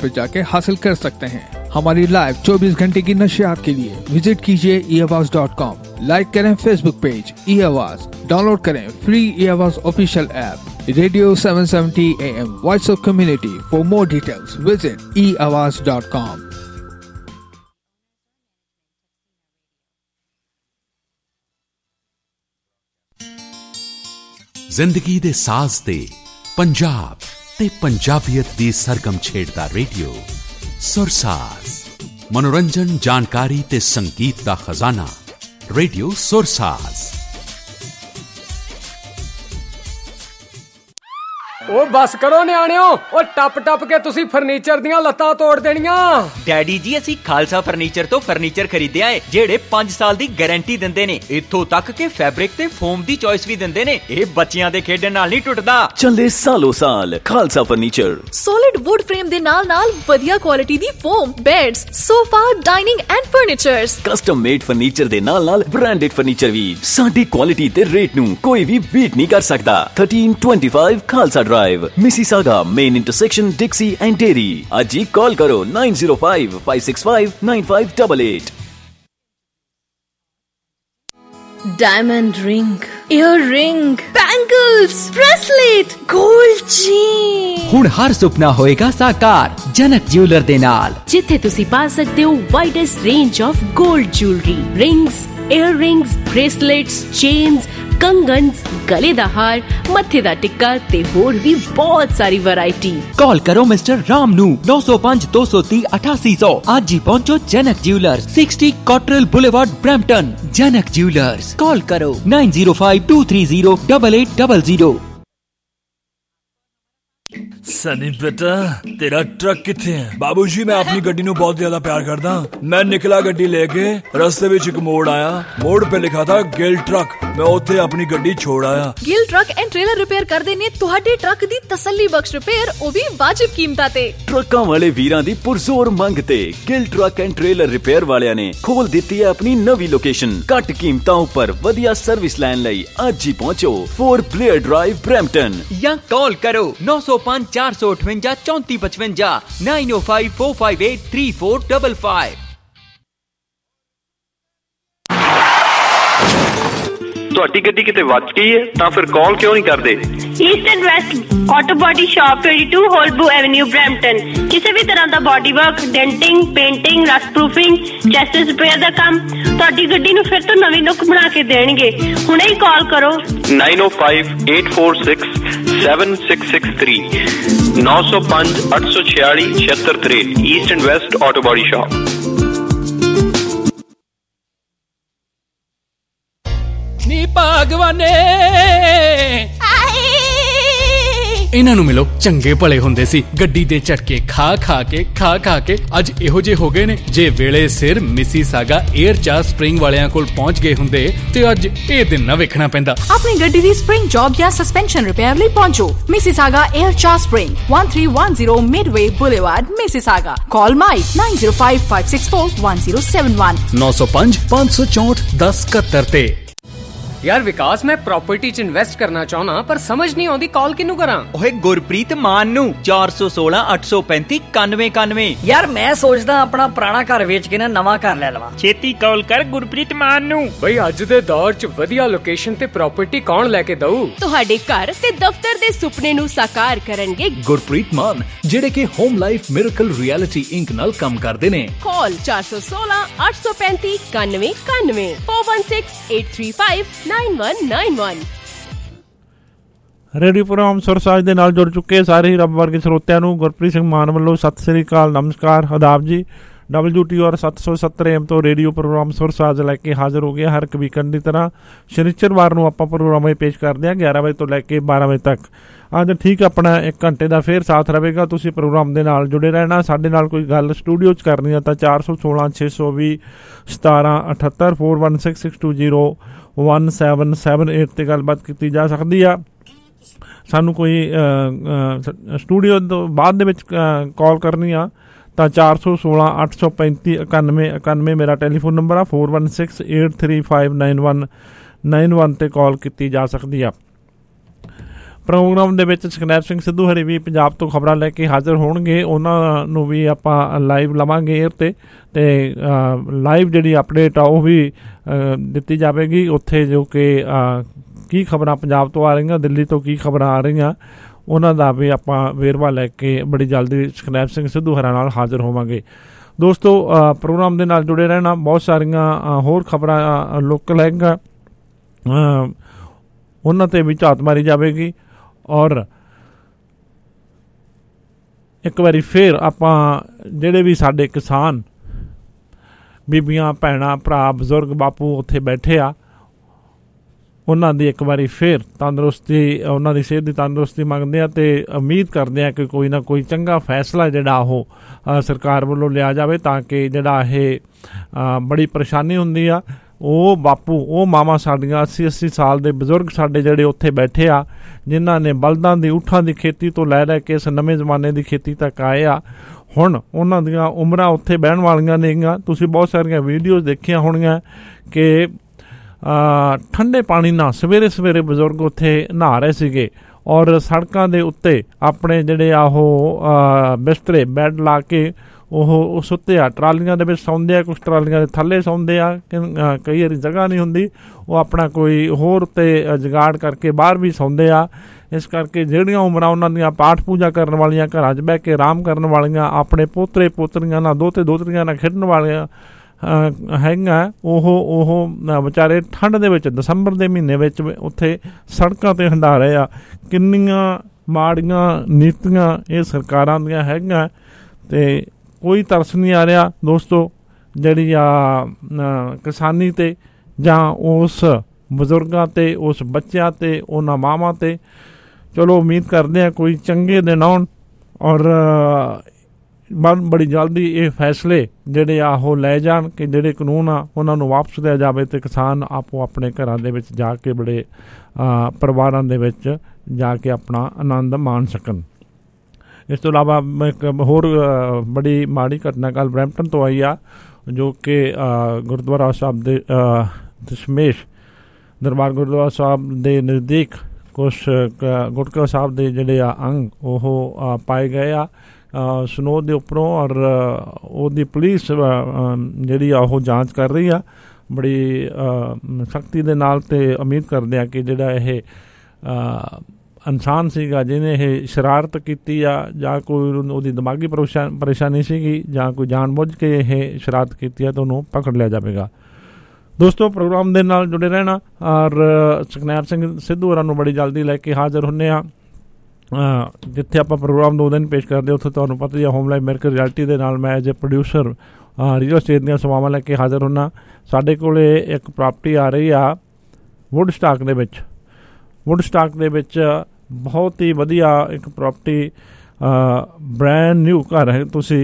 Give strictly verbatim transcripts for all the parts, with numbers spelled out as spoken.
Website पर जाके हासिल कर सकते हैं। हमारी लाइव चौबीस घंटे की नशियात के लिए विजिट कीजिए E Awaaz dot com. Like करें Facebook page E Awaaz, download करें free E Awaaz official app radio seven seventy A M voice of community. For more details visit E Awaaz dot com. जिंदगी दे साज ते पंजाब ते पंजाबियत दी सरगम छेड़दा रेडियो सुरसाज। मनोरंजन, जानकारी ते संगीत दा खजाना रेडियो सुरसाज। ओ बस करो न्याणियो, ओ टप टप के तुसी फर्नीचर दियां लत्तां तोड़ देनियां। डैडी जी असी खालसा फर्नीचर तो फर्नीचर खरीदे आए जेड़े पांच साल दी गारंटी दिंदे ने। इत्थों तक के फैब्रिक ते फोम दी चॉइस भी दिंदे ने। ए बच्चियां दे खेडण नाल नहीं टुटदा। चले सालों साल Khalsa furniture. Solid wood frame दे नाल नाल वधिया क्वालिटी दी foam, beds, sofa, dining and furnitures. Custom made furniture दे नाल नाल ब्रांडेड फर्नीचर भी। साडी क्वालिटी ते रेट नू कोई भी बीट नहीं कर सकदा। Thirteen twenty five Khalsa drive, Mississauga, main intersection, Dixie and Dairy. आज ही कॉल करो nine zero five five six five nine five eight eight. Diamond ring, earring, bangles, bracelet, gold chain। ਹੁਣ ਹਰ ਸੁਪਨਾ ਹੋਏਗਾ ਸਾਕਾਰ ਜਨਕ ਜਿਊਲਰ ਦੇ ਨਾਲ, ਜਿੱਥੇ ਤੁਸੀਂ ਪਾ ਸਕਦੇ ਹੋ ਵਾਈਡੈਸਟ ਰੇਂਜ ਆਫ 골ਡ jewellery, rings, earrings, bracelets, chains, ਕੰਗਨਸ, ਗਲੇ ਦਾ ਹਾਰ, ਮੱਥੇ ਦਾ ਟਿੱਕਾ ਤੇ ਹੋਰ ਵੀ ਬਹੁਤ ਸਾਰੀ ਵੈਰਾਈਟੀ। ਕਾਲ ਕਰੋ ਮਿਸਟਰ ਰਾਮ ਨੂੰ ਨੌ ਸੌ ਪੰਜ ਦੋ ਸੌ ਤੀਹ ਅਠਾਸੀ ਸੌ। ਅੱਜ ਹੀ ਪਹੁੰਚੋ Janak jeweller, sixty Cottrelle Boulevard, Brampton. Janak jewellers, call ਕਰੋ nine zero five two three zero eight eight zero zero। Sunny बेटा तेरा ट्रक किथे है? बाबूजी मैं अपनी गड्डी नू बहुत ज्यादा प्यार करदा। मैं निकला गड्डी लेके, रस्ते विच एक मोड़ आया, मोड़ पे लिखा था गिल ट्रक। मैं उत्थे अपनी गड्डी छोड़ आया। Gill truck and trailer repair कर देने तुहाडे ट्रक दी तसल्ली बख्श रिपेयर, ओ भी वाजिब कीमतां ते। ट्रकां वाले वीरां दी पुरजोर मंग ते Gill truck and trailer repair वालियां ने खोल दित्ती है अपनी नवी लोकेशन। घट कीमतां उपर वधिया सर्विस लैन लई अज ही पहुंचो फोर ब्लेयर ड्राइव, ब्रैम्पटन। या कॉल करो नौ सौ पांच चार सौ अठवंजा चौंती पचवंजा nine O five four five eight three four double five. ਤੁਹਾਡੀ ਗੱਡੀ ਕਿਤੇ ਵੱਜ ਗਈ ਹੈ ਤਾਂ ਫਿਰ ਕਾਲ ਕਿਉਂ ਨਹੀਂ ਕਰਦੇ? East and west auto body shop twenty-two ਹੋਲਬੂ ਐਵਨਿਊ, ਬਰੈਂਪਟਨ। ਕਿਸੇ ਵੀ ਤਰ੍ਹਾਂ ਦਾ body work, denting, painting, rust proofing, chassis repair ਦਾ ਕੰਮ ਤੁਹਾਡੀ ਗੱਡੀ ਨੂੰ ਫਿਰ ਤੋਂ ਨਵੀਂ ਲੁੱਕ ਬਣਾ ਕੇ ਦੇਣਗੇ। ਹੁਣੇ ਹੀ ਕਾਲ ਕਰੋ nine oh five eight four six seven six six three ਨੌ ਸੌ ਪੰਜ ਅੱਠ ਸੌ ਛਿਆਲੀ ਛਿਅੱਤਰ ਤਰੇਹਠ। East and west auto body shop. ਨੀ ਭਾਗਵਾਨੇ ਇਹਨਾਂ ਨੂੰ ਮਿਲੋ, ਚੰਗੇ ਭਲੇ ਹੁੰਦੇ ਸੀ, ਗੱਡੀ ਦੇ ਝਟਕੇ ਖਾ ਖਾ ਕੇ ਖਾ ਖਾ ਕੇ ਅੱਜ ਇਹੋ ਜਿਹੇ ਹੋ ਗਏ ਨੇ। ਜੇ ਵੇਲੇ ਸਿਰ ਮਿਸੀਸਾਗਾ 에ਅਰ ਚਾਰ ਸਪ੍ਰਿੰਗ ਵਾਲਿਆਂ ਕੋਲ ਪਹੁੰਚ ਗਏ ਹੁੰਦੇ ਤੇ ਅੱਜ ਇਹ ਦਿਨ ਨਾ ਵੇਖਣਾ ਪੈਂਦਾ। ਆਪਣੀ ਗੱਡੀ ਦੀ ਸਪ੍ਰਿੰਗ ਜੌਬ ਜਾਂ ਸਸਪੈਂਸ਼ਨ ਰਿਪੇਅਰ ਲਈ ਪਹੁੰਚੋ ਮਿਸੀਸਾਗਾ 에ਅਰ ਚਾਰ spring, one three one zero Midway Boulevard, Mississauga। Call Mike nine zero five five six four one zero seven one ਨੌ ਸੌ ਪੰਜ ਪੰਜ ਸੌ ਚੌਂਹਠ ਦਸ ਇਕਹੱਤਰ ਤੇ। यार विकास मैं प्रॉपर्टी च इन्वेस्ट करना चाहना पर समझ नहीं आती कॉल किन्नू करा। ओए गुरप्रीत मान नू चार सौ सोलह अठ सौ पैंती कानवे कानवे। यार मैं सोचदा अपना पुराना घर बेच के ना नवा घर ले लवां। छेती कॉल कर गुरप्रीत मान नू। भाई अज दे दौर च वधिया लोकेशन ते प्रॉपर्टी कौन लेके दऊ? ਤੁਹਾਡੇ ਘਰ ਤੇ ਦਫ਼ਤਰ ਦੇ ਸੁਪਨੇ ਨੂੰ ਸਾਕਾਰ ਕਰਨਗੇ ਗੁਰਪ੍ਰੀਤ ਮਾਨ, ਜਿਹੜੇ ਕਿ home life miracle realty inc ਨਾਲ ਕੰਮ ਕਰਦੇ ਨੇ। ਕਾਲ ਚਾਰ ਸੌ ਸੋਲਹ ਅੱਠ ਸੌ ਪੈਂਤੀ ਕਾਨਵੇਂ ਕਾਨਵੇਂ four one six eight three five nine one nine one। Radio programme Sursaaj ਦੇ ਨਾਲ ਜੁੜ ਚੁੱਕੇ ਸਾਰੇ ਹੀ ਰੱਬ ਵਰਗੇ ਸਰੋਤਿਆਂ ਨੂੰ ਗੁਰਪ੍ਰੀਤ ਸਿੰਘ ਮਾਨ ਵੱਲੋਂ ਸਤਿ ਸ੍ਰੀ ਅਕਾਲ, ਨਮਸਕਾਰ, ਆਦਾਬ ਜੀ। ਡਬਲਯੂ ਟੀ ਆਰ ਸੱਤ ਸੌ ਸੱਤਰ ਏਮ ਤੋਂ ਰੇਡੀਓ ਪ੍ਰੋਗਰਾਮ ਸੁਰਸਾਜ ਲੈ ਕੇ ਹਾਜ਼ਰ ਹੋ ਗਿਆ। ਹਰ ਇੱਕ ਵੀਕਐਂਡ ਦੀ ਤਰ੍ਹਾਂ ਸ਼ਨੀਚਰਵਾਰ ਨੂੰ ਆਪਾਂ ਪ੍ਰੋਗਰਾਮ ਇਹ ਪੇਸ਼ ਕਰਦੇ ਹਾਂ ਗਿਆਰਾਂ ਵਜੇ ਤੋਂ ਲੈ ਕੇ ਬਾਰਾਂ ਵਜੇ ਤੱਕ। ਅੱਜ ਠੀਕ ਆਪਣਾ ਇੱਕ ਘੰਟੇ ਦਾ ਫੇਰ ਸਾਥ ਰਹੇਗਾ। ਤੁਸੀਂ ਪ੍ਰੋਗਰਾਮ ਦੇ ਨਾਲ ਜੁੜੇ ਰਹਿਣਾ। ਸਾਡੇ ਨਾਲ ਕੋਈ ਗੱਲ ਸਟੂਡੀਓ 'ਚ ਕਰਨੀ ਆ ਤਾਂ ਚਾਰ ਸੌ ਸੋਲਾਂ ਛੇ ਸੌ ਵੀਹ ਸਤਾਰਾਂ ਅਠੱਤਰ four one six six two zero one seven seven eight 'ਤੇ ਗੱਲਬਾਤ ਕੀਤੀ ਜਾ ਸਕਦੀ ਆ। ਸਾਨੂੰ ਕੋਈ ਸਟੂਡੀਓ ਤੋਂ ਬਾਅਦ ਦੇ ਵਿੱਚ ਕਾਲ ਕਰਨੀ ਆ ਤਾਂ ਚਾਰ ਸੌ ਸੋਲਾਂ ਅੱਠ ਸੌ ਪੈਂਤੀ ਇਕਾਨਵੇਂ ਇਕਾਨਵੇਂ ਮੇਰਾ ਟੈਲੀਫੋਨ ਨੰਬਰ ਆ। Four one six eight three five nine one nine one 'ਤੇ ਕਾਲ ਕੀਤੀ ਜਾ ਸਕਦੀ ਆ। ਪ੍ਰੋਗਰਾਮ ਦੇ ਵਿੱਚ ਸੁਖਨੈਬ ਸਿੰਘ ਸਿੱਧੂ ਹਰੀ ਵੀ ਪੰਜਾਬ ਤੋਂ ਖਬਰਾਂ ਲੈ ਕੇ ਹਾਜ਼ਰ ਹੋਣਗੇ, ਉਹਨਾਂ ਨੂੰ ਵੀ ਆਪਾਂ ਲਾਈਵ ਲਵਾਂਗੇ ਏਅਰ 'ਤੇ ਅਤੇ ਲਾਈਵ ਜਿਹੜੀ ਅਪਡੇਟ ਆ ਉਹ ਵੀ ਦਿੱਤੀ ਜਾਵੇਗੀ ਉੱਥੇ, ਜੋ ਕਿ ਕੀ ਖਬਰਾਂ ਪੰਜਾਬ ਤੋਂ ਆ ਰਹੀਆਂ, ਦਿੱਲੀ ਤੋਂ ਕੀ ਖਬਰਾਂ ਆ ਰਹੀਆਂ, ਉਹਨਾਂ ਦਾ ਵੀ ਆਪਾਂ ਵੇਰਵਾ ਲੈ ਕੇ ਬੜੀ ਜਲਦੀ ਸੁਖਨੈਬ ਸਿੰਘ ਸਿੱਧੂ ਹਰਾਂ ਨਾਲ ਹਾਜ਼ਰ ਹੋਵਾਂਗੇ। ਦੋਸਤੋ, ਪ੍ਰੋਗਰਾਮ ਦੇ ਨਾਲ ਜੁੜੇ ਰਹਿਣਾ। ਬਹੁਤ ਸਾਰੀਆਂ ਹੋਰ ਖਬਰਾਂ ਲੋਕਲ ਹੈਗਾ, ਉਹਨਾਂ 'ਤੇ ਵੀ ਝਾਤ ਮਾਰੀ ਜਾਵੇਗੀ। ਔਰ ਇੱਕ ਵਾਰੀ ਫਿਰ ਆਪਾਂ ਜਿਹੜੇ ਵੀ ਸਾਡੇ ਕਿਸਾਨ ਬੀਬੀਆਂ, ਭੈਣਾਂ, ਭਰਾ, ਬਜ਼ੁਰਗ, ਬਾਪੂ ਉੱਥੇ ਬੈਠੇ ਆ, ਉਹਨਾਂ ਦੀ ਇੱਕ ਵਾਰੀ ਫਿਰ ਤੰਦਰੁਸਤੀ, ਉਹਨਾਂ ਦੀ ਸਿਹਤ ਦੀ ਤੰਦਰੁਸਤੀ ਮੰਗਦੇ ਆ ਅਤੇ ਉਮੀਦ ਕਰਦੇ ਆ ਕਿ ਕੋਈ ਨਾ ਕੋਈ ਚੰਗਾ ਫੈਸਲਾ ਜਿਹੜਾ ਉਹ ਸਰਕਾਰ ਵੱਲੋਂ ਲਿਆ ਜਾਵੇ, ਤਾਂ ਕਿ ਜਿਹੜਾ ਇਹ ਬੜੀ ਪਰੇਸ਼ਾਨੀ ਹੁੰਦੀ ਆ, ਉਹ ਬਾਪੂ, ਉਹ ਮਾਵਾਂ ਸਾਡੀਆਂ ਅੱਸੀ ਅੱਸੀ ਸਾਲ ਦੇ ਬਜ਼ੁਰਗ ਸਾਡੇ ਜਿਹੜੇ ਉੱਥੇ ਬੈਠੇ ਆ, ਜਿਨ੍ਹਾਂ ਨੇ ਬਲਦਾਂ ਦੀ, ਊਠਾਂ ਦੀ ਖੇਤੀ ਤੋਂ ਲੈ ਲੈ ਕੇ ਇਸ ਨਵੇਂ ਜ਼ਮਾਨੇ ਦੀ ਖੇਤੀ ਤੱਕ ਆਏ ਆ, ਹੁਣ ਉਹਨਾਂ ਦੀਆਂ ਉਮਰਾਂ ਉੱਥੇ ਬਹਿਣ ਵਾਲੀਆਂ ਨੇਗੀਆਂ। ਤੁਸੀਂ ਬਹੁਤ ਸਾਰੀਆਂ ਵੀਡੀਓਜ਼ ਦੇਖੀਆਂ ਹੋਣੀਆਂ ਕਿ ਠੰਡੇ ਪਾਣੀ ਨਾਲ ਸਵੇਰੇ ਸਵੇਰੇ ਬਜ਼ੁਰਗ ਉੱਥੇ ਨਹਾ ਰਹੇ ਸੀਗੇ, ਔਰ ਸੜਕਾਂ ਦੇ ਉੱਤੇ ਆਪਣੇ ਜਿਹੜੇ ਆ ਉਹ ਬਿਸਤਰੇ, ਬੈੱਡ ਲਾ ਕੇ ਉਹ ਸੁੱਤੇ ਆ, ਟਰਾਲੀਆਂ ਦੇ ਵਿੱਚ ਸੌਂਦੇ ਆ, ਕੁਛ ਟਰਾਲੀਆਂ ਦੇ ਥੱਲੇ ਸੌਂਦੇ ਆ, ਕਈ ਵਾਰੀ ਜਗ੍ਹਾ ਨਹੀਂ ਹੁੰਦੀ, ਉਹ ਆਪਣਾ ਕੋਈ ਹੋਰ ਉੱਤੇ ਜੁਗਾੜ ਕਰਕੇ ਬਾਹਰ ਵੀ ਸੌਂਦੇ ਆ। ਇਸ ਕਰਕੇ ਜਿਹੜੀਆਂ ਉਮਰਾਂ ਉਹਨਾਂ ਦੀਆਂ ਪਾਠ ਪੂਜਾ ਕਰਨ ਵਾਲੀਆਂ, ਘਰਾਂ 'ਚ ਬਹਿ ਕੇ ਆਰਾਮ ਕਰਨ ਵਾਲੀਆਂ, ਆਪਣੇ ਪੋਤਰੇ ਪੋਤਰੀਆਂ ਨਾਲ, ਦੋਤੇ ਦੋਤਰੀਆਂ ਨਾਲ ਖੇਡਣ ਵਾਲੀਆਂ ਹੈਗੀਆਂ, ਉਹ ਉਹ ਵਿਚਾਰੇ ਠੰਡ ਦੇ ਵਿੱਚ, ਦਸੰਬਰ ਦੇ ਮਹੀਨੇ ਵਿੱਚ ਉੱਥੇ ਸੜਕਾਂ 'ਤੇ ਹੰਢਾ ਰਹੇ ਆ। ਕਿੰਨੀਆਂ ਮਾੜੀਆਂ ਨੀਤੀਆਂ ਇਹ ਸਰਕਾਰਾਂ ਦੀਆਂ ਹੈਗੀਆਂ, ਅਤੇ ਕੋਈ ਤਰਸ ਨਹੀਂ ਆ ਰਿਹਾ ਦੋਸਤੋ ਜਿਹੜੀ ਆ ਕਿਸਾਨੀ 'ਤੇ, ਜਾਂ ਉਸ ਬਜ਼ੁਰਗਾਂ 'ਤੇ, ਉਸ ਬੱਚਿਆਂ 'ਤੇ, ਉਹਨਾਂ ਮਾਵਾਂ 'ਤੇ। ਚਲੋ ਉਮੀਦ ਕਰਦੇ ਹਾਂ ਕੋਈ ਚੰਗੇ ਦਿਨ ਆਉਣ, ਔਰ ਬੜੀ ਜਲਦੀ ਇਹ ਫੈਸਲੇ ਜਿਹੜੇ ਆ ਉਹ ਲੈ ਜਾਣ ਕਿ ਜਿਹੜੇ ਕਾਨੂੰਨ ਆ ਉਹਨਾਂ ਨੂੰ ਵਾਪਸ ਲਿਆ ਜਾਵੇ, ਅਤੇ ਕਿਸਾਨ ਆਪੋ ਆਪਣੇ ਘਰਾਂ ਦੇ ਵਿੱਚ ਜਾ ਕੇ, ਬੜੇ ਪਰਿਵਾਰਾਂ ਦੇ ਵਿੱਚ ਜਾ ਕੇ ਆਪਣਾ ਆਨੰਦ ਮਾਣ ਸਕਣ। ਇਸ ਤੋਂ ਇਲਾਵਾ ਮੈਂ ਇੱਕ ਹੋਰ ਬੜੀ ਮਾੜੀ ਘਟਨਾ ਕੱਲ੍ਹ ਬਰੈਂਪਟਨ ਤੋਂ ਆਈ ਆ, ਜੋ ਕਿ ਗੁਰਦੁਆਰਾ ਸਾਹਿਬ ਦੇ ਦਸ਼ਮੇਸ਼ ਦਰਬਾਰ ਗੁਰਦੁਆਰਾ ਸਾਹਿਬ ਦੇ ਨਜ਼ਦੀਕ ਕੁਛ ਗੁਟਕਾ ਸਾਹਿਬ ਦੇ ਜਿਹੜੇ ਆ ਅੰਗ ਉਹ ਪਾਏ ਗਏ ਆ ਸਨੋ ਦੇ ਉੱਪਰੋਂ, ਔਰ ਉਹਦੀ ਪੁਲਿਸ ਜਿਹੜੀ ਆ ਉਹ ਜਾਂਚ ਕਰ ਰਹੀ ਆ ਬੜੀ ਸਖਤੀ ਦੇ ਨਾਲ, ਅਤੇ ਉਮੀਦ ਕਰਦੇ ਆ ਕਿ ਜਿਹੜਾ ਇਹ ਇਨਸਾਨ ਸੀਗਾ ਜਿਹਨੇ ਇਹ ਸ਼ਰਾਰਤ ਕੀਤੀ ਆ, ਜਾਂ ਕੋਈ ਉਹਦੀ ਦਿਮਾਗੀ ਪਰੇਸ਼ਾ ਪਰੇਸ਼ਾਨੀ ਸੀਗੀ, ਜਾਂ ਕੋਈ ਜਾਣ ਬੁੱਝ ਕੇ ਇਹ ਸ਼ਰਾਰਤ ਕੀਤੀ ਆ, ਤਾਂ ਉਹਨੂੰ ਪਕੜ ਲਿਆ ਜਾਵੇਗਾ। ਦੋਸਤੋ, ਪ੍ਰੋਗਰਾਮ ਦੇ ਨਾਲ ਜੁੜੇ ਰਹਿਣਾ, ਔਰ ਸੁਖਨੈਬ ਸਿੰਘ ਸਿੱਧੂ ਹੋਰਾਂ ਨੂੰ ਬੜੀ ਜਲਦੀ ਲੈ ਕੇ ਹਾਜ਼ਰ ਹੁੰਦੇ ਹਾਂ। ਜਿੱਥੇ ਆਪਾਂ ਪ੍ਰੋਗਰਾਮ ਦੋ ਦਿਨ ਪੇਸ਼ ਕਰਦੇ, ਉੱਥੇ ਤੁਹਾਨੂੰ ਪਤਾ ਹੀ ਆ ਹੋਮ ਲਾਈਵ ਅਮਰੀਕਾ ਰਿਐਲਿਟੀ ਦੇ ਨਾਲ ਮੈਂ as a producer real estate ਦੀਆਂ ਸੇਵਾਵਾਂ ਲੈ ਕੇ ਹਾਜ਼ਰ ਹੁੰਦਾ। ਸਾਡੇ ਕੋਲ ਇੱਕ ਪ੍ਰਾਪਰਟੀ ਆ ਰਹੀ ਆ ਵੁੱਡਸਟਾਕ ਦੇ ਵਿੱਚ। ਵੁੱਡਸਟਾਕ ਦੇ ਵਿੱਚ ਬਹੁਤ ਹੀ ਵਧੀਆ ਇੱਕ ਪ੍ਰਾਪਰਟੀ, ਬ੍ਰੈਂਡ ਨਿਊ ਘਰ ਹੈ, ਤੁਸੀਂ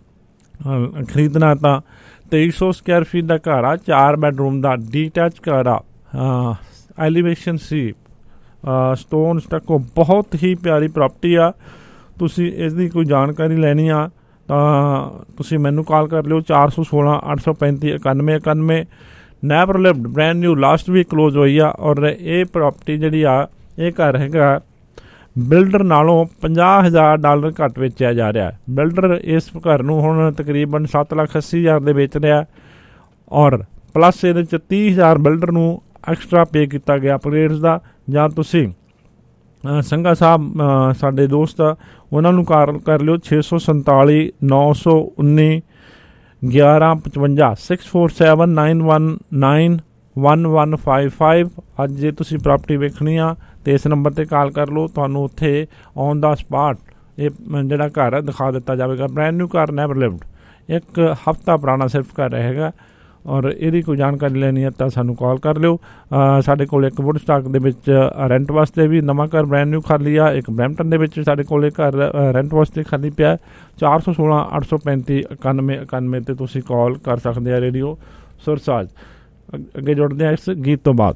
ਖਰੀਦਣਾ ਤਾਂ ਤੇਈ ਸੌ ਸਕੁਆਇਰ ਫੀਟ ਦਾ ਘਰ ਆ, ਚਾਰ ਬੈਡਰੂਮ ਦਾ ਡੀਟੈਚ ਘਰ ਆ, ਐਲੀਵੇਸ਼ਨ ਸੀ, ਸਟੋਨ ਸਟੱਕੋ, ਬਹੁਤ ਹੀ ਪਿਆਰੀ ਪ੍ਰਾਪਰਟੀ ਆ। ਤੁਸੀਂ ਇਸ ਦੀ ਕੋਈ ਜਾਣਕਾਰੀ ਲੈਣੀ ਆ ਤਾਂ ਤੁਸੀਂ ਮੈਨੂੰ ਕਾਲ ਕਰ ਲਿਓ, ਚਾਰ ਸੌ ਸੋਲਾਂ ਅੱਠ ਸੌ ਪੈਂਤੀ ਇਕਾਨਵੇਂ ਇਕਾਨਵੇਂ। Never lived, brand new, last week close ਹੋਈ ਆ, ਔਰ ਇਹ ਪ੍ਰਾਪਰਟੀ ਜਿਹੜੀ ਆ, ਇਹ ਘਰ ਹੈਗਾ ਬਿਲਡਰ ਨਾਲੋਂ ਪੰਜਾਹ ਹਜ਼ਾਰ ਡਾਲਰ ਘੱਟ ਵੇਚਿਆ ਜਾ ਰਿਹਾ। ਬਿਲਡਰ ਇਸ ਘਰ ਨੂੰ ਹੁਣ ਤਕਰੀਬਨ ਸੱਤ ਲੱਖ ਅੱਸੀ ਹਜ਼ਾਰ ਦੇ ਵੇਚ ਰਿਹਾ, ਔਰ ਪਲੱਸ ਇਹਦੇ 'ਚ ਤੀਹ ਹਜ਼ਾਰ ਬਿਲਡਰ ਨੂੰ ਐਕਸਟਰਾ ਪੇ ਕੀਤਾ ਗਿਆ ਅਪਗ੍ਰੇਡਸ ਦਾ। ਜਾਂ ਤੁਸੀਂ ਸੰਘਾ ਸਾਹਿਬ ਸਾਡੇ ਦੋਸਤ ਆ, ਉਹਨਾਂ ਨੂੰ ਕਾਲ ਕਰ ਲਿਓ ਛੇ ਸੌ ਸੰਤਾਲੀ ਨੌ ਸੌ ਉੱਨੀ ਗਿਆਰਾਂ ਪਚਵੰਜਾ, six four seven nine one nine one one five five. ਅੱਜ ਜੇ ਤੁਸੀਂ ਪ੍ਰਾਪਰਟੀ ਵੇਖਣੀ ਆ ਅਤੇ ਇਸ ਨੰਬਰ 'ਤੇ ਕਾਲ ਕਰ ਲਓ, ਤੁਹਾਨੂੰ ਉੱਥੇ ਔਨ ਦਾ ਸਪਾਟ ਇਹ ਜਿਹੜਾ ਘਰ ਹੈ ਦਿਖਾ ਦਿੱਤਾ ਜਾਵੇਗਾ। ਬ੍ਰੈਂਡ ਨਿਊ ਘਰ, ਨੈਵਰ ਲਿਵਡ, ਇੱਕ ਹਫ਼ਤਾ ਪੁਰਾਣਾ ਸਿਰਫ ਘਰ ਹੈਗਾ, ਔਰ ਇਹਦੀ ਕੋਈ ਜਾਣਕਾਰੀ ਲੈਣੀ ਹੈ ਤਾਂ ਸਾਨੂੰ ਕਾਲ ਕਰ ਲਿਓ। ਸਾਡੇ ਕੋਲ ਇੱਕ ਵੁੱਡਸਟਾਕ ਦੇ ਵਿੱਚ ਰੈਂਟ ਵਾਸਤੇ ਵੀ ਨਵਾਂ ਘਰ ਬ੍ਰੈਂਡ ਨਿਊ ਖਾਲੀ ਆ, ਇੱਕ ਬਰੈਂਪਟਨ ਦੇ ਵਿੱਚ ਸਾਡੇ ਕੋਲ ਇੱਕ ਘਰ ਰੈਂਟ ਵਾਸਤੇ ਖਾਲੀ ਪਿਆ। ਚਾਰ ਸੌ ਸੋਲਾਂ ਅੱਠ ਸੌ ਪੈਂਤੀ ਇਕਾਨਵੇਂ ਇਕਾਨਵੇਂ 'ਤੇ ਤੁਸੀਂ ਕਾਲ ਕਰ ਸਕਦੇ ਆ। ਰੇਡੀਓ ਸੁਰਸਾਜ। ਅੱਗੇ ਜੁੜਦੇ ਹਾਂ ਇਸ ਗੀਤ ਤੋਂ ਬਾਅਦ।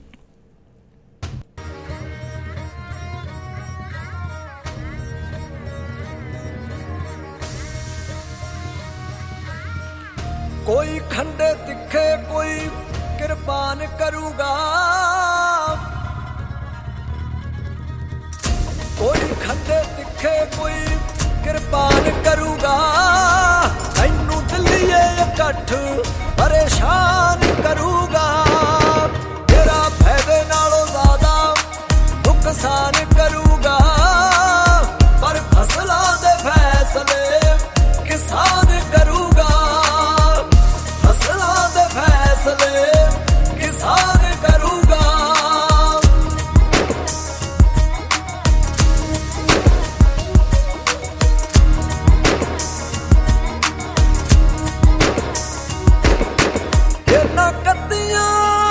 कोई खंडे तिखे कोई किरपान करूगा, खंडे तिखे कोई कृपान करूगा तैनू दिल्लीए इकट्ठ परेशान करूगा तेरा फायदे नालों ज्यादा नुकसान करूगा पर फसलों दे फैसले किसान करूगा फसलों दे फैसले किसान करूगा ये ना कत्तियां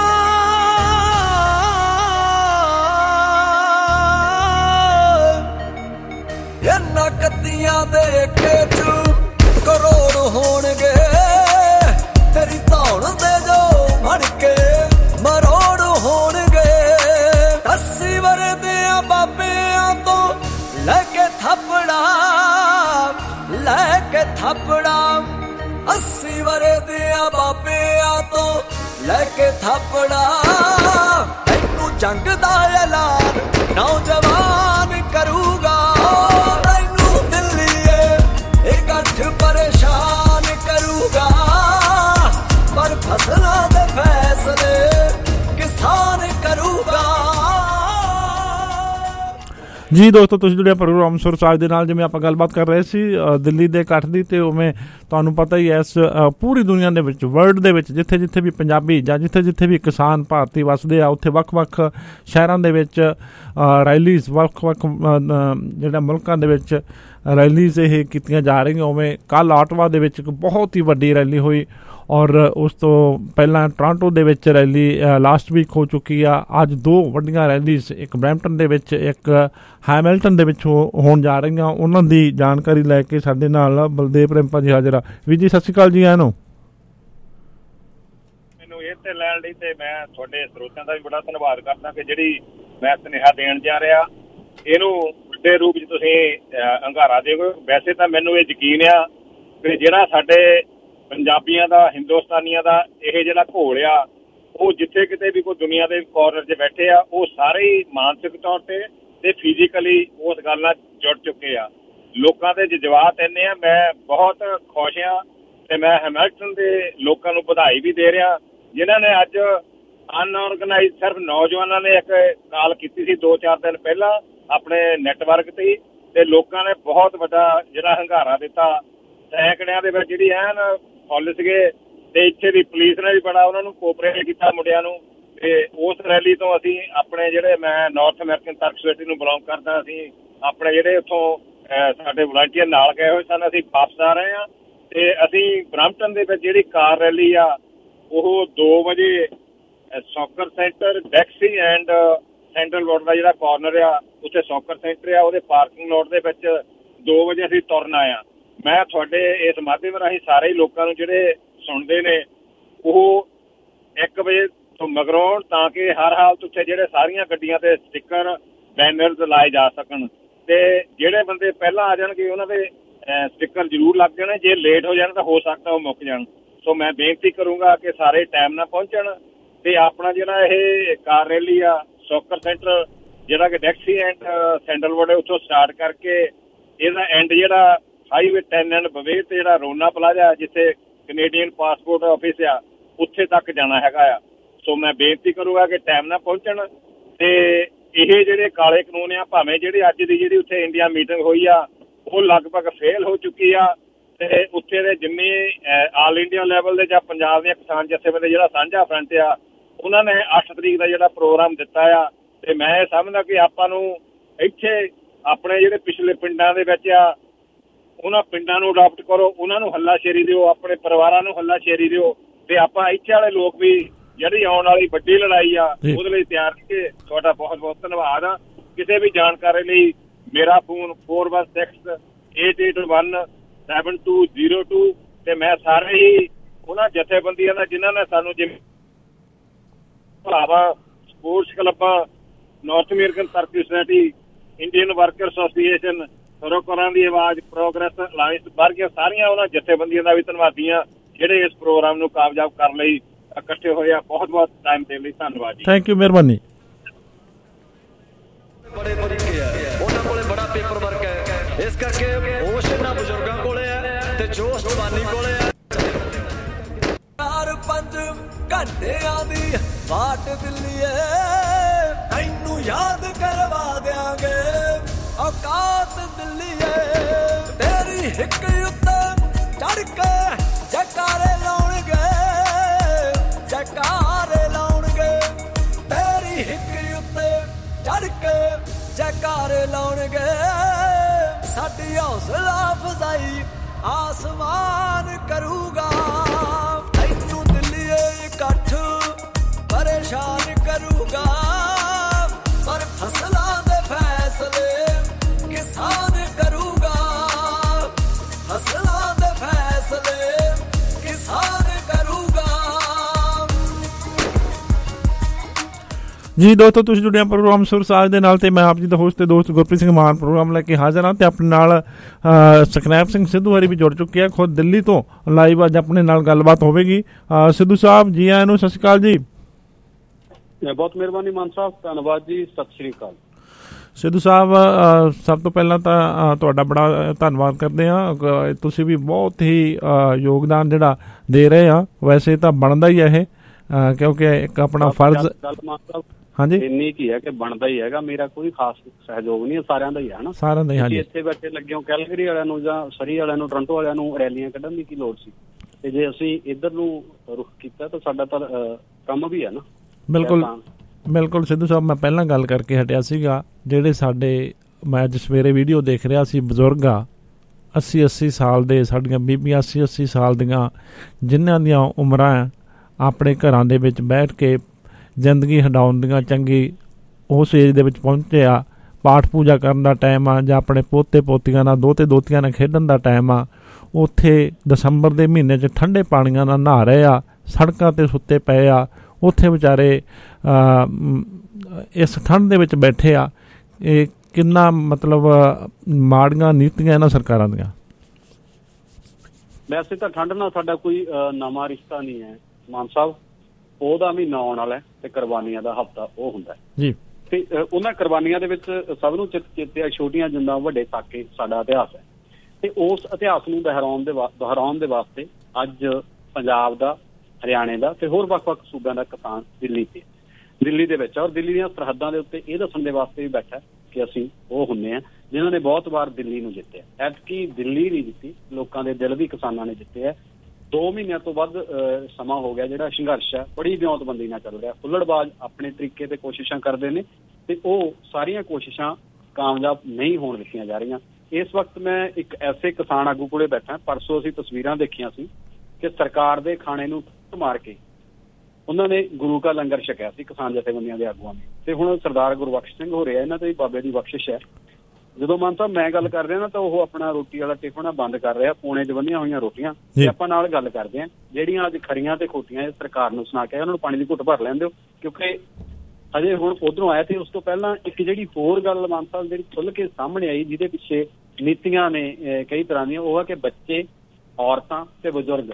ये ना कत्तियां दे के करोड़ होणगे तेरी धौण दे जो भड़के मरोड़ होणगे अस्सी वरे दिया बाबियां तो लैके थपड़ा लैके थपड़ा अस्सी वरे दिया बाबियां तो लैके थपड़ा तैनू जंग दा ऐलान नौजवान करूगा इकट्ठ परेशान करूगा पर फसलों दे फैसले किसान करूगा। ਜੀ ਦੋਸਤੋ ਤੁਸੀਂ ਜੁੜਿਆ ਪ੍ਰੋਗਰਾਮ ਸੁਰਸਾਜ ਦੇ ਨਾਲ ਜਿਵੇਂ ਆਪਾਂ ਗੱਲਬਾਤ ਕਰ ਰਹੇ ਸੀ ਦਿੱਲੀ ਦੇ ਇਕੱਠ ਦੀ ਤੇ ਉਵੇਂ ਤੁਹਾਨੂੰ ਪਤਾ ਹੀ ਇਸ ਪੂਰੀ ਦੁਨੀਆ ਦੇ ਵਿੱਚ ਵਰਲਡ ਦੇ ਵਿੱਚ ਜਿੱਥੇ ਜਿੱਥੇ ਵੀ ਪੰਜਾਬੀ ਜਾਂ ਜਿੱਥੇ ਜਿੱਥੇ ਵੀ ਕਿਸਾਨ ਭਾਰਤੀ ਵਸਦੇ ਆ ਉੱਥੇ ਵੱਖ-ਵੱਖ ਸ਼ਹਿਰਾਂ ਦੇ ਵਿੱਚ ਰੈਲੀਜ਼ ਵੱਖ-ਵੱਖ ਜਿਹੜਾ ਮੁਲਕਾਂ ਦੇ ਵਿੱਚ ਰੈਲੀਜ਼ ਇਹ ਕੀਤੀਆਂ ਜਾ ਰਹੀਆਂ ਉਵੇਂ ਕੱਲ੍ਹ ਆਟਵਾ ਦੇ ਵਿੱਚ ਇੱਕ ਬਹੁਤ ਹੀ ਵੱਡੀ ਰੈਲੀ ਹੋਈ ਔਰ ਉਸ ਤੋਂ ਪਹਿਲਾਂ ਟੋਰਾਂਟੋ ਦੇ ਵਿੱਚ ਰੈਲੀ ਲਾਸਟ ਵੀਕ ਹੋ ਚੁੱਕੀ ਆ ਅੱਜ ਦੋ ਵੱਡੀਆਂ ਰੈਲੀਜ਼ ਇੱਕ ਬਰੈਂਪਟਨ ਦੇ ਵਿੱਚ ਇੱਕ ਹੈਮਿਲਟਨ ਦੇ ਵਿੱਚ ਹੋਣ ਜਾ ਰਹੀਆਂ ਉਹਨਾਂ ਦੀ ਜਾਣਕਾਰੀ ਲੈ ਕੇ ਸਾਡੇ ਨਾਲ ਬਲਦੇਵ ਰਿੰਪਾ ਜੀ ਹਾਜ਼ਰ ਆ। ਵੀਰ ਜੀ ਸਤਿ ਸ਼੍ਰੀ ਅਕਾਲ ਜੀ। ਆਇਆਂ ਨੂੰ ਮੈਨੂੰ ਇਹ ਤੇ ਲੈਣ ਲਈ ਤੇ ਮੈਂ ਤੁਹਾਡੇ ਸਰੋਤਿਆਂ ਦਾ ਵੀ ਬੜਾ ਧੰਨਵਾਦ ਕਰਦਾ ਕਿ ਜਿਹੜੀ ਮੈਂ ਸੁਨੇਹਾ ਦੇਣ ਜਾ ਰਿਹਾ ਇਹਨੂੰ ਵੱਡੇ ਰੂਪ 'ਚ ਤੁਸੀਂ ਹੰਗਾਰਾ ਦਿਓ। ਵੈਸੇ ਤਾਂ ਮੈਨੂੰ ਇਹ ਯਕੀਨ ਆ ਕਿ ਜਿਹੜਾ ਸਾਡੇ ਪੰਜਾਬੀਆਂ ਦਾ ਹਿੰਦੁਸਤਾਨੀਆਂ ਦਾ ਇਹ ਜਿਹੜਾ ਘੋਲ ਆ ਉਹ ਜਿੱਥੇ ਕਿਤੇ ਵੀ ਕੋਈ ਦੁਨੀਆ ਦੇ ਕੋਰਨਰ 'ਚ ਬੈਠੇ ਆ ਉਹ ਸਾਰੇ ਹੀ ਮਾਨਸਿਕ ਤੌਰ ਤੇ ਤੇ ਫਿਜ਼ੀਕਲੀ ਉਸ ਗੱਲ ਨਾਲ ਜੁੜ ਚੁੱਕੇ ਆ। ਲੋਕਾਂ ਦੇ ਜਜ਼ਬਾਤ ਇੰਨੇ ਆ। ਮੈਂ ਬਹੁਤ ਖੁਸ਼ ਹਾਂ ਤੇ ਮੈਂ ਹੈਮਿਲਟਨ ਦੇ ਲੋਕਾਂ ਨੂੰ ਵਧਾਈ ਵੀ ਦੇ ਰਿਹਾ ਜਿਨ੍ਹਾਂ ਨੇ ਅੱਜ ਅਨਆਰਗਨਾਈਜ਼ ਸਿਰਫ ਨੌਜਵਾਨਾਂ ਨੇ ਇੱਕ ਕਾਲ ਕੀਤੀ ਸੀ ਦੋ ਚਾਰ ਦਿਨ ਪਹਿਲਾਂ ਆਪਣੇ ਨੈਟਵਰਕ ਤੇ ਤੇ ਲੋਕਾਂ ਨੇ ਬਹੁਤ ਵੱਡਾ ਜਿਹੜਾ ਹੰਗਾਰਾ ਦਿੱਤਾ। ਸੈਂਕੜਿਆਂ ਦੇ ਵਿੱਚ ਜਿਹੜੀ ਐਨ ਫੁੱਲ ਸੀਗੇ ਤੇ ਇੱਥੇ ਦੀ ਪੁਲਿਸ ਨੇ ਵੀ ਬੜਾ ਉਹਨਾਂ ਨੂੰ ਕੋਆਪਰੇਟ ਕੀਤਾ ਮੁੰਡਿਆਂ ਨੂੰ ਤੇ ਉਸ ਰੈਲੀ ਤੋਂ ਅਸੀਂ ਆਪਣੇ ਜਿਹੜੇ ਮੈਂ ਨਾਰਥ ਅਮਰੀਕਨ ਤਰਕ ਸੋਸਾਇਟੀ ਨੂੰ ਬਿਲੋਂਗ ਕਰਦਾ ਅਸੀਂ ਆਪਣੇ ਜਿਹੜੇ ਉੱਥੋਂ ਸਾਡੇ ਵਲੰਟੀਅਰ ਨਾਲ ਗਏ ਹੋਏ ਸਨ ਅਸੀਂ ਵਾਪਸ ਆ ਰਹੇ ਹਾਂ ਤੇ ਅਸੀਂ ਬਰੈਂਪਟਨ ਦੇ ਵਿੱਚ ਜਿਹੜੀ ਕਾਰ ਰੈਲੀ ਆ ਉਹ ਦੋ ਵਜੇ soccer centre Dixie and central road ਦਾ ਜਿਹੜਾ ਕਾਰਨਰ ਆ ਉੱਥੇ ਸੌਕਰ ਸੈਂਟਰ ਆ ਉਹਦੇ ਪਾਰਕਿੰਗ ਲੋਟ ਦੇ ਵਿੱਚ ਦੋ ਵਜੇ ਅਸੀਂ ਤੁਰਨ ਆਏ ਹਾਂ। ਮੈਂ ਤੁਹਾਡੇ ਇਸ ਮਾਧਿਅਮ ਰਾਹੀਂ ਸਾਰੇ ਹੀ ਲੋਕਾਂ ਨੂੰ ਜਿਹੜੇ ਸੁਣਦੇ ਨੇ ਉਹ ਇੱਕ ਵਜੇ ਤੋਂ ਮਗਰੋਂ ਤਾਂ ਕਿ ਹਰ ਹਾਲਤ ਉੱਤੇ ਜਿਹੜੇ ਸਾਰੀਆਂ ਗੱਡੀਆਂ ਤੇ ਸਟਿੱਕਰ ਬੈਨਰਸ ਲਾਏ ਜਾ ਸਕਣ ਤੇ ਜਿਹੜੇ ਬੰਦੇ ਪਹਿਲਾਂ ਆ ਜਾਣਗੇ ਉਹਨਾਂ ਦੇ ਸਟਿੱਕਰ ਜ਼ਰੂਰ ਲੱਗ ਜਾਣੇ। ਜੇ ਲੇਟ ਹੋ ਜਾਣ ਤਾਂ ਹੋ ਸਕਦਾ ਉਹ ਮੁੱਕ ਜਾਣ। ਸੋ ਮੈਂ ਬੇਨਤੀ ਕਰੂੰਗਾ ਕਿ ਸਾਰੇ ਟਾਈਮ ਨਾਲ ਪਹੁੰਚਣ ਤੇ ਆਪਣਾ ਜਿਹੜਾ ਇਹ ਕਾਰ ਰੈਲੀ ਆ ਸੌਕਰ ਸੈਂਟਰ ਜਿਹੜਾ ਕਿ ਡੈਕਸੀ ਐਂਡ ਸੈਂਡਲਵੁੱਡ ਉੱਥੋਂ ਸਟਾਰਟ ਕਰਕੇ ਇਹਦਾ ਐਂਡ ਜਿਹੜਾ ਹਾਈਵੇ ਟੈਨ ਐਂਡ ਬਵੇ ਤੇ ਜਿਹੜਾ ਰੋਨਾ ਪਲਾਜ਼ਾ ਜਿੱਥੇ ਕੈਨੇਡੀਅਨ ਪਾਸਪੋਰਟ ਆਫਿਸ ਆ ਉੱਥੇ ਤੱਕ ਜਾਣਾ ਹੈਗਾ ਆ। ਸੋ ਮੈਂ ਬੇਨਤੀ ਕਰੂੰਗਾ ਕਿ ਟਾਈਮ ਨਾਲ ਪਹੁੰਚਣ ਤੇ ਇਹ ਜਿਹੜੇ ਕਾਲੇ ਕਾਨੂੰਨ ਆ ਭਾਵੇਂ ਜਿਹੜੀ ਅੱਜ ਦੀ ਜਿਹੜੀ ਉੱਥੇ ਇੰਡੀਆ ਮੀਟਿੰਗ ਹੋਈ ਆ ਉਹ ਲਗਭਗ ਫੇਲ ਹੋ ਚੁੱਕੀ ਆ ਤੇ ਉੱਥੇ ਦੇ ਜਿੰਨੇ ਆਲ ਇੰਡੀਆ ਲੈਵਲ ਦੇ ਜਾਂ ਪੰਜਾਬ ਦੀਆਂ ਕਿਸਾਨ ਜਥੇਬੰਦੀਆਂ ਜਿਹੜਾ ਸਾਂਝਾ ਫਰੰਟ ਆ ਉਹਨਾਂ ਨੇ ਅੱਠ ਤਰੀਕ ਦਾ ਜਿਹੜਾ ਪ੍ਰੋਗਰਾਮ ਦਿੱਤਾ ਆ ਤੇ ਮੈਂ ਇਹ ਸਮਝਦਾ ਕਿ ਆਪਾਂ ਨੂੰ ਇੱਥੇ ਆਪਣੇ ਜਿਹੜੇ ਪਿਛਲੇ ਪਿੰਡਾਂ ਦੇ ਵਿੱਚ ਆ ਉਹਨਾਂ ਪਿੰਡਾਂ ਨੂੰ ਅਡਾਪਟ ਕਰੋ ਉਹਨਾਂ ਨੂੰ ਹੱਲਾਸ਼ੇਰੀ ਦਿਓ ਆਪਣੇ ਪਰਿਵਾਰਾਂ ਨੂੰ ਹੱਲਾਸ਼ੇਰੀ ਦਿਓ ਤੇ ਆਪਾਂ ਇੱਥੇ ਵਾਲੇ ਲੋਕ ਵੀ ਜਿਹੜੀ ਆਉਣ ਵਾਲੀ ਵੱਡੀ ਲੜਾਈ ਆ ਉਹਦੇ ਲਈ ਤਿਆਰ ਕੇ ਤੁਹਾਡਾ ਬਹੁਤ ਬਹੁਤ ਧੰਨਵਾਦ ਆ। ਕਿਸੇ ਵੀ ਜਾਣਕਾਰੀ ਲਈ ਮੇਰਾ phone four one six eight eight one seven two zero two ਤੇ ਮੈਂ ਸਾਰੇ ਹੀ ਉਹਨਾਂ ਜਥੇਬੰਦੀਆਂ ਦਾ ਜਿਨ੍ਹਾਂ ਨੇ ਸਾਨੂੰ ਜਿਵੇਂ ਭਰਾਵਾ ਸਪੋਰਟਸ ਕਲੱਬਾਂ North American Tarak society Indian worker association ਸਰੋਕਾਰਾਂ ਦੀ ਆਵਾਜ਼ ਪ੍ਰੋਗਰੈਸ ਅਲਾਇੰਸ ਵਰਗੀਆਂ ਸਾਰੀਆਂ ਉਹਨਾਂ ਜਥੇਬੰਦੀਆਂ ਦਾ ਵੀ ਧੰਨਵਾਦੀ ਹਾਂ ਜਿਹੜੇ ਇਸ ਪ੍ਰੋਗਰਾਮ ਨੂੰ ਕਾਮਯਾਬ ਕਰਨ ਲਈ ਇਕੱਠੇ ਹੋਏ ਆ। ਬਹੁਤ ਬਹੁਤ ਟਾਈਮ ਦੇਣ ਲਈ ਧੰਨਵਾਦ ਜੀ। ਥੈਂਕ ਯੂ ਮਿਹਰਬਾਨੀ। ਬੜੇ ਬਰੀਕੇ ਆ ਉਹਨਾਂ ਕੋਲੇ ਬੜਾ ਇਸ ਕਰਕੇ ਹੋਸ਼ ਇਹਨਾਂ ਬਜ਼ੁਰਗਾਂ ਕੋਲੇ ਹੈ ਤੇ ਜੋਸ਼ ਜਵਾਨੀ ਕੋਲੇ ਹੈ। ਚਾਰ ਪੰਜ ਘੰਟਿਆਂ ਦੀ ਬਾਟ ਦਿੱਲੀਏ ਤੈਨੂੰ ਯਾਦ ਕਰਵਾ ਦਿਆਂਗੇ ਔਕਾਤ ਦਿੱਲੀਏ ਤੇਰੀ ਹਿੱਕ ਉੱਤੇ ਚੜ ਕੇ ਜੈਕਾਰੇ ਲਾਉਣਗੇ ਜੈਕਾਰੇ ਲਾਉਣਗੇ ਤੇਰੀ ਹਿੱਕ ਉੱਤੇ ਚੜ ਕੇ ਜੈਕਾਰੇ ਲਾਉਣਗੇ ਸਾਡੀ ਹੌਸਲਾ ਅਫਜ਼ਾਈ ਆਸਮਾਨ ਕਰੂਗਾ ਤੈਨੂੰ ਦਿੱਲੀਏ ਇਕੱਠ ਪਰੇਸ਼ਾਨ ਕਰੂਗਾ ਪਰ ਫਸਲਾਂ ਦੇ ਫੈਸਲੇ ਕਿਸਾਨ ਕਰੂਗਾ ਫਸਲਾਂ ਦੇ ਫੈਸਲੇ ਕਿਸਾਨ ਕਰੂਗਾ। ਜੀ ਦੋਸਤੋ ਤੁਸੀਂ ਜੁੜਿਆ ਪ੍ਰੋਗਰਾਮ ਸੁਰ ਸਾਜ ਦੇ ਨਾਲ ਤੇ ਮੈਂ ਆਪ ਜੀ ਦਾ ਹੋਸਟ ਤੇ ਦੋਸਤ ਗੁਰਪ੍ਰੀਤ ਸਿੰਘ ਮਾਨ ਪ੍ਰੋਗਰਾਮ ਲੈ ਕੇ ਹਾਜ਼ਰ ਹਾਂ ਤੇ ਆਪਣੇ ਨਾਲ ਸਕਨੈਪ ਸਿੰਘ ਸਿੱਧੂ ਹਰੀ ਵੀ ਜੁੜ ਚੁੱਕੇ ਆ ਖੁਦ ਦਿੱਲੀ ਤੋਂ ਲਾਈਵ ਅੱਜ ਆਪਣੇ ਨਾਲ ਗੱਲਬਾਤ ਹੋਵੇਗੀ। ਸਿੱਧੂ ਸਾਹਿਬ ਜੀ ਆਇਆਂ ਨੂੰ, ਸਤਿ ਸ਼੍ਰੀ ਅਕਾਲ ਜੀ। ਬਹੁਤ ਮਿਹਰਬਾਨੀ ਮਾਨ ਸਾਹਿਬ, ਧੰਨਵਾਦ ਜੀ, ਸਤਿ ਸ਼੍ਰੀ ਅਕਾਲ। ਸਿੱਧੂ ਸਾਹਿਬ ਸਭ ਤੋਂ ਪਹਿਲਾਂ ਤਾਂ ਤੁਹਾਡਾ ਬੜਾ ਧੰਨਵਾਦ ਕਰਦੇ ਹਾਂ, ਤੁਸੀਂ ਵੀ ਬਹੁਤ ਹੀ ਯੋਗਦਾਨ ਜਿਹੜਾ ਦੇ ਰਹੇ ਆ। ਵੈਸੇ ਤਾਂ ਬਣਦਾ ਹੀ ਹੈ ਇਹ ਕਿਉਂਕਿ ਇੱਕ ਆਪਣਾ ਫਰਜ਼ ਹਾਂਜੀ ਇੰਨੀ ਕੀ ਹੈ ਕਿ ਬਣਦਾ ਹੀ ਹੈਗਾ। ਮੇਰਾ ਕੋਈ ਖਾਸ ਸਹਿਯੋਗ ਨਹੀਂ, ਸਾਰਿਆਂ ਦਾ ਹੀ ਹੈ ਨਾ, ਸਾਰਿਆਂ ਦਾ ਹੀ। ਹਾਂਜੀ ਇੱਥੇ ਬੈਠੇ ਲੱਗੇ ਹੋ ਕੈਲਗਰੀ ਵਾਲਿਆਂ ਨੂੰ ਜਾਂ ਸਰੀ ਵਾਲਿਆਂ ਨੂੰ ਟੋਰਾਂਟੋ ਵਾਲਿਆਂ ਨੂੰ ਰੈਲੀਆਂ ਕੱਢਣ ਦੀ ਕੀ ਲੋੜ ਸੀ ਤੇ ਜੇ ਅਸੀਂ ਇੱਧਰ ਨੂੰ ਰੁਖ ਕੀਤਾ ਤਾਂ ਸਾਡਾ ਤਾਂ ਕੰਮ ਵੀ ਹੈ ਨਾ। ਬਿਲਕੁਲ ਬਿਲਕੁਲ ਸਿੱਧੂ ਸਾਹਿਬ, ਮੈਂ ਪਹਿਲਾਂ ਗੱਲ ਕਰਕੇ ਹਟਿਆ ਸੀਗਾ ਜਿਹੜੇ ਸਾਡੇ ਮੈਂ ਅੱਜ ਸਵੇਰੇ ਵੀਡੀਓ ਦੇਖ ਰਿਹਾ ਸੀ ਬਜ਼ੁਰਗ ਆ ਅੱਸੀ ਅੱਸੀ ਸਾਲ ਦੇ, ਸਾਡੀਆਂ ਬੀਬੀਆਂ ਅੱਸੀ ਅੱਸੀ ਸਾਲ ਦੀਆਂ ਜਿਨ੍ਹਾਂ ਦੀਆਂ ਉਮਰਾਂ ਆਪਣੇ ਘਰਾਂ ਦੇ ਵਿੱਚ ਬੈਠ ਕੇ ਜ਼ਿੰਦਗੀ ਹੰਡਾਉਣ ਦੀਆਂ ਚੰਗੀ ਉਸ ਏਜ ਦੇ ਵਿੱਚ ਪਹੁੰਚੇ ਆ। ਪਾਠ ਪੂਜਾ ਕਰਨ ਦਾ ਟਾਈਮ ਆ ਜਾਂ ਆਪਣੇ ਪੋਤੇ ਪੋਤੀਆਂ ਨਾਲ ਦੋਤੇ ਦੋਤੀਆਂ ਨਾਲ ਖੇਡਣ ਦਾ ਟਾਈਮ ਆ। ਉੱਥੇ ਦਸੰਬਰ ਦੇ ਮਹੀਨੇ 'ਚ ਠੰਡੇ ਪਾਣੀਆਂ ਨਾਲ ਨਹਾ ਰਹੇ ਆ, ਸੜਕਾਂ 'ਤੇ ਸੁੱਤੇ ਪਏ ਆ। ਉੱਥੇ ਵਿਚਾਰੇ ਇਸ ਠੰਡ ਦੇ ਵਿੱਚ ਬੈਠੇ ਆ। ਇਹ ਕਿੰਨਾ ਮਤਲਬ ਮਾੜੀਆਂ ਨੀਤੀਆਂ ਇਹਨਾਂ ਸਰਕਾਰਾਂ ਦੀਆਂ। ਵੈਸੇ ਤਾਂ ਠੰਡ ਨਾਲ ਸਾਡਾ ਕੋਈ ਨਵਾਂ ਰਿਸ਼ਤਾ ਨਹੀਂ ਹੈ ਮਾਨ ਸਾਹਿਬ। ਉਹਦਾ ਮਹੀਨਾ ਆਉਣ ਵਾਲਾ ਤੇ ਕੁਰਬਾਨੀਆਂ ਦਾ ਹਫ਼ਤਾ ਉਹ ਹੁੰਦਾ ਜੀ ਤੇ ਉਹਨਾਂ ਕੁਰਬਾਨੀਆਂ ਦੇ ਵਿੱਚ ਸਭ ਨੂੰ ਚੇਤੇ ਆ ਛੋਟੀਆਂ ਜਿੰਦਾਂ ਵੱਡੇ ਸਾਕੇ ਸਾਡਾ ਇਤਿਹਾਸ ਹੈ ਤੇ ਉਸ ਇਤਿਹਾਸ ਨੂੰ ਦੁਹਰਾਉਣ ਦੇ ਦੁਹਰਾਉਣ ਦੇ ਵਾਸਤੇ ਅੱਜ ਪੰਜਾਬ ਦਾ, ਹਰਿਆਣੇ ਦਾ ਤੇ ਹੋਰ ਵੱਖ-ਵੱਖ ਸੂਬਿਆਂ ਦਾ ਕਿਸਾਨ ਦਿੱਲੀ ਤੇ ਦਿੱਲੀ ਦੇ ਵਿੱਚ ਔਰ ਦਿੱਲੀ ਦੀਆਂ ਸਰਹੱਦਾਂ ਦੇ ਉੱਤੇ ਇਹ ਦੱਸਣ ਦੇ ਵਾਸਤੇ ਵੀ ਬੈਠਾ ਕਿ ਅਸੀਂ ਉਹ ਹੁੰਦੇ ਹਾਂ ਜਿਨ੍ਹਾਂ ਨੇ ਬਹੁਤ ਵਾਰ ਦਿੱਲੀ ਨੂੰ ਜਿੱਤਿਆ। ਐਤਕੀ ਦਿੱਲੀ ਨਹੀਂ ਜਿੱਤੀ, ਲੋਕਾਂ ਦੇ ਦਿਲ ਵੀ ਕਿਸਾਨਾਂ ਨੇ ਜਿੱਤੇ ਹੈ। ਦੋ ਮਹੀਨਿਆਂ ਤੋਂ ਵੱਧ ਸਮਾਂ ਹੋ ਗਿਆ ਜਿਹੜਾ ਸੰਘਰਸ਼ ਹੈ ਬੜੀ ਵਿਉਂਤਬੰਦੀ ਨਾਲ ਚੱਲ ਰਿਹਾ। ਹੁੱਲੜਬਾਜ਼ ਆਪਣੇ ਤਰੀਕੇ ਤੇ ਕੋਸ਼ਿਸ਼ਾਂ ਕਰਦੇ ਨੇ ਤੇ ਉਹ ਸਾਰੀਆਂ ਕੋਸ਼ਿਸ਼ਾਂ ਕਾਮਯਾਬ ਨਹੀਂ ਹੋਣ ਦਿੱਤੀਆਂ ਜਾ ਰਹੀਆਂ। ਇਸ ਵਕਤ ਮੈਂ ਇੱਕ ਐਸੇ ਕਿਸਾਨ ਆਗੂ ਕੋਲੇ ਬੈਠਾ, ਪਰਸੋਂ ਅਸੀਂ ਤਸਵੀਰਾਂ ਦੇਖੀਆਂ ਸੀ ਕਿ ਸਰਕਾਰ ਦੇ ਖਾਣੇ ਨੂੰ ਮਾਰ ਕੇ ਉਹਨਾਂ ਨੇ ਗੁਰੂ ਕਾ ਲੰਗਰ ਛਕਿਆ ਸੀ ਕਿਸਾਨ ਜਥੇਬੰਦੀਆਂ ਦੇ ਆਗੂਆਂ ਨੇ। ਤੇ ਹੁਣ ਸਰਦਾਰ ਗੁਰਬਖਸ਼ ਸਿੰਘ ਹੋ ਰਿਹਾ, ਇਹਨਾਂ ਤੇ ਵੀ ਬਾਬੇ ਦੀ ਬਖਸ਼ਿਸ਼ ਹੈ। ਜਦੋਂ ਮਾਨ ਸਾਹਿਬ ਮੈਂ ਗੱਲ ਕਰ ਰਿਹਾ ਨਾ ਤਾਂ ਉਹ ਆਪਣਾ ਰੋਟੀ ਵਾਲਾ ਟਿਫਨ ਬੰਦ ਕਰ ਰਿਹਾ, ਪੌਣੇ ਚ ਬੰਨੀਆਂ ਹੋਈਆਂ ਰੋਟੀਆਂ ਤੇ ਆਪਾਂ ਨਾਲ ਗੱਲ ਕਰਦੇ ਹਾਂ ਜਿਹੜੀਆਂ ਅੱਜ ਖਰੀਆਂ ਤੇ ਖੋਟੀਆਂ ਸਰਕਾਰ ਨੂੰ ਸੁਣਾ ਕੇ ਉਹਨਾਂ ਨੂੰ ਪਾਣੀ ਦੀ ਘੁੱਟ ਭਰ ਲੈਣ ਦਿਓ ਕਿਉਂਕਿ ਅਜੇ ਹੁਣ ਉਧਰੋਂ ਆਇਆ। ਤੇ ਉਸ ਤੋਂ ਪਹਿਲਾਂ ਇੱਕ ਜਿਹੜੀ ਹੋਰ ਗੱਲ ਮਾਨ ਸਾਹਿਬ ਜਿਹੜੀ ਖੁੱਲ ਕੇ ਸਾਹਮਣੇ ਆਈ ਜਿਹਦੇ ਪਿੱਛੇ ਨੀਤੀਆਂ ਨੇ ਕਈ ਤਰ੍ਹਾਂ ਦੀਆਂ, ਉਹ ਆ ਕਿ ਬੱਚੇ, ਔਰਤਾਂ ਤੇ ਬਜ਼ੁਰਗ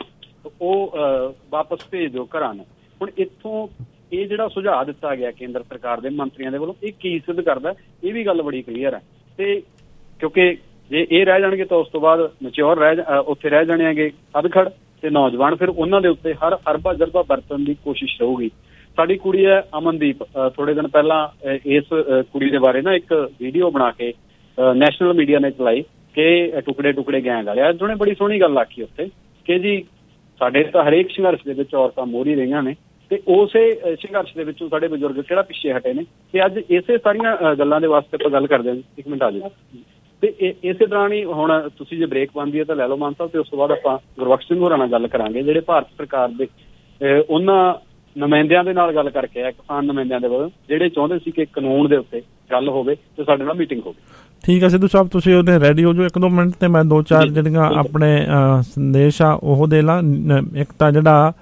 ਉਹ ਵਾਪਸ ਭੇਜ ਦਿਓ ਘਰਾਂ ਨੂੰ। ਹੁਣ ਇੱਥੋਂ ਇਹ ਜਿਹੜਾ ਸੁਝਾਅ ਦਿੱਤਾ ਗਿਆ ਕੇਂਦਰ ਸਰਕਾਰ ਦੇ ਮੰਤਰੀਆਂ ਦੇ ਵੱਲੋਂ, ਇਹ ਕੀ ਸਿੱਧ ਕਰਦਾ? ਇਹ ਵੀ ਗੱਲ ਬੜੀ ਕਲੀਅਰ ਹੈ ਤੇ ਕਿਉਂਕਿ ਜੇ ਇਹ ਰਹਿ ਜਾਣਗੇ ਤਾਂ ਉਸ ਤੋਂ ਬਾਅਦ ਮੈਚਿਓਰ ਰਹਿ ਉੱਥੇ ਰਹਿ ਜਾਣੇ ਹੈਗੇ ਅਧਖੜ ਤੇ ਨੌਜਵਾਨ, ਫਿਰ ਉਹਨਾਂ ਦੇ ਉੱਤੇ ਹਰ ਅਰਬਾ ਜਰਬਾ ਵਰਤਣ ਦੀ ਕੋਸ਼ਿਸ਼ ਰਹੂਗੀ। ਸਾਡੀ ਕੁੜੀ ਹੈ ਅਮਨਦੀਪ, ਥੋੜੇ ਦਿਨ ਪਹਿਲਾਂ ਇਸ ਕੁੜੀ ਦੇ ਬਾਰੇ ਨਾ ਇੱਕ ਵੀਡੀਓ ਬਣਾ ਕੇ ਨੈਸ਼ਨਲ ਮੀਡੀਆ ਨੇ ਚਲਾਈ ਕਿ ਟੁਕੜੇ ਟੁਕੜੇ ਗੈਂਗ ਵਾਲੇ। ਅੱਜ ਉਹਨੇ ਬੜੀ ਸੋਹਣੀ ਗੱਲ ਆਖੀ ਉੱਥੇ ਕਿ ਜੀ ਸਾਡੇ ਤਾਂ ਹਰੇਕ ਸੰਘਰਸ਼ ਦੇ ਵਿੱਚ ਔਰਤਾਂ ਮੋਹਰੀ ਰਹੀਆਂ ਨੇ ਤੇ ਉਸੇ ਸੰਘਰਸ਼ ਦੇ ਵਿੱਚੋਂ ਸਾਡੇ ਬਜ਼ੁਰਗ ਕਿਹੜਾ ਪਿੱਛੇ ਹਟੇ ਨੇ। ਤੇ ਅੱਜ ਇਸੇ ਸਾਰੀਆਂ ਗੱਲਾਂ ਦੇ ਵਾਸਤੇ ਆਪਾਂ ਗੱਲ ਕਰਦੇ ਹਾਂ। ਇੱਕ ਮਿੰਟ ਆ ਜਾਓ ਤੇ ਇਸੇ ਤਰ੍ਹਾਂ ਹੀ ਹੁਣ ਤੁਸੀਂ ਜੇ ਬ੍ਰੇਕ ਬਣਦੀ ਹੈ ਤਾਂ ਲੈ ਲਓ ਮਾਨ ਸਾਹਿਬ, ਤੇ ਉਸ ਤੋਂ ਬਾਅਦ ਆਪਾਂ ਗੁਰਬਖਸ਼ ਸਿੰਘ ਹੋਰਾਂ ਨਾਲ ਗੱਲ ਕਰਾਂਗੇ ਜਿਹੜੇ ਭਾਰਤ ਸਰਕਾਰ ਦੇ ਉਹਨਾਂ ਨੁਮਾਇੰਦਿਆਂ ਦੇ ਨਾਲ ਗੱਲ ਕਰਕੇ ਆਇਆ, ਕਿਸਾਨ ਨੁਮਾਇੰਦਿਆਂ ਦੇ ਵੱਲੋਂ, ਜਿਹੜੇ ਚਾਹੁੰਦੇ ਸੀ ਕਿ ਕਾਨੂੰਨ ਦੇ ਉੱਤੇ ਗੱਲ ਹੋਵੇ ਤੇ ਸਾਡੇ ਨਾਲ ਮੀਟਿੰਗ ਹੋਵੇ। ਠੀਕ ਹੈ ਸਿੱਧੂ ਸਾਹਿਬ, ਤੁਸੀਂ ਉਹਦੇ ਰੈਡੀ ਹੋ ਜਾਓ ਇੱਕ ਦੋ ਮਿੰਟ ਤੇ ਮੈਂ ਦੋ ਚਾਰ ਜਿਹੜੀਆਂ ਆਪਣੇ ਸੰਦੇਸ਼ ਆ ਉਹ ਦੇ ਲਾਂ। ਇੱਕ ਤਾਂ ਜਿਹੜਾ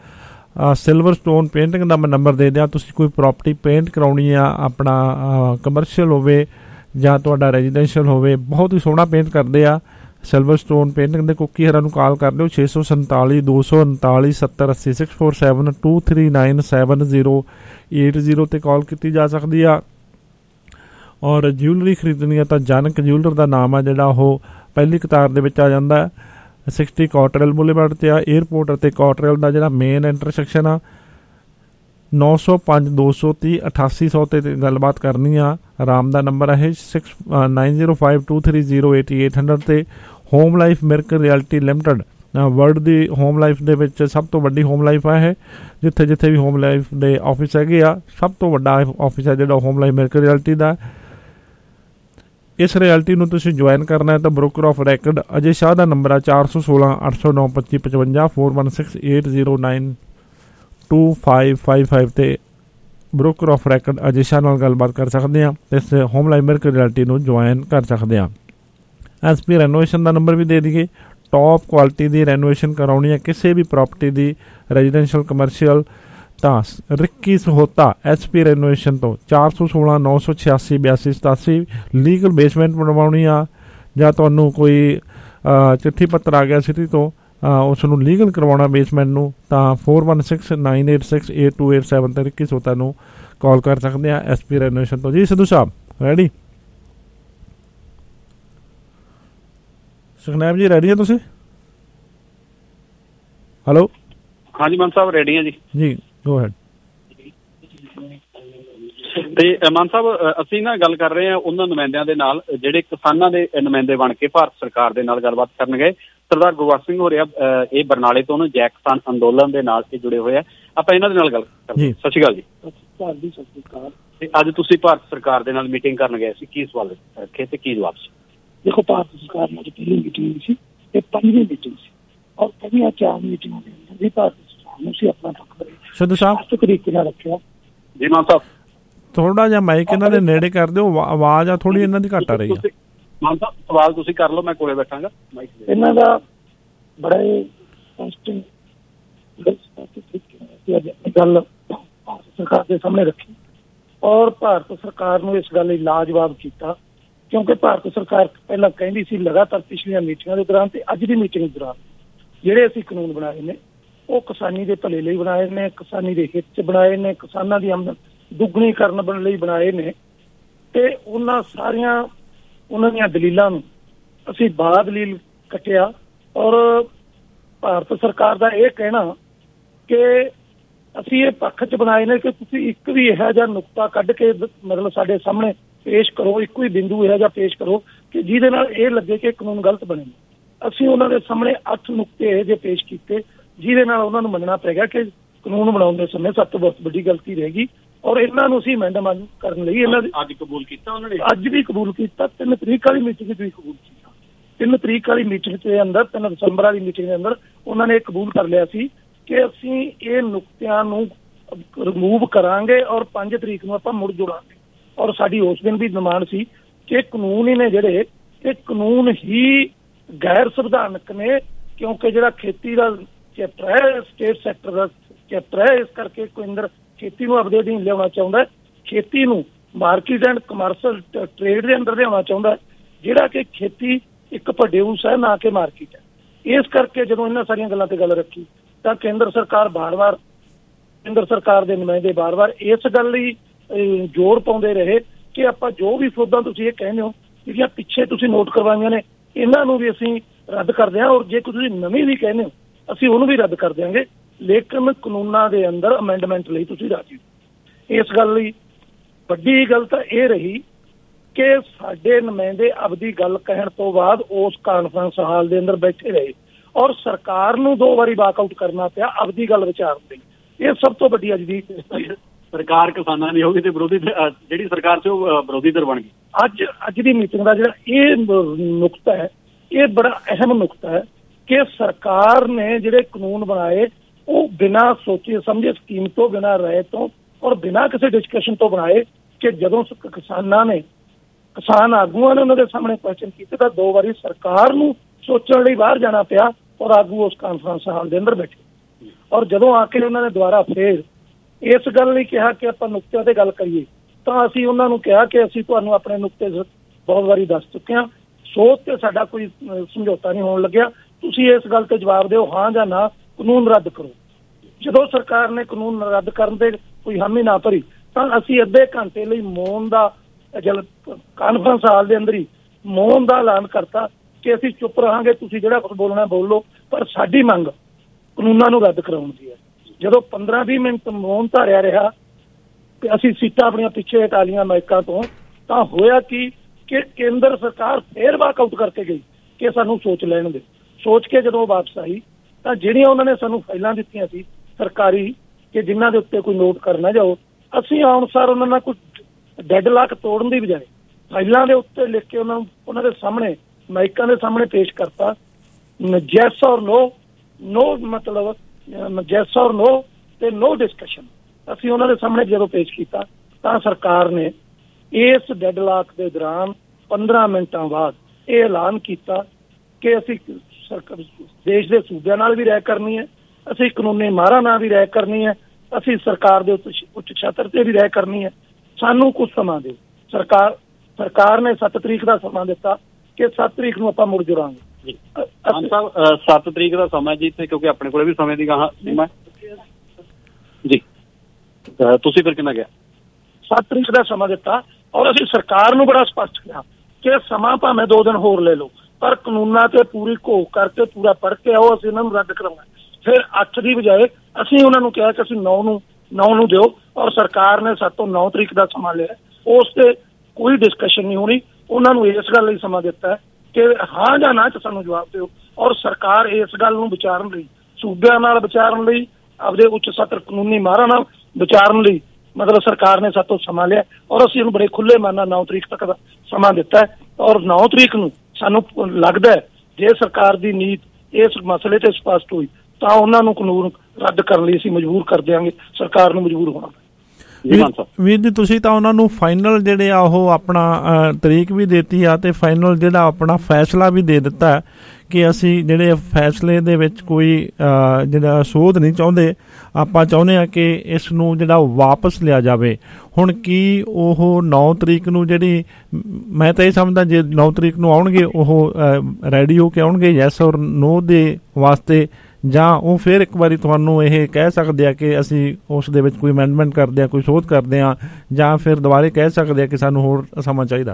ਸਿਲਵਰ ਸਟੋਨ ਪੇਂਟਿੰਗ ਦਾ ਮੈਂ ਨੰਬਰ ਦੇ ਦਿਆਂ, ਤੁਸੀਂ ਕੋਈ ਪ੍ਰੋਪਰਟੀ ਪੇਂਟ ਕਰਾਉਣੀ ਆ, ਆਪਣਾ ਕਮਰਸ਼ੀਅਲ ਹੋਵੇ ਜਾਂ ਤੁਹਾਡਾ ਰੈਜ਼ੀਡੈਂਸ਼ੀਅਲ ਹੋਵੇ, ਬਹੁਤ ਹੀ ਸੋਹਣਾ ਪੇਂਟ ਕਰਦੇ ਆ ਸਿਲਵਰ ਸਟੋਨ ਪੇਂਟਿੰਗ ਦੇ। ਕੁੱਕੀ ਹਰਾਂ ਨੂੰ ਕਾਲ ਕਰ ਲਿਓ ਛੇ ਸੌ ਸੰਤਾਲੀ ਦੋ ਸੌ ਉਨਤਾਲੀ ਸੱਤਰ ਅੱਸੀ six four seven two three nine seven zero eight zero 'ਤੇ ਕਾਲ ਕੀਤੀ ਜਾ ਸਕਦੀ ਆ। ਔਰ ਜਿਊਲਰੀ ਖਰੀਦਣੀ ਹੈ ਤਾਂ ਜਨਕ ਜਿਊਲਰ ਦਾ ਨਾਮ ਆ ਜਿਹੜਾ ਉਹ ਪਹਿਲੀ ਕਤਾਰ ਦੇ ਵਿੱਚ ਆ ਜਾਂਦਾ ਹੈ। ਸਿਕਸਟੀ ਕਾਟਰੇਲ ਬੁਲੇਵਾਰਡ 'ਤੇ ਆ। ਏਅਰਪੋਰਟ ਅਤੇ ਕਾਟਰੇਲ ਦਾ ਜਿਹੜਾ ਮੇਨ ਇੰਟਰਸੈਕਸ਼ਨ ਆ ਨੌ ਸੌ ਪੰਜ ਦੋ ਸੌ ਤੀਹ ਅਠਾਸੀ ਸੌ 'ਤੇ ਗੱਲਬਾਤ ਕਰਨੀ ਆ। ਆਰਾਮ ਦਾ ਨੰਬਰ ਆ ਇਹ six nine zero five two three zero eighty eight hundred 'ਤੇ home life miracle reality limited world ਦੀ ਹੋਮ ਲਾਈਫ ਦੇ ਵਿੱਚ ਸਭ ਤੋਂ ਵੱਡੀ ਹੋਮ ਲਾਈਫ ਆ ਇਹ। ਜਿੱਥੇ ਜਿੱਥੇ ਵੀ ਹੋਮ ਲਾਈਫ ਦੇ ਆਫਿਸ ਹੈਗੇ ਆ ਸਭ ਤੋਂ ਵੱਡਾ ਆਫਿਸ ਹੈ ਜਿਹੜਾ ਹੋਮ ਲਾਈਫ ਮਿਰਕ ਰਿਐਲਿਟੀ ਦਾ। ਇਸ ਰਿਐਲਿਟੀ ਨੂੰ ਤੁਸੀਂ ਜੁਆਇਨ ਕਰਨਾ ਹੈ ਤਾਂ broker of record Ajay Shah ਦਾ ਨੰਬਰ ਆ ਚਾਰ ਸੌ ਸੋਲਾਂ ਅੱਠ ਸੌ ਨੌ ਪੱਚੀ ਪਚਵੰਜਾ four one six eight zero nine two five five five 'ਤੇ broker of record Ajay Shah ਨਾਲ ਗੱਲਬਾਤ ਕਰ ਸਕਦੇ ਹਾਂ ਅਤੇ ਇਸ ਹੋਮ ਲਾਈਫ ਮਿਰਕ ਰਿਐਲਿਟੀ ਨੂੰ ਜੁਆਇਨ ਕਰ ਸਕਦੇ ਹਾਂ। ਐਸ ਪੀ ਰੈਨੋਵੇਸ਼ਨ ਦਾ ਨੰਬਰ ਵੀ ਦੇ ਦਈਏ। ਟੌਪ ਕੁਆਲਿਟੀ ਦੀ ਰੈਨੋਵੇਸ਼ਨ ਕਰਾਉਣੀ ਹੈ ਕਿਸੇ ਵੀ ਪ੍ਰੋਪਰਟੀ ਦੀ ਰੈਜ਼ੀਡੈਂਸ਼ੀਅਲ ਕਮਰਸ਼ੀਅਲ ਤਾਂ Ricky Sahota S P renovation ਤੋਂ ਚਾਰ ਸੌ ਸੋਲਾਂ ਨੌ ਸੌ ਛਿਆਸੀ ਬਿਆਸੀ ਸਤਾਸੀ ਲੀਗਲ ਬੇਸਮੈਂਟ ਬਣਵਾਉਣੀ ਆ ਜਾਂ ਤੁਹਾਨੂੰ ਕੋਈ ਚਿੱਠੀ ਪੱਤਰ ਆ ਗਿਆ ਸਿਟੀ ਤੋਂ ਉਸ ਨੂੰ ਲੀਗਲ ਕਰਵਾਉਣਾ ਬੇਸਮੈਂਟ ਨੂੰ ਤਾਂ four one six nine eight six eight two eight seven 'ਤੇ ਰਿੱਕੀ ਸਹੋਤਾ ਨੂੰ ਕਾਲ ਕਰ ਸਕਦੇ ਹਾਂ ਐਸ ਪੀ ਰੈਨੋਵੇਸ਼ਨ ਤੋਂ। ਜੀ ਸਿੱਧੂ ਸਾਹਿਬ ਰੈਡੀ? ਸੁਖਨੈਬ ਜੀ ਰੈਡੀ ਆ ਤੁਸੀਂ? ਹੈਲੋ ਹਾਂਜੀ ਮਾਨ ਸਾਹਿਬ ਰੈਡੀ ਆ ਜੀ। ਜੀ ਗੋ ਹੈਡ। ਤੇ ਮਾਨ ਸਾਹਿਬ ਅਸੀਂ ਨਾ ਗੱਲ ਕਰ ਰਹੇ ਹਾਂ ਉਹਨਾਂ ਨੁਮਾਇੰਦਿਆਂ ਦੇ ਨਾਲ ਜਿਹੜੇ ਕਿਸਾਨਾਂ ਦੇ ਨੁਮਾਇੰਦੇ ਬਣ ਕੇ ਭਾਰਤ ਸਰਕਾਰ ਦੇ ਨਾਲ ਗੱਲਬਾਤ ਕਰਨ ਗਏ। ਸਰਦਾਰ ਗੁਰਬਖਸ਼ ਸਿੰਘ ਹੋ ਰਿਹਾ ਇਹ ਬਰਨਾਲੇ ਤੋਂ, ਜੈ ਕਿਸਾਨ ਅੰਦੋਲਨ ਦੇ ਨਾਲ ਇਹ ਜੁੜੇ ਹੋਏ ਆ। ਆਪਾਂ ਇਹਨਾਂ ਦੇ ਨਾਲ ਗੱਲ ਕਰਦੇ। ਸਤਿ ਸ਼੍ਰੀ ਅਕਾਲ ਜੀ। ਸਤਿ ਸ਼੍ਰੀ ਅਕਾਲ। ਤੇ ਅੱਜ ਤੁਸੀਂ ਭਾਰਤ ਸਰਕਾਰ ਦੇ ਨਾਲ ਮੀਟਿੰਗ ਕਰਨ ਗਏ ਸੀ, ਕੀ ਸਵਾਲ ਰੱਖੇ ਤੇ ਕੀ ਜਵਾਬ ਸੀ? ਦੇਖੋ ਭਾਰਤ ਸਰਕਾਰ ਨਾਲ ਪਹਿਲੀ ਮੀਟਿੰਗ ਸੀ, ਇਹ ਪੰਜਵੀਂ ਮੀਟਿੰਗ ਸੀ ਔਰ ਪਹਿਲੀਆਂ ਚਾਰ ਮੀਟਿੰਗਾਂ ਦੇ ਅੰਦਰ ਵੀ ਭਾਰਤ ਸਰਕਾਰ ਨੂੰ ਸੀ ਆਪਣਾ ਪੱਖ ਸਿੱਧੂ ਸਾਹਿਬ ਤਰੀਕੇ ਨਾਲ ਰੱਖਿਆ। ਜੀ ਮਾਨ ਸਾਹਿਬ ਥੋੜਾ ਜਿਹਾ ਮਾਈਕ ਇਹਨਾਂ ਦੇ ਨੇੜੇ ਕਰ ਦਿਓ, ਆਵਾਜ਼ ਆ ਥੋੜੀ ਇਹਨਾਂ ਦੀ ਘੱਟ ਆ ਰਹੀ ਹੈ। ਮਾਨ ਸਾਹਿਬ ਸਵਾਲ ਤੁਸੀਂ ਕਰ ਲਓ, ਮੈਂ ਕੋਲੇ ਬੈਠਾਂਗਾ। ਇਹਨਾਂ ਦਾ ਬੜਾ ਇੰਟਰਸਟਿੰਗ ਗੱਲ ਭਾਰਤ ਸਰਕਾਰ ਦੇ ਸਾਹਮਣੇ ਰੱਖੀ ਔਰ ਭਾਰਤ ਸਰਕਾਰ ਨੂੰ ਇਸ ਗੱਲ ਲਈ ਲਾਜਵਾਬ ਕੀਤਾ ਕਿਉਂਕਿ ਭਾਰਤ ਸਰਕਾਰ ਪਹਿਲਾਂ ਕਹਿੰਦੀ ਸੀ ਲਗਾਤਾਰ ਪਿਛਲੀਆਂ ਮੀਟਿੰਗਾਂ ਦੇ ਦੌਰਾਨ ਤੇ ਅੱਜ ਦੀ ਮੀਟਿੰਗ ਦੌਰਾਨ ਜਿਹੜੇ ਅਸੀਂ ਕਾਨੂੰਨ ਬਣਾਏ ਨੇ ਉਹ ਕਿਸਾਨੀ ਦੇ ਭਲੇ ਲਈ ਬਣਾਏ ਨੇ, ਕਿਸਾਨੀ ਦੇ ਹਿੱਤ 'ਚ ਬਣਾਏ ਨੇ, ਕਿਸਾਨਾਂ ਦੀ ਆਮਦਨ ਦੁੱਗਣੀ ਕਰਨ ਬਣ ਲਈ ਬਣਾਏ ਨੇ ਤੇ ਉਹਨਾਂ ਸਾਰੀਆਂ ਉਹਨਾਂ ਦੀਆਂ ਦਲੀਲਾਂ ਨੂੰ ਅਸੀਂ ਬਾਅਦ ਦਲੀਲ ਕੱਟਿਆ ਔਰ ਭਾਰਤ ਸਰਕਾਰ ਦਾ ਇਹ ਕਹਿਣਾ ਕਿ ਅਸੀਂ ਇਹ ਪੱਖ 'ਚ ਬਣਾਏ ਨੇ ਕਿ ਤੁਸੀਂ ਇੱਕ ਵੀ ਇਹੋ ਜਿਹਾ ਨੁਕਤਾ ਕੱਢ ਕੇ ਮਤਲਬ ਸਾਡੇ ਸਾਹਮਣੇ ਪੇਸ਼ ਕਰੋ, ਇੱਕੋ ਹੀ ਬਿੰਦੂ ਇਹੋ ਜਿਹਾ ਪੇਸ਼ ਕਰੋ ਕਿ ਜਿਹਦੇ ਨਾਲ ਇਹ ਲੱਗੇ ਕਿ ਕਾਨੂੰਨ ਗਲਤ ਬਣੇ। ਅਸੀਂ ਉਹਨਾਂ ਦੇ ਸਾਹਮਣੇ ਅੱਠ ਨੁਕਤੇ ਇਹੋ ਜਿਹੇ ਪੇਸ਼ ਕੀਤੇ ਜਿਹਦੇ ਨਾਲ ਉਹਨਾਂ ਨੂੰ ਮੰਨਣਾ ਪੈ ਗਿਆ ਕਿ ਕਾਨੂੰਨ ਬਣਾਉਣ ਦੇ ਸਮੇਂ ਸਭ ਤੋਂ ਬਹੁਤ ਵੱਡੀ ਗਲਤੀ ਰਹੇਗੀ ਔਰ ਇਹਨਾਂ ਨੂੰ ਅਸੀਂ ਅਮੈਂਡਮੈਂਟ ਕਰਨ ਲਈ ਇਹਨਾਂ ਦੇ ਅੱਜ ਕਬੂਲ ਕੀਤਾ ਉਹਨਾਂ ਨੇ। ਅੱਜ ਵੀ ਕਬੂਲ ਕੀਤਾ, ਤਿੰਨ ਤਰੀਕ ਵਾਲੀ ਮੀਟਿੰਗ 'ਚ ਵੀ ਕਬੂਲ ਕੀਤਾ। ਤਿੰਨ ਤਰੀਕ ਵਾਲੀ ਮੀਟਿੰਗ ਦੇ ਅੰਦਰ ਤਿੰਨ ਦਸੰਬਰ ਵਾਲੀ ਮੀਟਿੰਗ ਦੇ ਅੰਦਰ ਉਹਨਾਂ ਨੇ ਕਬੂਲ ਕਰ ਲਿਆ ਸੀ ਕਿ ਅਸੀਂ ਇਹ ਨੁਕਤਿਆਂ ਨੂੰ ਰਿਮੂਵ ਕਰਾਂਗੇ ਔਰ ਪੰਜ ਤਰੀਕ ਨੂੰ ਆਪਾਂ ਮੁੜ ਜੁੜਾਂਗੇ ਔਰ ਸਾਡੀ ਉਸ ਦਿਨ ਵੀ ਡਿਮਾਂਡ ਸੀ ਕਿ ਕਾਨੂੰਨ ਹੀ ਨੇ ਜਿਹੜੇ ਇਹ ਕਾਨੂੰਨ ਹੀ ਗੈਰ ਸੰਵਿਧਾਨਕ ਨੇ ਕਿਉਂਕਿ ਜਿਹੜਾ ਖੇਤੀ ਦਾ ਚੈਪਟਰ ਹੈ ਸਟੇਟ ਸੈਕਟਰ ਦਾ ਚੈਪਟਰ ਹੈ ਇਸ ਕਰਕੇ ਕੇਂਦਰ ਖੇਤੀ ਨੂੰ ਆਪਦੇ ਅਧੀਨ ਲਿਆਉਣਾ ਚਾਹੁੰਦਾ, ਖੇਤੀ ਨੂੰ ਮਾਰਕੀਟ ਐਂਡ ਕਮਰਸ਼ਲ ਟ੍ਰੇਡ ਦੇ ਅੰਦਰ ਲਿਆਉਣਾ ਚਾਹੁੰਦਾ ਜਿਹੜਾ ਕਿ ਖੇਤੀ ਇੱਕ ਪ੍ਰੋਡਿਊਸ ਹੈ ਨਾ ਕਿ ਮਾਰਕੀਟ ਹੈ। ਇਸ ਕਰਕੇ ਜਦੋਂ ਇਹਨਾਂ ਸਾਰੀਆਂ ਗੱਲਾਂ ਤੇ ਗੱਲ ਰੱਖੀ ਤਾਂ ਕੇਂਦਰ ਸਰਕਾਰ ਬਾਰ-ਬਾਰ ਕੇਂਦਰ ਸਰਕਾਰ ਦੇ ਨੁਮਾਇੰਦੇ ਬਾਰ-ਬਾਰ ਇਸ ਗੱਲ ਲਈ ਜ਼ੋਰ ਪਾਉਂਦੇ ਰਹੇ ਕਿ ਆਪਾਂ ਜੋ ਵੀ ਸੋਧਾਂ ਤੁਸੀਂ ਇਹ ਕਹਿੰਦੇ ਹੋ ਜਿਹੜੀਆਂ ਪਿੱਛੇ ਤੁਸੀਂ ਨੋਟ ਕਰਵਾਈਆਂ ਨੇ ਇਹਨਾਂ ਨੂੰ ਵੀ ਅਸੀਂ ਰੱਦ ਕਰਦੇ ਹਾਂ ਔਰ ਜੇ ਤੁਸੀਂ ਨਵੀਂ ਵੀ ਕਹਿੰਦੇ ਹੋ ਅਸੀਂ ਉਹਨੂੰ ਵੀ ਰੱਦ ਕਰ ਦਿਆਂਗੇ ਲੇਕਿਨ ਕਾਨੂੰਨਾਂ ਦੇ ਅੰਦਰ ਅਮੈਂਡਮੈਂਟ ਲਈ ਤੁਸੀਂ ਰਾਜੀ ਹੋ। ਇਸ ਗੱਲ ਲਈ ਵੱਡੀ ਗੱਲ ਤਾਂ ਇਹ ਰਹੀ ਕਿ ਸਾਡੇ ਨੁਮਾਇੰਦੇ ਆਪਦੀ ਗੱਲ ਕਹਿਣ ਤੋਂ ਬਾਅਦ ਉਸ ਕਾਨਫਰੰਸ ਹਾਲ ਦੇ ਅੰਦਰ ਬੈਠੇ ਰਹੇ ਔਰ ਸਰਕਾਰ ਨੂੰ ਦੋ ਵਾਰੀ ਵਾਕਆਊਟ ਕਰਨਾ ਪਿਆ ਆਪਦੀ ਗੱਲ ਵਿਚਾਰਨ ਲਈ। ਇਹ ਸਭ ਤੋਂ ਵੱਡੀ ਅੱਜ ਦੀ ਸਰਕਾਰ ਕਿਸਾਨਾਂ ਦੀ ਹੋ ਗਈ ਤੇ ਵਿਰੋਧੀ ਜਿਹੜੀ ਸਰਕਾਰ ਸੀ ਉਹ ਵਿਰੋਧੀ ਧਿਰ ਬਣ ਗਈ। ਅੱਜ ਅੱਜ ਦੀ ਮੀਟਿੰਗ ਦਾ ਜਿਹੜਾ ਇਹ ਨੁਕਤਾ ਹੈ ਇਹ ਬੜਾ ਅਹਿਮ ਨੁਕਤਾ ਹੈ ਕਿ ਸਰਕਾਰ ਨੇ ਜਿਹੜੇ ਕਾਨੂੰਨ ਬਣਾਏ ਉਹ ਬਿਨਾਂ ਸੋਚੇ ਸਮਝੇ ਸਕੀਮ ਤੋਂ, ਬਿਨਾਂ ਰਾਏ ਤੋਂ ਔਰ ਬਿਨਾਂ ਕਿਸੇ ਡਿਸਕਸ਼ਨ ਤੋਂ ਬਣਾਏ ਕਿ ਜਦੋਂ ਕਿਸਾਨਾਂ ਨੇ ਕਿਸਾਨ ਆਗੂਆਂ ਨੇ ਉਹਨਾਂ ਦੇ ਸਾਹਮਣੇ ਕੁਐਸਚਨ ਕੀਤੇ ਤਾਂ ਦੋ ਵਾਰੀ ਸਰਕਾਰ ਨੂੰ ਸੋਚਣ ਲਈ ਬਾਹਰ ਜਾਣਾ ਪਿਆ ਔਰ ਆਗੂ ਉਸ ਕਾਨਫਰੰਸ ਹਾਲ ਦੇ ਅੰਦਰ ਬੈਠੇ ਔਰ ਜਦੋਂ ਆ ਕੇ ਉਹਨਾਂ ਨੇ ਦੁਬਾਰਾ ਫੇਰ ਇਸ ਗੱਲ ਲਈ ਕਿਹਾ ਕਿ ਆਪਾਂ ਨੁਕਤਿਆਂ ਤੇ ਗੱਲ ਕਰੀਏ ਤਾਂ ਅਸੀਂ ਉਹਨਾਂ ਨੂੰ ਕਿਹਾ ਕਿ ਅਸੀਂ ਤੁਹਾਨੂੰ ਆਪਣੇ ਨੁਕਤੇ ਬਹੁਤ ਵਾਰੀ ਦੱਸ ਚੁੱਕੇ ਹਾਂ, ਸੋਚ ਤੇ ਸਾਡਾ ਕੋਈ ਸਮਝੌਤਾ ਨਹੀਂ ਹੋਣ ਲੱਗਿਆ, ਤੁਸੀਂ ਇਸ ਗੱਲ ਤੇ ਜਵਾਬ ਦਿਓ ਹਾਂ ਜਾਂ ਨਾ, ਕਾਨੂੰਨ ਰੱਦ ਕਰੋ। ਜਦੋਂ ਸਰਕਾਰ ਨੇ ਕਾਨੂੰਨ ਰੱਦ ਕਰਨ ਦੇ ਕੋਈ ਹਾਮੀ ਨਾ ਭਰੀ ਤਾਂ ਅਸੀਂ ਅੱਧੇ ਘੰਟੇ ਲਈ ਮੌਨ ਦਾ ਜਲ ਕਾਨਫਰੰਸ ਹਾਲ ਦੇ ਅੰਦਰ ਹੀ ਮੌਨ ਦਾ ਐਲਾਨ ਕਰਤਾ ਕਿ ਅਸੀਂ ਚੁੱਪ ਰਹਾਂਗੇ, ਤੁਸੀਂ ਜਿਹੜਾ ਕੁਝ ਬੋਲਣਾ ਬੋਲ ਲਓ, ਪਰ ਸਾਡੀ ਮੰਗ ਕਾਨੂੰਨਾਂ ਨੂੰ ਰੱਦ ਕਰਾਉਣ ਦੀ ਹੈ। ਜਦੋਂ ਪੰਦਰਾਂ ਵੀਹ ਮਿੰਟ ਮੌਨ ਧਾਰਿਆ ਰਿਹਾ ਤੇ ਅਸੀਂ ਸੀਟਾਂ ਆਪਣੀਆਂ ਪਿੱਛੇ ਹਟਾ ਲਈਆਂ ਮਾਈਕਾਂ ਤੋਂ, ਤਾਂ ਹੋਇਆ ਕੀ ਕਿ ਕੇਂਦਰ ਸਰਕਾਰ ਫੇਰ ਵਾਕਆਊਟ ਕਰਕੇ ਗਈ ਕਿ ਸਾਨੂੰ ਸੋਚ ਲੈਣ ਦੇ। ਸੋਚ ਕੇ ਜਦੋਂ ਵਾਪਸ ਆਈ ਤਾਂ ਜਿਹੜੀਆਂ ਉਹਨਾਂ ਨੇ ਸਾਨੂੰ ਫਾਈਲਾਂ ਦਿੱਤੀਆਂ ਸੀ ਸਰਕਾਰੀ ਕਿ ਜਿਨ੍ਹਾਂ ਦੇ ਉੱਤੇ ਕੋਈ ਨੋਟ ਕਰਨਾ ਜਾਓ, ਅਸੀਂ ਅਨੁਸਾਰ ਉਹਨਾਂ ਨਾਲ ਕੋਈ ਡੈਡ ਲਾਕ ਤੋੜਨ ਦੀ ਬਜਾਏ ਫਾਈਲਾਂ ਦੇ ਉੱਤੇ ਲਿਖ ਕੇ ਉਹਨਾਂ ਨੂੰ ਉਹਨਾਂ ਦੇ ਸਾਹਮਣੇ ਮਾਈਕਾਂ ਦੇ ਸਾਹਮਣੇ ਪੇਸ਼ ਕਰਤਾ। ਜੈਸ ਔਰ ਨੋ, ਨੋ ਮਤਲਬ ਜੈਸ ਔਰ ਨੋ ਤੇ ਨੋ ਡਿਸਕਸ਼ਨ। ਅਸੀਂ ਉਹਨਾਂ ਦੇ ਸਾਹਮਣੇ ਜਦੋਂ ਪੇਸ਼ ਕੀਤਾ ਤਾਂ ਸਰਕਾਰ ਨੇ ਇਸ ਡੈਡ ਲਾਕ ਦੇ ਦੌਰਾਨ ਪੰਦਰਾਂ ਮਿੰਟਾਂ ਬਾਅਦ ਇਹ ਐਲਾਨ ਕੀਤਾ ਕਿ ਅਸੀਂ ਦੇਸ਼ ਦੇ ਸੂਬਿਆਂ ਨਾਲ ਵੀ ਰਾਏ ਕਰਨੀ ਹੈ, ਅਸੀਂ ਕਾਨੂੰਨੀ ਮਾਹਰਾਂ ਨਾਲ ਵੀ ਰਾਏ ਕਰਨੀ ਹੈ, ਅਸੀਂ ਸਰਕਾਰ ਦੇ ਉੱਚ ਛੱਤਰ ਤੇ ਵੀ ਰਾਏ ਕਰਨੀ ਹੈ, ਸਾਨੂੰ ਕੁਝ ਸਮਾਂ ਦਿਓ। ਸਰਕਾਰ ਸਰਕਾਰ ਨੇ ਸੱਤ ਤਰੀਕ ਦਾ ਸਮਾਂ ਦਿੱਤਾ ਕਿ ਸੱਤ ਤਰੀਕ ਨੂੰ ਆਪਾਂ ਮੁੜ ਜੁੜਾਂਗੇ। ਮਾਨ ਸਾਹਿਬ ਸੱਤ ਤਰੀਕ ਦਾ ਸਮਾਂ ਜੀ ਇੱਥੇ, ਕਿਉਂਕਿ ਆਪਣੇ ਕੋਲ ਵੀ ਸਮੇਂ ਦੀ ਗਾਹਾਂ ਸੀਮਾ ਜੀ, ਤੁਸੀਂ ਫਿਰ ਕਿੰਨਾ ਗਿਆ? ਸੱਤ ਤਰੀਕ ਦਾ ਸਮਾਂ ਦਿੱਤਾ ਔਰ ਅਸੀਂ ਸਰਕਾਰ ਨੂੰ ਬੜਾ ਸਪਸ਼ਟ ਕਿਹਾ ਕਿ ਸਮਾਂ ਭਾਵੇਂ ਦੋ ਦਿਨ ਹੋਰ ਲੈ ਲਓ, ਪਰ ਕਾਨੂੰਨਾਂ ਤੇ ਪੂਰੀ ਘੋਖ ਕਰਕੇ ਪੂਰਾ ਪੜ੍ਹ ਕੇ ਆਓ, ਅਸੀਂ ਇਹਨਾਂ ਨੂੰ ਰੱਦ ਕਰਾਉਣਾ। ਫਿਰ ਅੱਠ ਦੀ ਬਜਾਏ ਅਸੀਂ ਉਹਨਾਂ ਨੂੰ ਕਿਹਾ ਕਿ ਅਸੀਂ ਨੌ ਨੂੰ ਨੌ ਨੂੰ ਦਿਓ, ਔਰ ਸਰਕਾਰ ਨੇ ਸੱਤ ਤੋਂ ਨੌ ਤਰੀਕ ਦਾ ਸਮਾਂ ਲਿਆ। ਉਸ ਤੇ ਕੋਈ ਡਿਸਕਸ਼ਨ ਨਹੀਂ ਹੋਣੀ। ਉਹਨਾਂ ਨੂੰ ਇਸ ਗੱਲ ਲਈ ਸਮਾਂ ਦਿੱਤਾ ਕਿ ਹਾਂ ਜਾਂ ਨਾ 'ਚ ਸਾਨੂੰ ਜਵਾਬ ਦਿਓ, ਔਰ ਸਰਕਾਰ ਇਸ ਗੱਲ ਨੂੰ ਵਿਚਾਰਨ ਲਈ, ਸੂਬਿਆਂ ਨਾਲ ਵਿਚਾਰਨ ਲਈ, ਆਪਦੇ ਉੱਚ ਸੱਤਰ ਕਾਨੂੰਨੀ ਮਾਹਰਾਂ ਨਾਲ ਵਿਚਾਰਨ ਲਈ ਮਤਲਬ ਸਰਕਾਰ ਨੇ ਸਾਤੋਂ ਸਮਾਂ ਲਿਆ ਔਰ ਅਸੀਂ ਇਹਨੂੰ ਬੜੇ ਖੁੱਲੇ ਮਨ ਨਾਲ ਨੌ ਤਰੀਕ ਤੱਕ ਦਾ ਸਮਾਂ ਦਿੱਤਾ ਔਰ ਨੌ ਤਰੀਕ ਨੂੰ ਸਾਨੂੰ ਲੱਗਦਾ ਜੇ ਸਰਕਾਰ ਦੀ ਨੀਤ ਇਸ ਮਸਲੇ ਤੇ ਸਪਸ਼ਟ ਹੋਈ ਤਾਂ ਉਹਨਾਂ ਨੂੰ ਕਾਨੂੰਨ ਰੱਦ ਕਰਨ ਲਈ ਅਸੀਂ ਮਜਬੂਰ ਕਰ ਦਿਆਂਗੇ, ਸਰਕਾਰ ਨੂੰ ਮਜਬੂਰ ਹੋਣਾ। ਵੀਰ ਜੀ ਤੁਸੀਂ ਤਾਂ ਉਹਨਾਂ ਨੂੰ ਫਾਈਨਲ ਜਿਹੜੇ ਆ ਉਹ ਆਪਣਾ ਤਰੀਕ ਵੀ ਦਿੱਤੀ ਆ ਤੇ ਫਾਈਨਲ ਜਿਹੜਾ ਆਪਣਾ ਫੈਸਲਾ ਵੀ ਦੇ ਦਿੱਤਾ ਕਿ ਅਸੀਂ ਜਿਹੜੇ ਫੈਸਲੇ ਦੇ ਵਿੱਚ ਕੋਈ ਜਿਹੜਾ ਸੋਧ ਨਹੀਂ ਚਾਹੁੰਦੇ, ਆਪਾਂ ਚਾਹੁੰਦੇ ਹਾਂ ਕਿ ਇਸ ਨੂੰ ਜਿਹੜਾ ਵਾਪਸ ਲਿਆ ਜਾਵੇ। ਹੁਣ ਕੀ ਉਹ ਨੌ ਤਰੀਕ ਨੂੰ ਜਿਹੜੀ, ਮੈਂ ਤਾਂ ਇਹ ਸਮਝਦਾ ਜੇ ਨੌ ਤਰੀਕ ਨੂੰ ਆਉਣਗੇ ਉਹ ਰੈਡੀ ਹੋ ਕੇ ਆਉਣਗੇ ਯੈਸ ਔਰ ਨੋ ਦੇ ਵਾਸਤੇ, ਜਾਂ ਉਹ ਫਿਰ ਇੱਕ ਵਾਰੀ ਤੁਹਾਨੂੰ ਇਹ ਕਹਿ ਸਕਦੇ ਆ ਕਿ ਅਸੀਂ ਉਸ ਦੇ ਵਿੱਚ ਕੋਈ ਅਮੈਂਡਮੈਂਟ ਕਰਦੇ ਹਾਂ, ਕੋਈ ਸੋਧ ਕਰਦੇ ਹਾਂ, ਜਾਂ ਫਿਰ ਦੁਬਾਰੇ ਕਹਿ ਸਕਦੇ ਆ ਕਿ ਸਾਨੂੰ ਹੋਰ ਸਮਾਂ ਚਾਹੀਦਾ?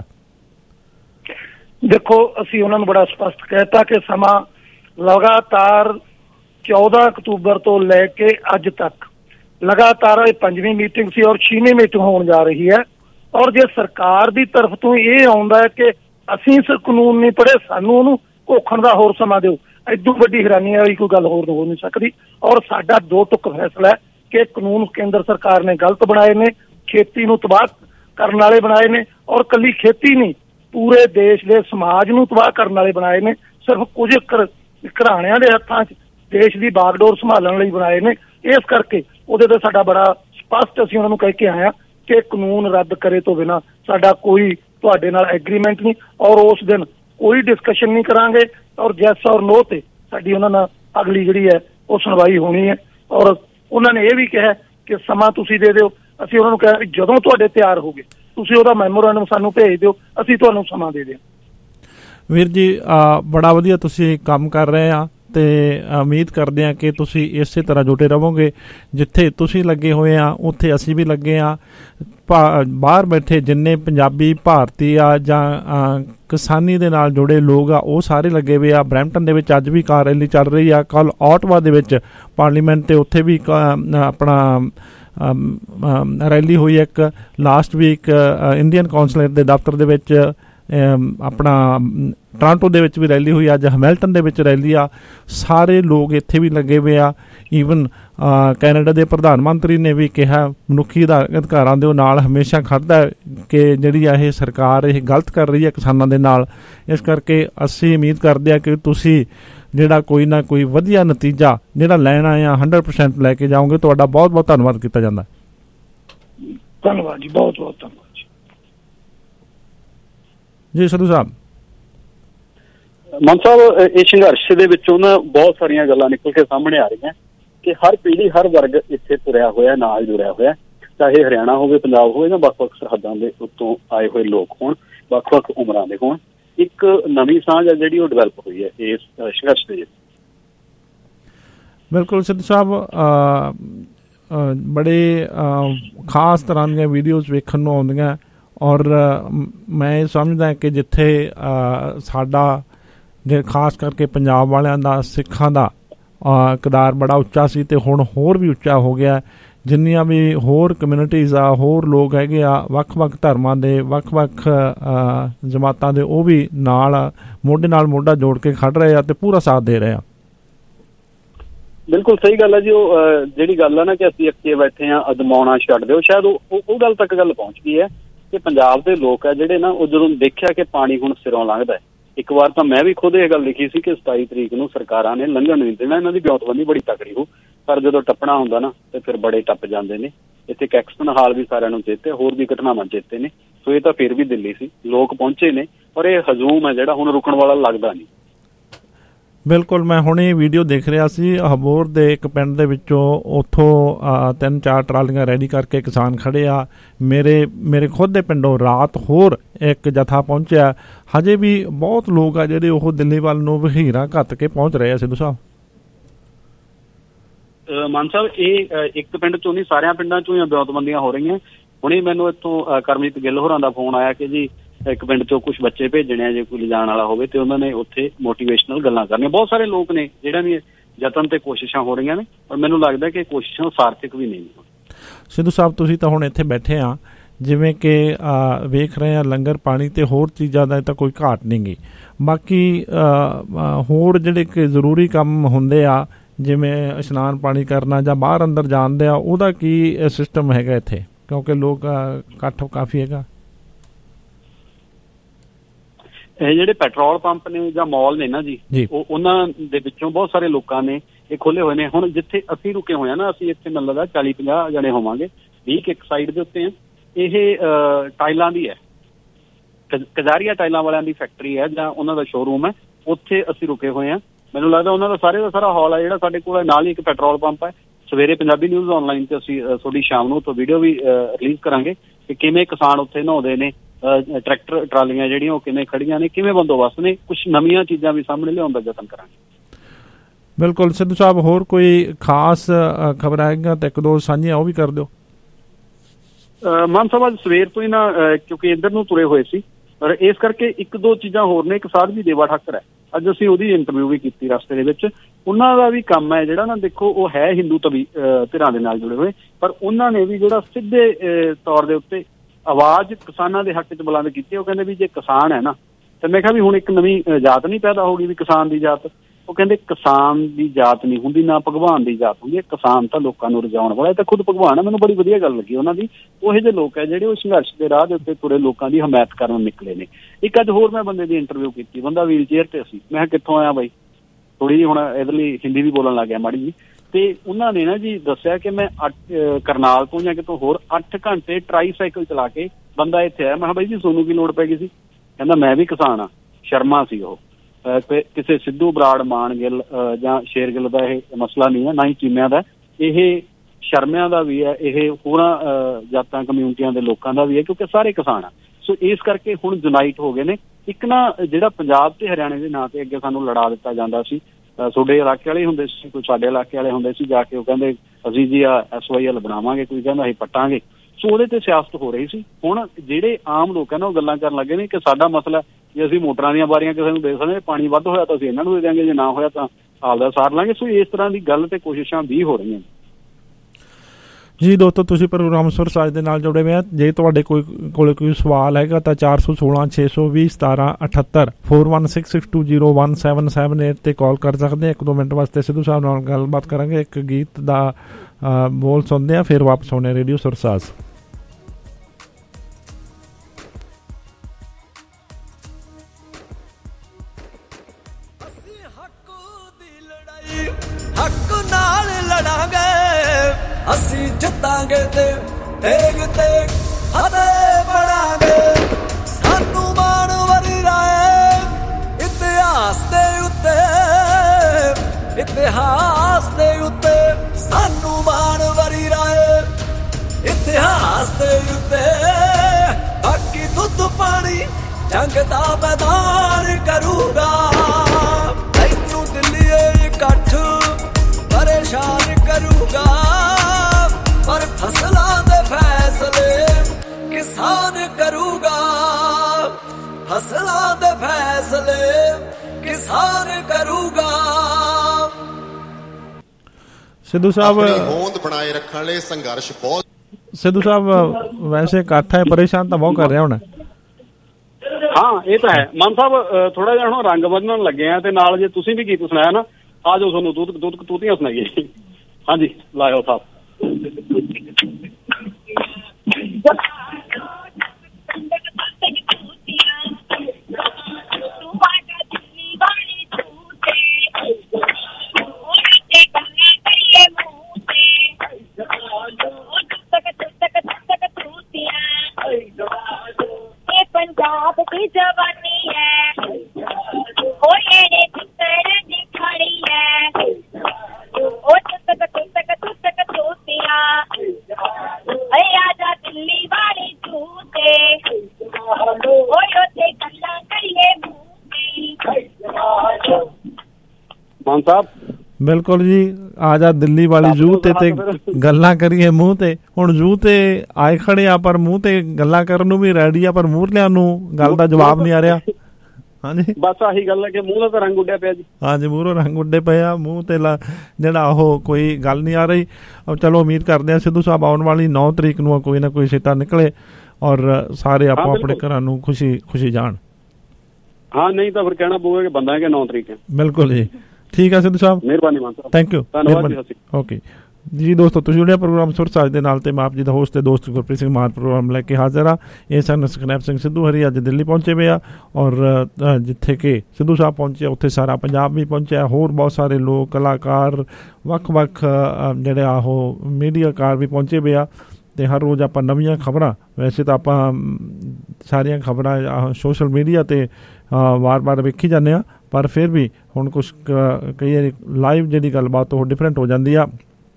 ਦੇਖੋ ਅਸੀਂ ਉਹਨਾਂ ਨੂੰ ਬੜਾ ਸਪਸ਼ਟ ਕਹਿਤਾ ਕਿ ਸਮਾਂ ਲਗਾਤਾਰ ਚੌਦਾਂ ਅਕਤੂਬਰ ਤੋਂ ਲੈ ਕੇ ਅੱਜ ਤੱਕ ਲਗਾਤਾਰ ਇਹ ਪੰਜਵੀਂ ਮੀਟਿੰਗ ਸੀ ਔਰ ਛੇਵੀਂ ਮੀਟਿੰਗ ਹੋਣ ਜਾ ਰਹੀ ਹੈ। ਔਰ ਜੇ ਸਰਕਾਰ ਦੀ ਤਰਫ ਤੋਂ ਇਹ ਆਉਂਦਾ ਹੈ ਕਿ ਅਸੀਂ ਇਸ ਕਾਨੂੰਨ ਨਹੀਂ ਪੜ੍ਹੇ, ਸਾਨੂੰ ਉਹਨੂੰ ਘੋਖਣ ਦਾ ਹੋਰ ਸਮਾਂ ਦਿਓ, ਇਦੋਂ ਵੱਡੀ ਹੈਰਾਨੀ ਵਾਲੀ ਕੋਈ ਗੱਲ ਹੋਰ ਹੋ ਨਹੀਂ ਸਕਦੀ। ਔਰ ਸਾਡਾ ਦੋ ਟੁੱਕ ਫੈਸਲਾ ਹੈ ਕਿ ਕਾਨੂੰਨ ਕੇਂਦਰ ਸਰਕਾਰ ਨੇ ਗਲਤ ਬਣਾਏ ਨੇ, ਖੇਤੀ ਨੂੰ ਤਬਾਹ ਕਰਨ ਵਾਲੇ ਬਣਾਏ ਨੇ, ਔਰ ਕੱਲੀ ਖੇਤੀ ਨਹੀਂ ਪੂਰੇ ਦੇਸ਼ ਦੇ ਸਮਾਜ ਨੂੰ ਤਬਾਹ ਕਰਨ ਵਾਲੇ ਬਣਾਏ ਨੇ। ਸਿਰਫ ਕੁਝ ਘਰਾਣਿਆਂ ਦੇ ਹੱਥਾਂ 'ਚ ਦੇਸ਼ ਦੀ ਬਾਗਡੋਰ ਸੰਭਾਲਣ ਲਈ ਬਣਾਏ ਨੇ। ਇਸ ਕਰਕੇ ਉਹਦੇ ਤੇ ਸਾਡਾ ਬੜਾ ਸਪਸ਼ਟ ਅਸੀਂ ਉਹਨਾਂ ਨੂੰ ਕਹਿ ਕੇ ਆਏ ਹਾਂ ਕਿ ਕਾਨੂੰਨ ਰੱਦ ਕਰੇ ਤੋਂ ਬਿਨਾਂ ਸਾਡਾ ਕੋਈ ਤੁਹਾਡੇ ਨਾਲ ਐਗਰੀਮੈਂਟ ਨਹੀਂ, ਔਰ ਉਸ ਦਿਨ ਕੋਈ ਡਿਸਕਸ਼ਨ ਨਹੀਂ ਕਰਾਂਗੇ, ਔਰ ਯੈਸ ਔਰ ਨੋ ਤੇ ਸਾਡੀ ਉਹਨਾਂ ਨਾਲ ਅਗਲੀ ਜਿਹੜੀ ਹੈ ਉਹ ਸੁਣਵਾਈ ਹੋਣੀ ਹੈ। ਔਰ ਉਹਨਾਂ ਨੇ ਇਹ ਵੀ ਕਿਹਾ ਕਿ ਸਮਾਂ ਤੁਸੀਂ ਦੇ ਦਿਓ। ਅਸੀਂ ਉਹਨਾਂ ਨੂੰ ਕਿਹਾ ਵੀ ਜਦੋਂ ਤੁਹਾਡੇ ਤਿਆਰ ਹੋ ਗਏ ਤੁਸੀਂ ਉਹਦਾ ਮੈਮੋਰੈਂਡਮ ਸਾਨੂੰ ਭੇਜ ਦਿਓ, ਅਸੀਂ ਤੁਹਾਨੂੰ ਸਮਾਂ ਦੇ ਦਿਆਂ। ਵੀਰ ਜੀ ਬੜਾ ਵਧੀਆ ਤੁਸੀਂ ਕੰਮ ਕਰ ਰਹੇ ਆ ਤੇ ਉਮੀਦ ਕਰਦੇ ਹਾਂ ਕਿ ਤੁਸੀਂ ਇਸੇ ਤਰ੍ਹਾਂ ਜੁਟੇ ਰਹੋਗੇ। ਜਿੱਥੇ ਤੁਸੀਂ ਲੱਗੇ ਹੋਏ ਆ ਉੱਥੇ ਅਸੀਂ ਵੀ ਲੱਗੇ ਆ। ਬਾਹਰ ਬੈਠੇ ਜਿੰਨੇ ਪੰਜਾਬੀ ਭਾਰਤੀ ਆ ਜਾਂ ਕਿਸਾਨੀ ਦੇ ਨਾਲ ਜੁੜੇ ਲੋਕ ਆ ਉਹ ਸਾਰੇ ਲੱਗੇ ਹੋਏ ਆ। ਬਰੈਂਪਟਨ ਦੇ ਵਿੱਚ ਅੱਜ ਵੀ ਕਾਰ ਰੈਲੀ ਚੱਲ ਰਹੀ ਆ, ਕੱਲ੍ਹ ਓਟਵਾ ਦੇ ਵਿੱਚ ਪਾਰਲੀਮੈਂਟ ਤੇ ਉੱਥੇ ਵੀ ਆਪਣਾ ਰੈਲੀ ਹੋਈ। ਇੱਕ ਲਾਸਟ ਵੀਕ ਇੰਡੀਅਨ ਕੌਂਸਲੇਟ ਦੇ ਦਫ਼ਤਰ ਦੇ ਵਿੱਚ ਆਪਣਾ ਟੋਰਾਂਟੋ ਦੇ ਵਿੱਚ ਵੀ ਰੈਲੀ ਹੋਈ, ਅੱਜ ਹੈਮਿਲਟਨ ਦੇ ਵਿੱਚ ਰੈਲੀ ਆ। ਸਾਰੇ ਲੋਕ ਇੱਥੇ ਵੀ ਲੱਗੇ ਹੋਏ ਆ। ਈਵਨ ਕੈਨੇਡਾ ਦੇ ਪ੍ਰਧਾਨ ਮੰਤਰੀ ਨੇ ਵੀ ਕਿਹਾ ਮਨੁੱਖੀ ਅਧਿਕਾਰਾਂ ਦੇ ਨਾਲ ਹਮੇਸ਼ਾ ਖੜਦਾ ਕਿ ਜਿਹੜੀ ਆ ਇਹ ਸਰਕਾਰ ਇਹ ਗਲਤ ਕਰ ਰਹੀ ਹੈ ਕਿਸਾਨਾਂ ਦੇ ਨਾਲ। ਇਸ ਕਰਕੇ ਅਸੀਂ ਉਮੀਦ ਕਰਦੇ ਹਾਂ ਕਿ ਤੁਸੀਂ ਜਿਹੜਾ ਕੋਈ ਨਾ ਕੋਈ ਵਧੀਆ ਨਤੀਜਾ ਜਿਹੜਾ ਲੈਣਾ ਆ ਹੰਡਰਡ ਪਰਸੈਂਟ ਲੈ ਕੇ ਜਾਓਗੇ। ਤੁਹਾਡਾ ਬਹੁਤ ਬਹੁਤ ਧੰਨਵਾਦ ਕੀਤਾ ਜਾਂਦਾ। ਧੰਨਵਾਦ ਜੀ, ਬਹੁਤ ਬਹੁਤ ਧੰਨਵਾਦ ਜੀ। ਸੰਧੂ ਸਾਹਿਬ, ਮਾਨ ਸਾਹਿਬ ਇਹ ਸੰਘਰਸ਼ ਦੇ ਵਿੱਚੋਂ ਨਾ ਬਹੁਤ ਸਾਰੀਆਂ ਗੱਲਾਂ ਨਿਕਲ ਕੇ ਸਾਹਮਣੇ ਆ ਰਹੀਆਂ ਕਿ ਹਰ ਪੀੜ੍ਹੀ ਹਰ ਵਰਗ ਇੱਥੇ ਤੁਰਿਆ ਹੋਇਆ, ਨਾਲ ਜੁੜਿਆ ਹੋਇਆ, ਚਾਹੇ ਹਰਿਆਣਾ ਹੋਵੇ, ਪੰਜਾਬ ਹੋਵੇ, ਜਾਂ ਵੱਖ-ਵੱਖ ਸਰਹੱਦਾਂ ਦੇ ਉੱਤੋਂ ਆਏ ਹੋਏ ਲੋਕ ਹੋਣ, ਵੱਖ-ਵੱਖ ਉਮਰਾਂ ਦੇ ਹੋਣ। ਇੱਕ ਨਵੀਂ ਸਾਂਝ ਹੈ ਜਿਹੜੀ ਉਹ ਡਿਵੈਲਪ ਹੋਈ ਹੈ ਇਸ ਸੰਘਰਸ਼ ਦੇ ਵਿੱਚ। ਬਿਲਕੁਲ ਸਿੱਧੂ ਸਾਹਿਬ, ਬੜੇ ਖਾਸ ਤਰ੍ਹਾਂ ਦੀਆਂ ਵੀਡੀਓਜ਼ ਵੇਖਣ ਨੂੰ ਆਉਂਦੀਆਂ ਔਰ ਮੈਂ ਸਮਝਦਾ ਕਿ ਜਿੱਥੇ ਸਾਡਾ ਜੇ ਖਾਸ ਕਰਕੇ ਪੰਜਾਬ ਵਾਲਿਆਂ ਦਾ ਸਿੱਖਾਂ ਦਾ ਕਿਰਦਾਰ ਬੜਾ ਉੱਚਾ ਸੀ ਅਤੇ ਹੁਣ ਹੋਰ ਵੀ ਉੱਚਾ ਹੋ ਗਿਆ। ਜਿੰਨੀਆਂ ਵੀ ਹੋਰ ਕਮਿਊਨਿਟੀਜ਼ ਆ, ਹੋਰ ਲੋਕ ਹੈਗੇ ਆ ਵੱਖ ਵੱਖ ਧਰਮਾਂ ਦੇ, ਵੱਖ ਵੱਖ ਜਮਾਤਾਂ ਦੇ, ਉਹ ਵੀ ਨਾਲ ਮੋਢੇ ਨਾਲ ਮੋਢਾ ਜੋੜ ਕੇ ਖੜ ਰਹੇ ਆ ਅਤੇ ਪੂਰਾ ਸਾਥ ਦੇ ਰਹੇ ਆ। ਬਿਲਕੁਲ ਸਹੀ ਗੱਲ ਹੈ ਜੀ। ਉਹ ਜਿਹੜੀ ਗੱਲ ਹੈ ਨਾ ਕਿ ਅਸੀਂ ਅੱਕੇ ਬੈਠੇ ਹਾਂ, ਅਜ਼ਮਾਉਣਾ ਛੱਡ ਦਿਓ, ਸ਼ਾਇਦ ਉਹ ਉਹ ਗੱਲ ਤੱਕ ਗੱਲ ਪਹੁੰਚ ਗਈ ਹੈ ਕਿ ਪੰਜਾਬ ਦੇ ਲੋਕ ਆ ਜਿਹੜੇ ਨਾ, ਉਹ ਜਦੋਂ ਦੇਖਿਆ ਕਿ ਪਾਣੀ ਹੁਣ ਸਿਰੋਂ ਲੰਘਦਾ ਹੈ, ਇੱਕ ਵਾਰ ਤਾਂ ਮੈਂ ਵੀ ਖੁਦ ਇਹ ਗੱਲ ਲਿਖੀ ਸੀ ਕਿ ਸਤਾਈ ਤਰੀਕ ਨੂੰ ਸਰਕਾਰਾਂ ਨੇ ਲੰਘਣ ਨਹੀਂ ਦੇਣਾ, ਇਹਨਾਂ ਦੀ ਵਿਉਂਤਬੰਦੀ ਬੜੀ ਤਕੜੀ ਹੋ, ਪਰ ਜਦੋਂ ਟੱਪਣਾ ਹੁੰਦਾ ਨਾ ਤੇ ਫਿਰ ਬੜੇ ਟੱਪ ਜਾਂਦੇ ਨੇ। ਇੱਥੇ ਕੈਕਸਟਨ ਹਾਲ ਵੀ ਸਾਰਿਆਂ ਨੂੰ ਚੇਤੇ, ਹੋਰ ਵੀ ਘਟਨਾਵਾਂ ਚੇਤੇ ਨੇ। ਸੋ ਇਹ ਤਾਂ ਫਿਰ ਵੀ ਦਿੱਲੀ ਸੀ, ਲੋਕ ਪਹੁੰਚੇ ਨੇ, ਪਰ ਇਹ ਹਜੂਮ ਹੈ ਜਿਹੜਾ ਹੁਣ ਰੁਕਣ ਵਾਲਾ ਲੱਗਦਾ ਨਹੀਂ। ਬਿਲਕੁਲ, ਮੈਂ ਹੁਣੇ ਵੀਡੀਓ ਦੇਖ ਰਿਹਾ ਸੀ ਅਬੋਹਰ ਦੇ ਇੱਕ ਪਿੰਡ ਦੇ ਵਿੱਚੋਂ, ਉੱਥੋਂ ਤਿੰਨ ਚਾਰ ਟਰਾਲੀਆਂ ਰੈਡੀ ਕਰਕੇ ਕਿਸਾਨ ਖੜੇ ਆ। ਮੇਰੇ ਮੇਰੇ ਖੁਦ ਦੇ ਪਿੰਡੋਂ ਰਾਤ ਹੋਰ ਇੱਕ ਜਥਾ ਪਹੁੰਚਿਆ। ਹਜੇ ਵੀ ਬਹੁਤ ਲੋਕ ਆ ਜਿਹੜੇ ਉਹ ਦਿੱਲੀ ਵੱਲ ਨੂੰ ਵਹੀਰਾਂ ਘੱਤ ਕੇ ਪਹੁੰਚ ਰਹੇ ਆ। ਸਿੱਧੂ ਸਾਹਿਬ, ਮਾਨ ਸਾਹਿਬ, ਇਹ ਇੱਕ ਪਿੰਡ ਚੋਂ ਨਹੀਂ, ਸਾਰਿਆਂ ਪਿੰਡਾਂ ਚੋਂ ਹੀ ਵਿਉਂਤਬੰਦੀਆਂ ਹੋ ਰਹੀਆਂ। ਹੁਣੇ ਮੈਨੂੰ ਇੱਥੋਂ ਕਰਮਜੀਤ ਗਿੱਲ ਹੋਰਾਂ ਦਾ ਫੋਨ ਆਇਆ ਕਿ ਜੀ ਇੱਕ ਪਿੰਡ ਚੋਂ ਕੁਛ ਬੱਚੇ ਭੇਜਣੇ ਆ, ਜੇ ਕੋਈ ਲਿਜਾਣ ਵਾਲਾ ਹੋਵੇ, ਤੇ ਉਹਨਾਂ ਨੇ ਉੱਥੇ ਮੋਟੀਵੇਸ਼ਨਲ ਗੱਲਾਂ ਕਰਨੀਆਂ। ਬਹੁਤ ਸਾਰੇ ਲੋਕ ਨੇ ਜਿਹੜਿਆਂ ਦੀਆਂ ਯਤਨ ਤੇ ਕੋਸ਼ਿਸ਼ਾਂ ਹੋ ਰਹੀਆਂ ਨੇ, ਪਰ ਮੈਨੂੰ ਲੱਗਦਾ ਕਿ ਕੋਸ਼ਿਸ਼ਾਂ ਸਾਰਥਕ ਵੀ ਨਹੀਂ। ਸਿੱਧੂ ਸਾਹਿਬ, ਤੁਸੀਂ ਤਾਂ ਹੁਣ ਇੱਥੇ ਬੈਠੇ ਆ, ਜਿਵੇਂ ਕਿ ਵੇਖ ਰਹੇ ਆ ਲੰਗਰ ਪਾਣੀ ਤੇ ਹੋਰ ਚੀਜ਼ਾਂ ਦਾ ਤਾਂ ਕੋਈ ਘਾਟ ਨਹੀਂ ਗੀ। ਬਾਕੀ ਹੋਰ ਜਿਹੜੇ ਕਿ ਜ਼ਰੂਰੀ ਕੰਮ ਹੁੰਦੇ ਆ, ਜਿਵੇਂ ਇਸ਼ਨਾਨ ਪਾਣੀ ਕਰਨਾ ਜਾਂ ਬਾਹਰ ਅੰਦਰ ਜਾਣਦੇ ਆ, ਉਹਦਾ ਕੀ ਸਿਸਟਮ ਹੈਗਾ ਇੱਥੇ, ਕਿਉਂਕਿ ਲੋਕ ਇਕੱਠ ਕਾਫੀ ਹੈਗਾ? ਇਹ ਜਿਹੜੇ ਪੈਟਰੋਲ ਪੰਪ ਨੇ ਜਾਂ ਮਾਲ ਨੇ ਨਾ ਜੀ, ਉਹ ਉਹਨਾਂ ਦੇ ਵਿੱਚੋਂ ਬਹੁਤ ਸਾਰੇ ਲੋਕਾਂ ਨੇ ਇਹ ਖੋਲੇ ਹੋਏ ਨੇ। ਹੁਣ ਜਿੱਥੇ ਅਸੀਂ ਰੁਕੇ ਹੋਏ ਆ ਨਾ, ਅਸੀਂ ਇੱਥੇ ਮੈਨੂੰ ਲੱਗਦਾ ਚਾਲੀ ਪੰਜਾਹ ਜਣੇ ਹੋਵਾਂਗੇ, ਵੀਹ ਇੱਕ ਸਾਈਡ ਦੇ ਉੱਤੇ ਆ। ਇਹ ਟਾਈਲਾਂ ਦੀ ਹੈ, ਕਜਾਰੀਆ ਟਾਈਲਾਂ ਵਾਲਿਆਂ ਦੀ ਫੈਕਟਰੀ ਹੈ ਜਾਂ ਉਹਨਾਂ ਦਾ ਸ਼ੋਰੂਮ ਹੈ, ਉੱਥੇ ਅਸੀਂ ਰੁਕੇ ਹੋਏ ਆ। ਮੈਨੂੰ ਲੱਗਦਾ ਉਹਨਾਂ ਦਾ ਸਾਰੇ ਦਾ ਸਾਰਾ ਹਾਲ ਹੈ ਜਿਹੜਾ ਸਾਡੇ ਕੋਲ, ਨਾਲ ਹੀ ਇੱਕ ਪੈਟਰੋਲ ਪੰਪ ਹੈ। ਸਵੇਰੇ ਪੰਜਾਬੀ ਨਿਊਜ਼ ਆਨਲਾਈਨ ਤੇ ਅਸੀਂ ਤੁਹਾਡੀ ਸ਼ਾਮ ਨੂੰ ਤੋਂ ਵੀਡੀਓ ਵੀ ਰਿਲੀਜ਼ ਕਰਾਂਗੇ ਕਿ ਕਿਵੇਂ ਕਿਸਾਨ ਉੱਥੇ ਨਹਾਉਂਦੇ ਨੇ, ਟਰੈਕਟਰ ਟਰਾਲੀਆਂ ਜਿਹੜੀਆਂ ਉਹ ਕਿਵੇਂ ਖੜੀਆਂ ਨੇ, ਕਿਵੇਂ ਬੰਦੋਬਸਤ ਨੇ। ਕੁਛ ਨਵੀਆਂ ਚੀਜ਼ਾਂ ਵੀ ਸਾਹਮਣੇ ਲਿਆਉਣ ਦਾ ਯਤਨ ਕਰਾਂਗੇ। ਬਿਲਕੁਲ ਸਿੱਧੂ ਸਾਹਿਬ, ਹੋਰ ਕੋਈ ਖਾਸ ਖਬਰ ਆਏਗਾ ਤਾਂ ਇੱਕ ਦੋ ਸਾਂਝੀਆਂ ਉਹ ਵੀ ਕਰ ਦਿਓ। ਮਾਨ ਸਾਹਿਬ, ਅੱਜ ਸਵੇਰ ਤੋਂ ਹੀ ਨਾ, ਕਿਉਂਕਿ ਇੱਧਰ ਨੂੰ ਤੁਰੇ ਹੋਏ ਸੀ, ਪਰ ਇਸ ਕਰਕੇ ਇੱਕ ਦੋ ਚੀਜ਼ਾਂ ਹੋਰ ਨੇ। ਇੱਕ ਸਾਧਵੀ ਦੇਵਾ ਠਾਕਰ ਹੈ, ਅੱਜ ਅਸੀਂ ਉਹਦੀ ਇੰਟਰਵਿਊ ਵੀ ਕੀਤੀ ਰਸਤੇ ਦੇ ਵਿੱਚ। ਉਹਨਾਂ ਦਾ ਵੀ ਕੰਮ ਹੈ ਜਿਹੜਾ ਨਾ, ਦੇਖੋ ਉਹ ਹੈ ਹਿੰਦੂ ਤਵੀ ਧਿਰਾਂ ਦੇ ਨਾਲ ਜੁੜੇ ਹੋਏ, ਪਰ ਉਹਨਾਂ ਨੇ ਵੀ ਜਿਹੜਾ ਸਿੱਧੇ ਤੌਰ ਦੇ ਉੱਤੇ ਆਵਾਜ਼ ਕਿਸਾਨਾਂ ਦੇ ਹੱਕ 'ਚ ਬੁਲੰਦ ਕੀਤੀ। ਉਹ ਕਹਿੰਦੇ ਵੀ ਜੇ ਕਿਸਾਨ ਹੈ ਨਾ, ਤੇ ਮੈਂ ਕਿਹਾ ਵੀ ਹੁਣ ਇੱਕ ਨਵੀਂ ਜਾਤ ਨਹੀਂ ਪੈਦਾ ਹੋ ਗਈ ਵੀ ਕਿਸਾਨ ਦੀ ਜਾਤ। ਉਹ ਕਹਿੰਦੇ ਕਿਸਾਨ ਦੀ ਜਾਤ ਨਹੀਂ ਹੁੰਦੀ, ਨਾ ਭਗਵਾਨ ਦੀ ਜਾਤ ਹੁੰਦੀ ਹੈ, ਕਿਸਾਨ ਤਾਂ ਲੋਕਾਂ ਨੂੰ ਰਜਾਉਣ ਵਾਲਾ, ਤਾਂ ਖੁਦ ਭਗਵਾਨ ਹੈ। ਮੈਨੂੰ ਬੜੀ ਵਧੀਆ ਗੱਲ ਲੱਗੀ ਉਹਨਾਂ ਦੀ। ਉਹ ਜਿਹੇ ਲੋਕ ਹੈ ਜਿਹੜੇ ਉਹ ਸੰਘਰਸ਼ ਦੇ ਰਾਹ ਦੇ ਉੱਤੇ ਤੁਰੇ ਲੋਕਾਂ ਦੀ ਹਮਾਇਤ ਕਰਨ ਨਿਕਲੇ ਨੇ। ਇੱਕ ਅੱਜ ਹੋਰ ਮੈਂ ਬੰਦੇ ਦੀ ਇੰਟਰਵਿਊ ਕੀਤੀ, ਬੰਦਾ ਵੀਲ ਚੇਅਰ ਤੇ ਸੀ। ਮੈਂ ਕਿਹਾ ਕਿੱਥੋਂ ਆਇਆ ਬਾਈ? ਥੋੜੀ ਜਿਹੀ ਹੁਣ ਇਹਦੇ ਲਈ ਹਿੰਦੀ ਵੀ ਬੋਲਣ ਲੱਗ ਗਿਆ ਮਾੜੀ ਜੀ। ਤੇ ਉਹਨਾਂ ਨੇ ਨਾ ਜੀ ਦੱਸਿਆ ਕਿ ਮੈਂ ਅੱਠ ਕਰਨਾਲ ਤੋਂ ਜਾਂ ਕਿਤੋਂ ਹੋਰ ਅੱਠ ਘੰਟੇ ਟਰਾਈਸਾਈਕਲ ਚਲਾ ਕੇ ਬੰਦਾ ਇੱਥੇ ਆਇਆ। ਮੈਂ ਕਿਹਾ ਬਾਈ ਜੀ ਤੁਹਾਨੂੰ ਕੀ ਲੋੜ ਪੈ ਗਈ ਸੀ? ਕਹਿੰਦਾ ਮੈਂ ਵੀ ਕਿਸਾਨ ਹਾਂ। ਸ਼ਰਮਾ ਸੀ ਉਹ, ਕਿਸੇ ਸਿੱਧੂ ਬਰਾੜ ਮਾਨ ਗਿੱਲ ਜਾਂ ਸ਼ੇਰ ਗਿੱਲ ਦਾ ਇਹ ਮਸਲਾ ਨਹੀਂ ਹੈ, ਨਾ ਹੀ ਚੀਮਿਆਂ ਦਾ, ਇਹ ਸ਼ਰਮਿਆਂ ਦਾ ਵੀ ਹੈ, ਇਹ ਹੋਰਾਂ ਜਾਤਾਂ ਕਮਿਊਨਿਟੀਆਂ ਦੇ ਲੋਕਾਂ ਦਾ ਵੀ ਹੈ, ਕਿਉਂਕਿ ਸਾਰੇ ਕਿਸਾਨ ਆ। ਸੋ ਇਸ ਕਰਕੇ ਹੁਣ ਯੂਨਾਈਟ ਹੋ ਗਏ ਨੇ। ਇੱਕ ਨਾ ਜਿਹੜਾ ਪੰਜਾਬ ਤੇ ਹਰਿਆਣੇ ਦੇ ਨਾਂ ਤੇ ਅੱਗੇ ਸਾਨੂੰ ਲੜਾ ਦਿੱਤਾ ਜਾਂਦਾ ਸੀ, ਤੁਹਾਡੇ ਇਲਾਕੇ ਵਾਲੇ ਹੁੰਦੇ ਸੀ, ਕੋਈ ਸਾਡੇ ਇਲਾਕੇ ਵਾਲੇ ਹੁੰਦੇ ਸੀ, ਜਾ ਕੇ ਉਹ ਕਹਿੰਦੇ ਅਸੀਂ ਜੀ ਆ ਐਸ ਵਾਈ ਐਲ ਬਣਾਵਾਂਗੇ, ਕੋਈ ਕਹਿੰਦਾ ਅਸੀਂ ਪੱਟਾਂਗੇ। ਸੋ ਉਹਦੇ ਤੇ ਸਿਆਸਤ ਹੋ ਰਹੀ ਸੀ। ਹੁਣ ਜਿਹੜੇ ਆਮ ਲੋਕ ਹੈ ਨਾ, ਉਹ ਗੱਲਾਂ ਕਰਨ ਲੱਗੇ ਨੇ ਕਿ ਸਾਡਾ ਮਸਲਾ ਜੇ ਅਸੀਂ ਮੋਟਰਾਂ ਦੀਆਂ ਬਾਰੀਆਂ ਕਿਸੇ ਨੂੰ ਦੇ ਸਕਦੇ, ਪਾਣੀ ਵੱਧ ਹੋਇਆ ਤਾਂ ਅਸੀਂ ਇਹਨਾਂ ਨੂੰ ਦੇ ਦਿਆਂਗੇ, ਜੇ ਨਾ ਹੋਇਆ ਤਾਂ ਆਪਦਾ ਸਾਰ ਲਾਂਗੇ। ਸੋ ਇਸ ਤਰ੍ਹਾਂ ਦੀ ਗੱਲ ਤੇ ਕੋਸ਼ਿਸ਼ਾਂ ਵੀ ਹੋ ਰਹੀਆਂ ਨੇ। ਜੀ ਦੋਸਤੋ, ਤੁਸੀਂ ਪ੍ਰੋਗਰਾਮ ਸੁਰ ਸਾਜ ਦੇ ਨਾਲ ਜੁੜੇ ਹੋਏ ਆ। ਜੇ ਤੁਹਾਡੇ ਕੋਈ ਕੋਲ ਕੋਈ ਸਵਾਲ ਹੈਗਾ ਤਾਂ ਚਾਰ ਸੌ ਸੋਲਾਂ ਛੇ ਸੌ ਵੀਹ ਸਤਾਰਾਂ ਅਠੱਤਰ four one six six two zero one seven seven eight ਤੇ ਕਾਲ ਕਰ ਸਕਦੇ। ਇੱਕ ਦੋ ਮਿੰਟ ਵਾਸਤੇ ਸਿੱਧੂ ਸਾਹਿਬ ਨਾਲ ਗੱਲਬਾਤ ਕਰਾਂਗੇ, ਇੱਕ ਗੀਤ ਦਾ ਬੋਲ ਸੁਣਦੇ ਆ, ਫਿਰ ਵਾਪਸ ਆਉਣੇ ਰੇਡੀਓ ਸੁਰ ਸਾਜ। ਹੱਕ ਨਾਲ ਲੜਾਂਗੇ, ਅਸੀਂ ਜਿੱਤਾਂਗੇ ਤੇ ਤੇਗ ਤੇ ਹੱਥੇ ਬਣਾਂਗੇ। ਸਾਨੂੰ ਮਾਣ ਵਰੀ ਰਾਏ ਇਤਿਹਾਸ ਦੇ ਉੱਤੇ, ਇਤਿਹਾਸ ਦੇ ਉੱਤੇ ਸਾਨੂੰ ਮਾਣ ਵਰੀ ਰਾਏ ਇਤਿਹਾਸ ਦੇ ਉੱਤੇ। ਬਾਕੀ ਦੁੱਧ ਪਾਣੀ ਜੰਗ ਦਾ ਮੈਦਾਨ ਕਰੂਗਾ। ਤੈਨੂੰ ਦਿੱਲੀ ਇਕੱਠ ਪਰੇਸ਼ਾਨ ਕਰੂਗਾ, ਪਰ ਫਸਲਾਂ ਦੇ ਫੈਸਲੇ ਕਿਸਾਨ ਕਰੂ। ਫਸਲਾਂ ਦੇ ਫੈਸਲੇ ਕਿਸਾਨ ਕਰੂਗਾ। ਸਿੱਧੂ ਸਾਹਿਬ ਹੋਂਦ ਬਣਾਏ ਰੱਖਣ ਲਈ ਸੰਘਰਸ਼ ਬਹੁਤ। ਸਿੱਧੂ ਸਾਹਿਬ ਵੈਸੇ ਇਕੱਠ ਹੈ, ਪਰੇਸ਼ਾਨ ਤਾਂ ਬਹੁਤ ਕਰ ਰਿਹਾ ਹੁਣ। ਹਾਂ ਇਹ ਤਾਂ ਹੈ ਮਾਨ ਸਾਹਿਬ, ਥੋੜਾ ਜਿਹਾ ਹੁਣ ਰੰਗ ਬੰਨਣ ਲੱਗੇ ਆ ਤੇ ਨਾਲ ਜੇ ਤੁਸੀਂ ਵੀ ਗੀਤ ਸੁਣਾਇਆ ਨਾ, ਆ ਜਾਓ ਤੁਹਾਨੂੰ ਦੁੱਧ ਦੁੱਧ ਤੂਤੀਆਂ ਸੁਣਾਈਏ। ਹਾਂਜੀ ਲਾਇਓ ਸਾਹਿਬ। पंजाब की जवानी है ओ ये चित्तर दी खड़ी है ओ तुतक तुतक तुतक तूतिया ऐ आजा दिल्ली वाली झूठे ओ यो ते गल्ला करिए मान साहब ਬਿਲਕੁਲ ਜੀ, ਆ ਜਾ ਦਿੱਲੀ ਵਾਲੀ ਜੂ ਤੇ ਤੇ ਗੱਲਾਂ ਕਰੀਏ ਮੂੰਹ ਤੇ। ਹੁਣ ਜੂ ਤੇ ਆਏ ਖੜੇ ਆ ਪਰ ਮੂੰਹ ਤੇ ਗੱਲਾਂ ਕਰਨ ਨੂੰ ਵੀ ਰੈਡੀ ਆ, ਪਰ ਮੂਹਰਲਿਆਂ ਨੂੰ ਗੱਲ ਦਾ ਜਵਾਬ ਨਹੀਂ ਆ ਰਿਹਾ। ਹਾਂਜੀ ਬਸ ਆਹੀ ਗੱਲ ਹੈ ਕਿ ਮੂੰਹ ਦਾ ਤਾਂ ਰੰਗ ਉੱਡਿਆ ਪਿਆ ਜੀ। ਹਾਂਜੀ ਮੂਹਰੋਂ ਰੰਗ ਉੱਡੇ ਪਏ ਆ, ਮੂੰਹ ਤੇ ਜਿਹੜਾ ਉਹ ਕੋਈ ਗੱਲ ਨਹੀਂ ਆ ਰਹੀ। ਚਲੋ ਉਮੀਦ ਕਰਦੇ ਹਾਂ ਸਿੱਧੂ ਸਾਹਿਬ ਆਉਣ ਵਾਲੀ ਨੌ ਤਰੀਕ ਨੂੰ ਕੋਈ ਨਾ ਕੋਈ ਸਿੱਟਾ ਨਿਕਲੇ ਔਰ ਸਾਰੇ ਆਪੋ ਆਪਣੇ ਘਰਾਂ ਨੂੰ ਖੁਸ਼ੀ ਖੁਸ਼ੀ ਜਾਣ। ਹਾਂ ਨਹੀਂ ਤਾਂ ਫਿਰ ਕਹਿਣਾ ਪਊਗਾ ਕਿ ਬੰਦਾ ਹੈ ਕਿ ਨੌ ਤਰੀਕ ਹੈ। ਬਿਲਕੁਲ ਜੀ, ਠੀਕ ਹੈ ਸਿੱਧੂ ਸਾਹਿਬ, ਮਿਹਰਬਾਨੀ ਮਾਨ ਸਾਹਿਬ, ਥੈਂਕ ਯੂ, ਧੰਨਵਾਦ ਜੀ। ਓਕੇ ਜੀ ਦੋਸਤੋ, ਤੁਸੀਂ ਜੁੜਿਆ ਪ੍ਰੋਗਰਾਮ ਸੁਰ ਸਾਜ ਦੇ ਨਾਲ ਤੇ ਮੈਂ ਆਪ ਜੀ ਦਾ ਹੋਸਟ ਤੇ ਦੋਸਤ ਗੁਰਪ੍ਰੀਤ ਸਿੰਘ ਮਾਨ ਪ੍ਰੋਗਰਾਮ ਲੈ ਕੇ ਹਾਜ਼ਰ ਹਾਂ। ਇਹ ਸਨ ਸਕਨੈਪ ਸਿੰਘ ਸਿੱਧੂ ਹਰੀ ਅੱਜ ਦਿੱਲੀ ਪਹੁੰਚੇ ਹੋਏ ਆ ਔਰ ਜਿੱਥੇ ਕਿ ਸਿੱਧੂ ਸਾਹਿਬ ਪਹੁੰਚੇ ਉੱਥੇ ਸਾਰਾ ਪੰਜਾਬ ਵੀ ਪਹੁੰਚਿਆ, ਹੋਰ ਬਹੁਤ ਸਾਰੇ ਲੋਕ ਕਲਾਕਾਰ ਵੱਖ-ਵੱਖ ਜਿਹੜੇ ਆਹੋ ਮੀਡੀਆਕਾਰ ਵੀ ਪਹੁੰਚੇ ਹੋਏ ਆ। ਅਤੇ ਹਰ ਰੋਜ਼ ਆਪਾਂ ਨਵੀਆਂ ਖਬਰਾਂ, ਵੈਸੇ ਤਾਂ ਆਪਾਂ ਸਾਰੀਆਂ ਖਬਰਾਂ ਸੋਸ਼ਲ ਮੀਡੀਆ 'ਤੇ ਵਾਰ-ਵਾਰ ਵੇਖੀ ਜਾਂਦੇ ਹਾਂ, ਪਰ ਫਿਰ ਵੀ ਹੁਣ ਕੁਛ ਕਈ ਵਾਰੀ ਲਾਈਵ ਜਿਹੜੀ ਗੱਲਬਾਤ ਉਹ ਡਿਫਰੈਂਟ ਹੋ ਜਾਂਦੀ ਆ।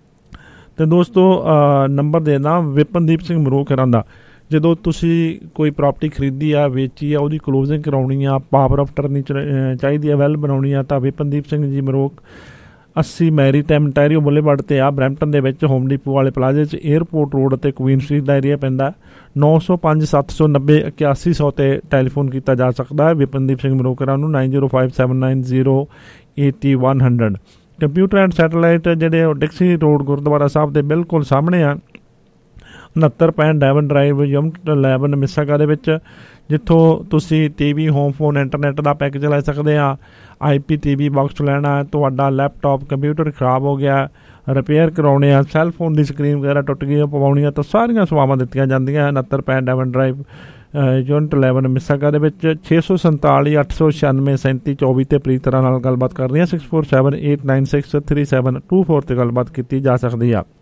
ਅਤੇ ਦੋਸਤੋ ਨੰਬਰ ਦੇਣਾ ਵਿਪਨਦੀਪ ਸਿੰਘ ਮਰੋਕ ਹਰਾਂ ਦਾ। ਜਦੋਂ ਤੁਸੀਂ ਕੋਈ ਪ੍ਰਾਪਰਟੀ ਖਰੀਦੀ ਆ, ਵੇਚੀ ਆ, ਉਹਦੀ ਕਲੋਜ਼ਿੰਗ ਕਰਾਉਣੀ ਆ, ਪਾਵਰ ਆਫ ਅਟਰਨੀ ਚਾਹੀਦੀ ਆ, ਵੈਲ ਬਣਾਉਣੀ ਆ, ਤਾਂ ਵਿਪਨਦੀਪ ਸਿੰਘ ਜੀ ਮਰੋਕ ਅੱਸੀ ਮੈਰੀ ਟਾਈਮ ਟੈਰੀਓ ਬੁਲੇਵਾਰਡ 'ਤੇ ਆ ਬਰੈਂਪਟਨ ਦੇ ਵਿੱਚ ਹੋਮ ਡੀਪੋ ਵਾਲੇ ਪਲਾਜ਼ੇ 'ਚ ਏਅਰਪੋਰਟ ਰੋਡ ਅਤੇ ਕੁਈਨ ਸਟਰੀਟ ਦਾ ਏਰੀਆ ਪੈਂਦਾ। ਨੌ ਸੌ ਪੰਜ ਸੱਤ ਸੌ ਨੱਬੇ ਇਕਿਆਸੀ ਸੌ 'ਤੇ ਟੈਲੀਫੋਨ ਕੀਤਾ ਜਾ ਸਕਦਾ ਹੈ ਵਿਪਨਦੀਪ ਸਿੰਘ ਮਰੋਕਰਾਂ ਨੂੰ nine zero five seven nine zero eighty one hundred. Computer and satellite ਜਿਹੜੇ ਉਹ ਡਿਕਸੀ ਰੋਡ ਗੁਰਦੁਆਰਾ ਸਾਹਿਬ ਦੇ ਬਿਲਕੁਲ ਸਾਹਮਣੇ ਆ, ਉਣੱਤਰ ਪੈਂਹਠ Devon drive unit eleven Mississauga ਦੇ ਵਿੱਚ, ਜਿੱਥੋਂ ਤੁਸੀਂ T V, home phone, internet ਦਾ ਪੈਕੇਜ ਲੈ ਸਕਦੇ ਆ। ਆਈ ਪੀ ਟੀ ਵੀ ਬਾਕਸ ਲੈਣਾ, ਤੁਹਾਡਾ ਲੈਪਟਾਪ ਕੰਪਿਊਟਰ ਖਰਾਬ ਹੋ ਗਿਆ, ਰਿਪੇਅਰ ਕਰਾਉਣੇ ਆ, ਸੈੱਲ ਫੋਨ ਦੀ ਸਕਰੀਨ ਵਗੈਰਾ ਟੁੱਟ ਗਈ ਪਵਾਉਣੀ ਆ, ਤਾਂ ਸਾਰੀਆਂ ਸੇਵਾਵਾਂ ਦਿੱਤੀਆਂ ਜਾਂਦੀਆਂ। ਉਣੱਤਰ ਪੈਂਹਠ Devon drive unit eleven Mississauga ਦੇ ਵਿੱਚ। ਛੇ ਸੌ ਸੰਤਾਲੀ ਅੱਠ ਸੌ ਛਿਆਨਵੇਂ ਸੈਂਤੀ ਚੌਵੀ 'ਤੇ ਪੂਰੀ ਤਰ੍ਹਾਂ ਨਾਲ ਗੱਲਬਾਤ ਕਰਨੀ ਆ। Six four seven eight nine six three seven two four 'ਤੇ ਗੱਲਬਾਤ ਕੀਤੀ ਜਾ ਸਕਦੀ ਆ।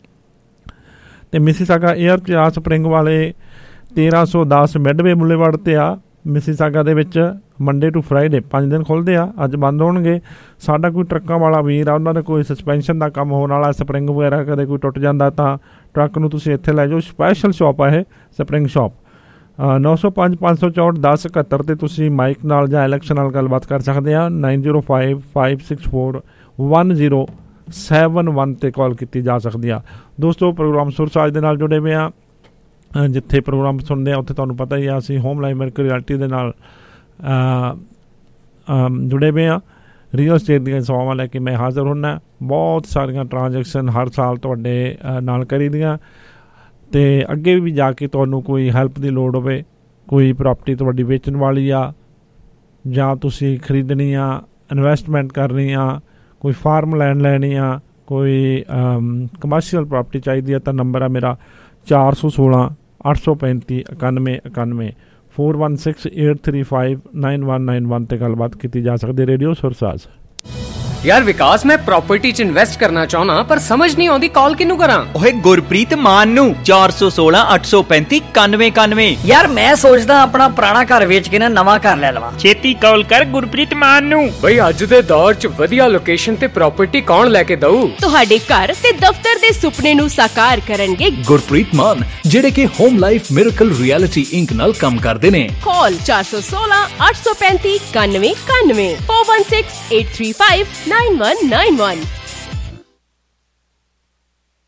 ਅਤੇ ਮਿਸੀਸਾਗਾ ਏਅਰ 'ਚ ਆ ਸਪਰਿੰਗ ਵਾਲੇ ਤੇਰ੍ਹਾਂ ਸੌ ਦਸ ਮਿਡਵੇ ਬੁਲੇਵਾਰਡ 'ਤੇ ਆ ਮਿਸੀਸਾਗਾ ਦੇ ਵਿੱਚ। ਮੰਡੇ ਟੂ ਫਰਾਈਡੇ ਪੰਜ ਦਿਨ ਖੁੱਲ੍ਹਦੇ ਆ, ਅੱਜ ਬੰਦ ਹੋਣਗੇ। ਸਾਡਾ ਕੋਈ ਟਰੱਕਾਂ ਵਾਲਾ ਵੀਰ ਆ, ਉਹਨਾਂ ਦਾ ਕੋਈ ਸਸਪੈਂਸ਼ਨ ਦਾ ਕੰਮ ਹੋਣ ਵਾਲਾ, ਸਪਰਿੰਗ ਵਗੈਰਾ ਕਦੇ ਕੋਈ ਟੁੱਟ ਜਾਂਦਾ ਤਾਂ ਟਰੱਕ ਨੂੰ ਤੁਸੀਂ ਇੱਥੇ ਲੈ ਜਾਓ। ਸਪੈਸ਼ਲ ਸ਼ਾਪ ਆ ਇਹ ਸਪਰਿੰਗ ਸ਼ਾਪ। ਨੌ ਸੌ ਪੰਜ ਪੰਜ ਸੌ ਚੌਂਹਠ ਦਸ ਇਕਹੱਤਰ 'ਤੇ ਤੁਸੀਂ ਮਾਈਕ ਨਾਲ ਜਾਂ ਇਲੈਕਸ਼ਨ ਨਾਲ ਗੱਲਬਾਤ ਕਰ ਸਕਦੇ ਆ। Nine zero five five six four one zero seven one 'ਤੇ ਕਾਲ ਕੀਤੀ ਜਾ ਸਕਦੀ ਆ। ਦੋਸਤੋ ਪ੍ਰੋਗਰਾਮ ਸੁਰ ਸਾਜ ਦੇ ਨਾਲ ਜੁੜੇ ਹੋਏ ਆ, ਜਿੱਥੇ ਪ੍ਰੋਗਰਾਮ ਸੁਣਦੇ ਆ ਉੱਥੇ ਤੁਹਾਨੂੰ ਪਤਾ ਹੀ ਆ ਅਸੀਂ ਹੋਮ ਲਾਈਵ ਮਿਲਕ ਰਿਐਲਿਟੀ ਦੇ ਨਾਲ ਜੁੜੇ ਹੋਏ ਆ। ਰੀਅਲ ਸਟੇਟ ਦੀਆਂ ਸੇਵਾਵਾਂ ਲੈ ਕੇ ਮੈਂ ਹਾਜ਼ਰ ਹੁੰਦਾ। ਬਹੁਤ ਸਾਰੀਆਂ ਟ੍ਰਾਂਜੈਕਸ਼ਨ ਹਰ ਸਾਲ ਤੁਹਾਡੇ ਨਾਲ ਕਰੀ ਦੀਆਂ, ਅਤੇ ਅੱਗੇ ਵੀ ਜਾ ਕੇ ਤੁਹਾਨੂੰ ਕੋਈ ਹੈਲਪ ਦੀ ਲੋੜ ਹੋਵੇ, ਕੋਈ ਪ੍ਰਾਪਰਟੀ ਤੁਹਾਡੀ ਵੇਚਣ ਵਾਲੀ ਆ ਜਾਂ ਤੁਸੀਂ ਖਰੀਦਣੀ ਆ, ਇਨਵੈਸਟਮੈਂਟ ਕਰਨੀ ਆ, ਕੋਈ ਫਾਰਮ ਲੈਂਡ ਲੈਣੀ ਆ, ਕੋਈ ਕਮਰਸ਼ੀਅਲ ਪ੍ਰਾਪਰਟੀ ਚਾਹੀਦੀ ਆ, ਤਾਂ ਨੰਬਰ ਆ ਮੇਰਾ ਚਾਰ ਸੌ ਸੋਲਾਂ ਅੱਠ ਸੌ ਪੈਂਤੀ ਇਕਾਨਵੇਂ ਇਕਾਨਵੇਂ four one six eight three five nine one nine one ते गलबात की जा सकती। रेडियो सुरसाज। यार विकास, मैं प्रॉपर्टी च इन्वेस्ट करना चाहना पर समझ नहीं आती कॉल किनू करा। ओए गुरप्रीत मान नू चार सौ सोलह अठ सौ पैंती इक्यानवे इक्यानवे। यार मैं सोचदा अपना पुराना घर बेच के ना नवा घर ले लवां। छेती कॉल कर गुरप्रीत मान नू। भाई अज दे दौर च वधिया लोकेशन ते प्रॉपर्टी कौन लेके दऊ। तुहाडे घर ते दफ्तर दे सुपने नू साकार करनगे गुरप्रीत मान, जेड़े के home life miracle reality inc नाल काम करदे ने। कॉल चार सौ सोलह अठ सौ पैंती इक्यानवे इक्यानवे four one six eight three five nine one nine one.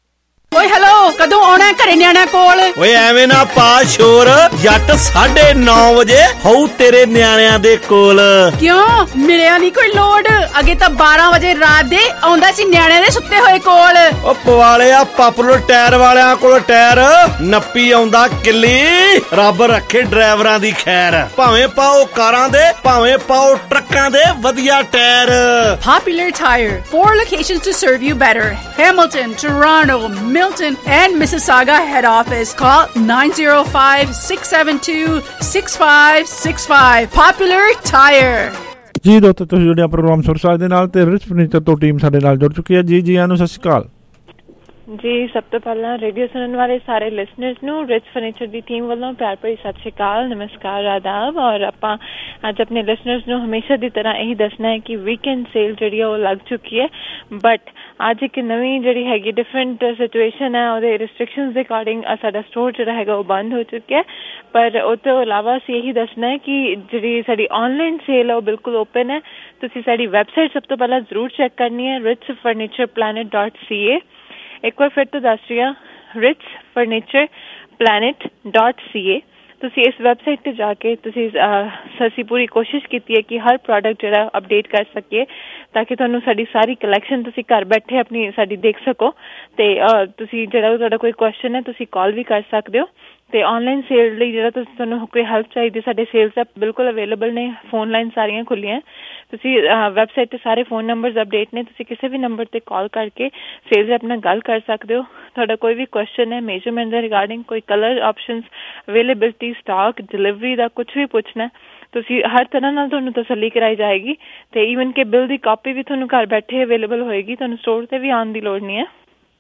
ਓਏ ਹੈਲੋ, ਕਦੋਂ ਆਉਣਾ ਘਰੇ ਨਿਆਣਿਆਂ ਕੋਲ? ਓਏ ਐਵੇਂ ਨਾ ਪਾ ਸ਼ੋਰ, ਜੱਟ ਸਾਢੇ ਨੌ ਵਜੇ ਹੋਊ ਤੇਰੇ ਨਿਆਣਿਆਂ ਦੇ ਕੋਲ। ਕਿਉਂ ਮਿਲਿਆ ਨਹੀਂ ਕੋਈ ਲੋਡ? ਅੱਗੇ ਤਾਂ ਬਾਰਾਂ ਵਜੇ ਰਾਤ ਦੇ ਆਉਂਦਾ ਸੀ ਨਿਆਣਿਆਂ ਦੇ ਸੁੱਤੇ ਹੋਏ ਕੋਲ। ਓ ਪਵਾਲਿਆ ਪਾਪੂਲਰ ਟਾਇਰ ਵਾਲਿਆਂ ਕੋਲ ਟਾਇਰ ਨੱਪੀ ਆਉਂਦਾ ਕਿੱਲੀ। ਰੱਬ ਰੱਖੇ ਡਰਾਈਵਰਾਂ ਦੀ ਖੈਰ, ਭਾਵੇਂ ਪਾਓ ਕਾਰਾਂ ਦੇ ਭਾਵੇਂ ਪਾਓ ਟਰੱਕਾਂ ਦੇ ਵਧੀਆ tyre. Popular Tire, four locations to serve you better. Hamilton, Toronto, Milton and Mississauga head office. Call nine zero five, six seven two, six five six five. Popular Tire. ਜੀ ਦੋਸਤੋ, ਤੁਸੀਂ ਜੁੜਿਆ ਪ੍ਰੋਗਰਾਮ ਸੁਰਸਾਜ ਦੇ ਨਾਲ ਤੇ ਰਿਚ ਫਰਨੀਚਰ ਤੋਂ team ਸਾਡੇ ਨਾਲ ਜੁੜ ਚੁੱਕੀ ਹੈ। ਜੀ ਜੀ ਆਨੂੰ ਸਤਿ ਸ਼੍ਰੀ ਅਕਾਲ ਜੀ। ਸਭ ਤੋਂ ਪਹਿਲਾਂ ਰੇਡੀਓ ਸੁਣਨ ਵਾਲੇ ਸਾਰੇ ਲਿਸਨਰਸ ਨੂੰ ਰਿਚ ਫਰਨੀਚਰ ਦੀ ਟੀਮ ਵੱਲੋਂ ਪਿਆਰ ਭਰੀ ਸਤਿ ਸ਼੍ਰੀ ਅਕਾਲ, ਨਮਸਕਾਰ, ਆਦਾਬ। ਔਰ ਆਪਾਂ ਅੱਜ ਆਪਣੇ ਲਿਸਨਰਸ ਨੂੰ ਹਮੇਸ਼ਾ ਦੀ ਤਰ੍ਹਾਂ ਇਹੀ ਦੱਸਣਾ ਹੈ ਕਿ ਵੀਕਐਂਡ ਸੇਲ ਜਿਹੜੀ ਆ ਉਹ ਲੱਗ ਚੁੱਕੀ ਹੈ, ਬਟ ਅੱਜ ਇੱਕ ਨਵੀਂ ਜਿਹੜੀ ਹੈਗੀ ਡਿਫਰੈਂਟ ਸਿਚੁਏਸ਼ਨ ਹੈ, ਉਹਦੇ ਰਿਸਟ੍ਰਿਕਸ਼ਨਸ ਦੇ ਅਕੋਰਡਿੰਗ ਸਾਡਾ ਸਟੋਰ ਜਿਹੜਾ ਹੈਗਾ ਉਹ ਬੰਦ ਹੋ ਚੁੱਕਿਆ। ਪਰ ਉਹ ਤੋਂ ਇਲਾਵਾ ਅਸੀਂ ਇਹੀ ਦੱਸਣਾ ਹੈ ਕਿ ਜਿਹੜੀ ਸਾਡੀ ਆਨਲਾਈਨ ਸੇਲ ਹੈ ਉਹ ਬਿਲਕੁਲ ਓਪਨ ਹੈ। ਤੁਸੀਂ ਸਾਡੀ ਵੈਬਸਾਈਟ ਸਭ ਤੋਂ ਪਹਿਲਾਂ ਜ਼ਰੂਰ ਚੈੱਕ ਕਰਨੀ ਹੈ, rich furniture planet dot C A. ਇੱਕ ਵਾਰ ਫਿਰ ਤੋਂ ਦੱਸ ਰਹੀ ਹਾਂ, rich furniture planet dot C A. ਤੁਸੀਂ ਇਸ ਵੈਬਸਾਈਟ 'ਤੇ ਜਾ ਕੇ ਤੁਸੀਂ ਅਸੀਂ ਪੂਰੀ ਕੋਸ਼ਿਸ਼ ਕੀਤੀ ਹੈ ਕਿ ਹਰ ਪ੍ਰੋਡਕਟ ਜਿਹੜਾ ਅਪਡੇਟ ਕਰ ਸਕੀਏ, ਤਾਂ ਕਿ ਤੁਹਾਨੂੰ ਸਾਡੀ ਸਾਰੀ ਕਲੈਕਸ਼ਨ ਤੁਸੀਂ ਘਰ ਬੈਠੇ ਆਪਣੀ ਸਾਡੀ ਦੇਖ ਸਕੋ। ਅਤੇ ਤੁਸੀਂ ਜਿਹੜਾ ਤੁਹਾਡਾ ਕੋਈ ਕੁਐਸਚਨ ਹੈ ਤੁਸੀਂ ਕਾਲ ਵੀ ਕਰ ਸਕਦੇ ਹੋ। ਅਤੇ ਔਨਲਾਈਨ ਸੇਲ ਲਈ ਜਿਹੜਾ ਤੁਸੀਂ ਤੁਹਾਨੂੰ ਕੋਈ ਹੈਲਪ ਚਾਹੀਦੀ, ਸਾਡੇ ਸੇਲਸ ਐਪ ਬਿਲਕੁਲ ਅਵੇਲੇਬਲ ਨੇ, ਫੋਨ ਲਾਈਨ ਸਾਰੀਆਂ ਖੁੱਲ੍ਹੀਆਂ। ਤੁਸੀਂ ਵੈਬਸਾਈਟ 'ਤੇ ਸਾਰੇ ਫੋਨ ਨੰਬਰਸ ਅਪਡੇਟ ਨੇ, ਤੁਸੀਂ ਕਿਸੇ ਵੀ ਨੰਬਰ 'ਤੇ ਕਾਲ ਕਰਕੇ ਸੇਲਸ ਐਪ ਨਾਲ ਗੱਲ ਕਰ ਸਕਦੇ ਹੋ। ਤੁਹਾਡਾ ਕੋਈ ਵੀ ਕੁਐਸਚਨ ਹੈ ਮੇਜਰਮੈਂਟ ਦੇ ਰਿਗਾਰਡਿੰਗ, ਕੋਈ colour options, availability, stock, delivery ਦਾ ਕੁਛ ਵੀ ਪੁੱਛਣਾ, ਤੁਸੀਂ ਹਰ ਤਰ੍ਹਾਂ ਨਾਲ ਤੁਹਾਨੂੰ ਤਸੱਲੀ ਕਰਾਈ ਜਾਏਗੀ। ਅਤੇ ਈਵਨ ਕਿ ਬਿੱਲ ਦੀ ਕਾਪੀ ਵੀ ਤੁਹਾਨੂੰ ਘਰ ਬੈਠੇ ਅਵੇਲੇਬਲ ਹੋਏਗੀ, ਤੁਹਾਨੂੰ ਸਟੋਰ 'ਤੇ ਵੀ ਆਉਣ ਦੀ ਲੋੜ ਨਹੀਂ ਹੈ।